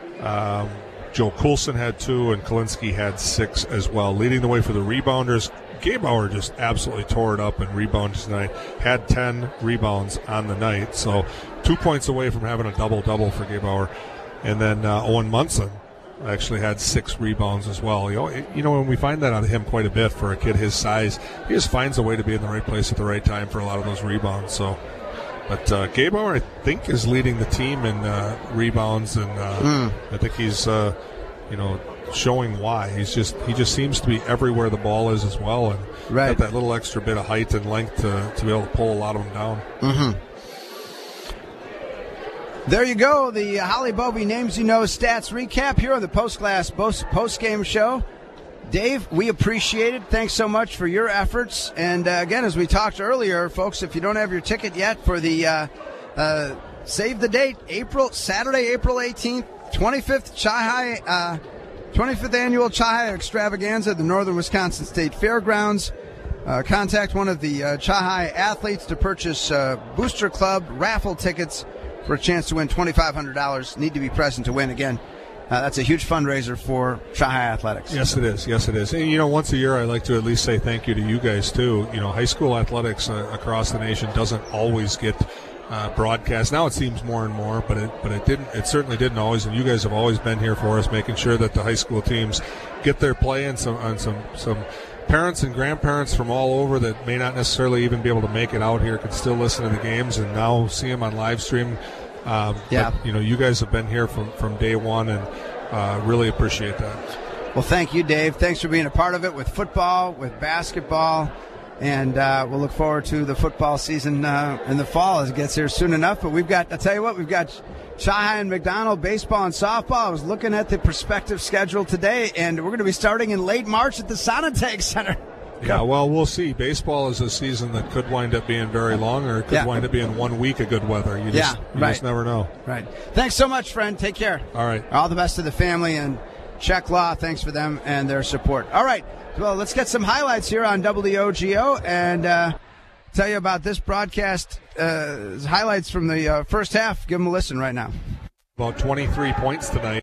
Um, Joe Coulson had two, and Kalinsky had six as well. Leading the way for the rebounders, Gebauer just absolutely tore it up and rebounded tonight. Had ten rebounds on the night, so two points away from having a double-double for Gebauer. And then uh, Owen Munson, actually had six rebounds as well. You know, you know, when we find that out of him quite a bit for a kid his size, he just finds a way to be in the right place at the right time for a lot of those rebounds. So, but uh, Gebauer, I think, is leading the team in uh, rebounds, and uh, mm. I think he's, uh, you know, showing why. He's just he just seems to be everywhere the ball is as well, and right. got that little extra bit of height and length to, to be able to pull a lot of them down. Mm-hmm. There you go, the Holly Bovey Names You Know Stats Recap here on the Post Class Post Game Show. Dave, we appreciate it. Thanks so much for your efforts. And uh, again, as we talked earlier, folks, if you don't have your ticket yet for the uh, uh, save the date, April Saturday, April eighteenth, twenty-fifth Chi-Hi, uh, twenty-fifth annual Chi-Hi Extravaganza at the Northern Wisconsin State Fairgrounds. Uh, contact one of the uh, Chi-Hi athletes to purchase uh, Booster Club raffle tickets for a chance to win twenty-five hundred dollars. Need to be present to win. Again, uh, that's a huge fundraiser for Chi-Hi Athletics. Yes, it is. Yes, it is. And, you know, once a year I like to at least say thank you to you guys, too. You know, high school athletics uh, across the nation doesn't always get uh, broadcast. Now it seems more and more, but it but it didn't. It certainly didn't always. And you guys have always been here for us, making sure that the high school teams get their play and some on some some. Parents and grandparents from all over that may not necessarily even be able to make it out here can still listen to the games and now see them on live stream. Um, yeah. But, you know, you guys have been here from, from day one, and uh, really appreciate that. Well, thank you, Dave. Thanks for being a part of it with football, with basketball, and uh, we'll look forward to the football season uh, in the fall as it gets here soon enough. But we've got, I'll tell you what, we've got Chi-Hi and McDonald baseball and softball. I was looking at the prospective schedule today, and we're going to be starting in late March at the Sonentag Center. Yeah, well, we'll see. Baseball is a season that could wind up being very long, or it could yeah. wind up being one week of good weather. You just, yeah, you right. just never know. Right. Thanks so much, friend. Take care. All right. All the best to the family, and Czech Law, thanks for them and their support. All right. Well, let's get some highlights here on W O G O, and uh, tell you about this broadcast. Uh, highlights from the uh, first half. Give them a listen right now. About twenty-three points tonight.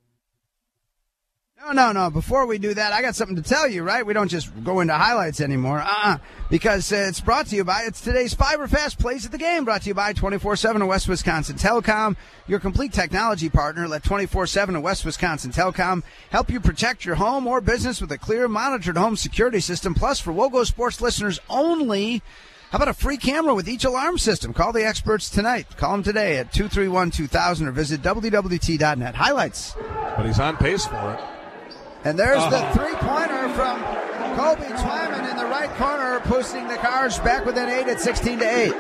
No, no, no. Before we do that, I got something to tell you, right? We don't just go into highlights anymore. Uh-uh. Because uh, it's brought to you by, it's today's Fiber Fast Plays of the Game, brought to you by twenty-four seven and West Wisconsin Telecom, your complete technology partner. Let twenty-four seven and West Wisconsin Telecom help you protect your home or business with a clear, monitored home security system. Plus, for WOGO Sports listeners only, how about a free camera with each alarm system? Call the experts tonight. Call them today at two three one two thousand or visit W W T dot net. Highlights. But he's on pace for it. And there's oh. the three-pointer from Kobe Twyman in the right corner, pushing the Cards back within eight at sixteen to eight.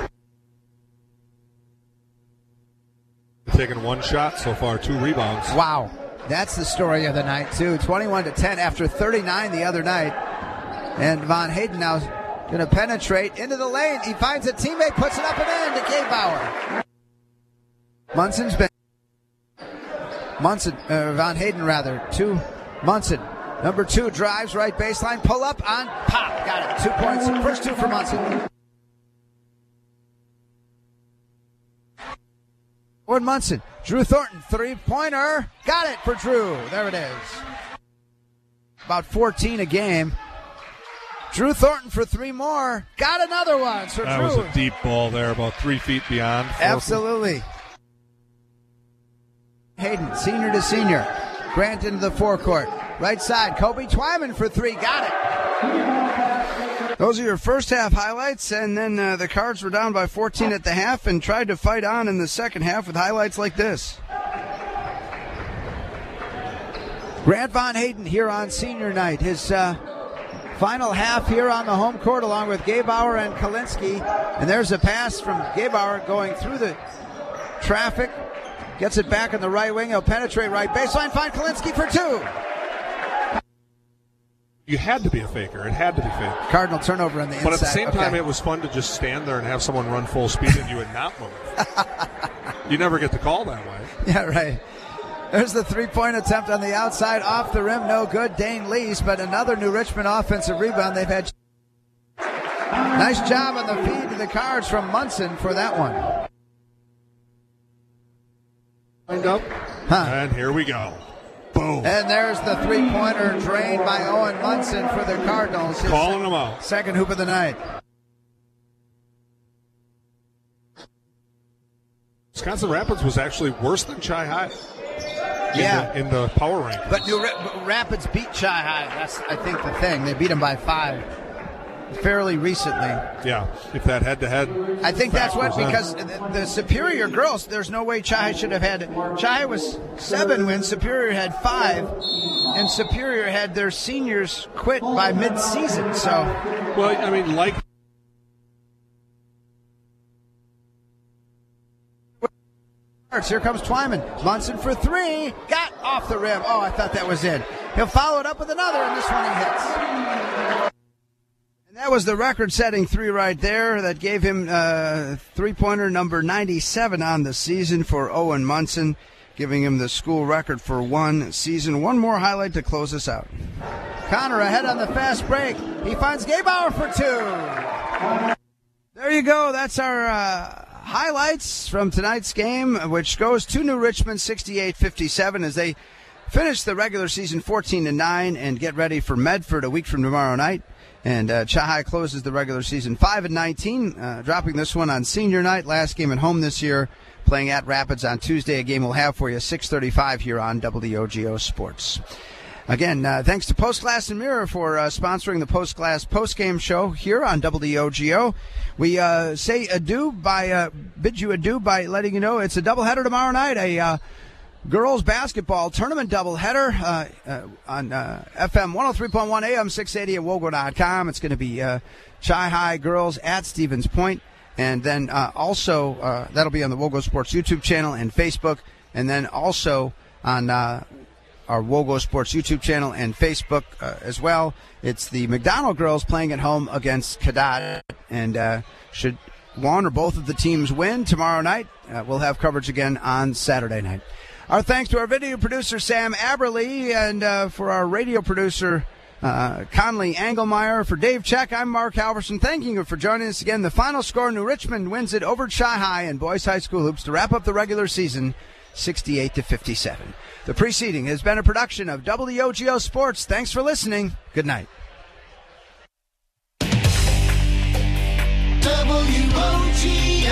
Taking one shot so far, two rebounds. Wow. That's the story of the night, too. twenty-one to ten after thirty-nine the other night. And Von Hayden now going to penetrate into the lane. He finds a teammate, puts it up and in to Gebauer. Munson's been... Munson, uh, Von Hayden, rather, two... Munson, number two, drives right baseline, pull up on pop. Got it. Two points. First two for Munson. Owen Munson, Drew Thornton, three-pointer. Got it for Drew. There it is. About fourteen a game. Drew Thornton for three more. Got another one. So that Drew. was a deep ball there, about three feet beyond. Absolutely. Hayden, senior to senior. Grant into the forecourt. Right side, Kobe Twyman for three. Got it. Those are your first half highlights, and then uh, the Cards were down by fourteen at the half and tried to fight on in the second half with highlights like this. Grant Von Hayden here on senior night. His uh, final half here on the home court along with Gebauer and Kalinsky. And there's a pass from Gebauer going through the traffic. Gets it back in the right wing. He'll penetrate right baseline. Find Kalinsky for two. You had to be a faker. It had to be fake. Cardinal turnover on the inside. But at the same okay. time, it was fun to just stand there and have someone run full speed and you would not move. You never get the call that way. Yeah, right. There's the three-point attempt on the outside. Off the rim, no good. Dane Lease, but another New Richmond offensive rebound. They've had nice job on the feed to the Cards from Munson for that one. Up. Huh. And here we go. Boom. And there's the three-pointer drained by Owen Munson for the Cardinals. His Calling second, them out. Second hoop of the night. Wisconsin Rapids was actually worse than Chi-Hi. in, Yeah. the, in the power rankings. But New Ra- Rapids beat Chi-High. That's, I think, the thing. They beat them by five fairly recently. Yeah, if that head-to-head. I think that's what, factors in. because the, the Superior girls, there's no way Chi should have had. Chi was seven wins, Superior had five, and Superior had their seniors quit by mid-season. So, well, I mean, like. Here comes Twyman. Munson for three. Got off the rim. Oh, I thought that was in. He'll follow it up with another, and this one he hits. And that was the record-setting three right there. That gave him uh, three-pointer number ninety-seven on the season for Owen Munson, giving him the school record for one season. One more highlight to close us out. Connor ahead on the fast break. He finds Gabauer for two. There you go. That's our uh, highlights from tonight's game, which goes to New Richmond sixty-eight fifty-seven as they finish the regular season fourteen to nine and get ready for Medford a week from tomorrow night. And uh, Chi closes the regular season five and nineteen, uh, dropping this one on senior night. Last game at home this year, playing at Rapids on Tuesday. A game we'll have for you six thirty-five here on W O G O Sports. Again, uh, thanks to Post Glass and Mirror for uh, sponsoring the Post Glass postgame show here on W O G O. We uh, say adieu by uh, bid you adieu by letting you know it's a doubleheader tomorrow night. A uh, girls basketball tournament doubleheader uh, uh, on uh, F M one oh three point one A M six eighty at Wogo dot com. It's going to be uh, Chi-High girls at Stevens Point. And then uh, also, uh, that'll be on the Wogo Sports YouTube channel and Facebook. And then also on uh, our Wogo Sports YouTube channel and Facebook uh, as well. It's the McDonald girls playing at home against Cadott. And uh, should one or both of the teams win tomorrow night, uh, we'll have coverage again on Saturday night. Our thanks to our video producer, Sam Aberley, and uh, for our radio producer, uh, Conley Engelmeyer. For Dave Check, I'm Mark Halverson. Thank you for joining us again. The final score, New Richmond wins it over Chi-High and Boys High School Hoops to wrap up the regular season, sixty-eight to fifty-seven. The preceding has been a production of W O G O Sports. Thanks for listening. Good night. W O G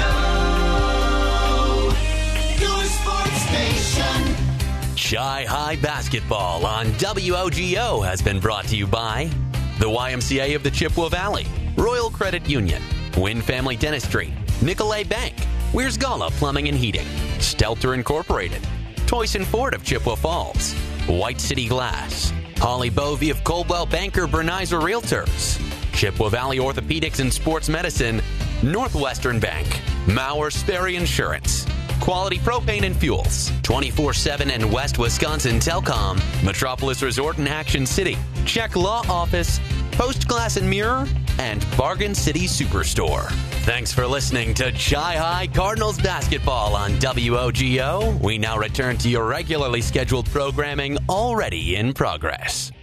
O, your sports station. Chi-High Basketball on W O G O has been brought to you by the Y M C A of the Chippewa Valley, Royal Credit Union, Wynn Family Dentistry, Nicolay Bank, Weir's Gala Plumbing and Heating, Stelter Incorporated, Toyson Ford of Chippewa Falls, White City Glass, Holly Bovey of Coldwell Banker Bernizer Realtors, Chippewa Valley Orthopedics and Sports Medicine, Northwestern Bank, Mauer Sperry Insurance, Quality Propane and Fuels, twenty-four seven and West Wisconsin Telcom, Metropolis Resort in Action City, Czech Law Office, Post Glass and Mirror, and Bargain City Superstore. Thanks for listening to Chi-High Cardinals basketball on W O G O. We now return to your regularly scheduled programming already in progress.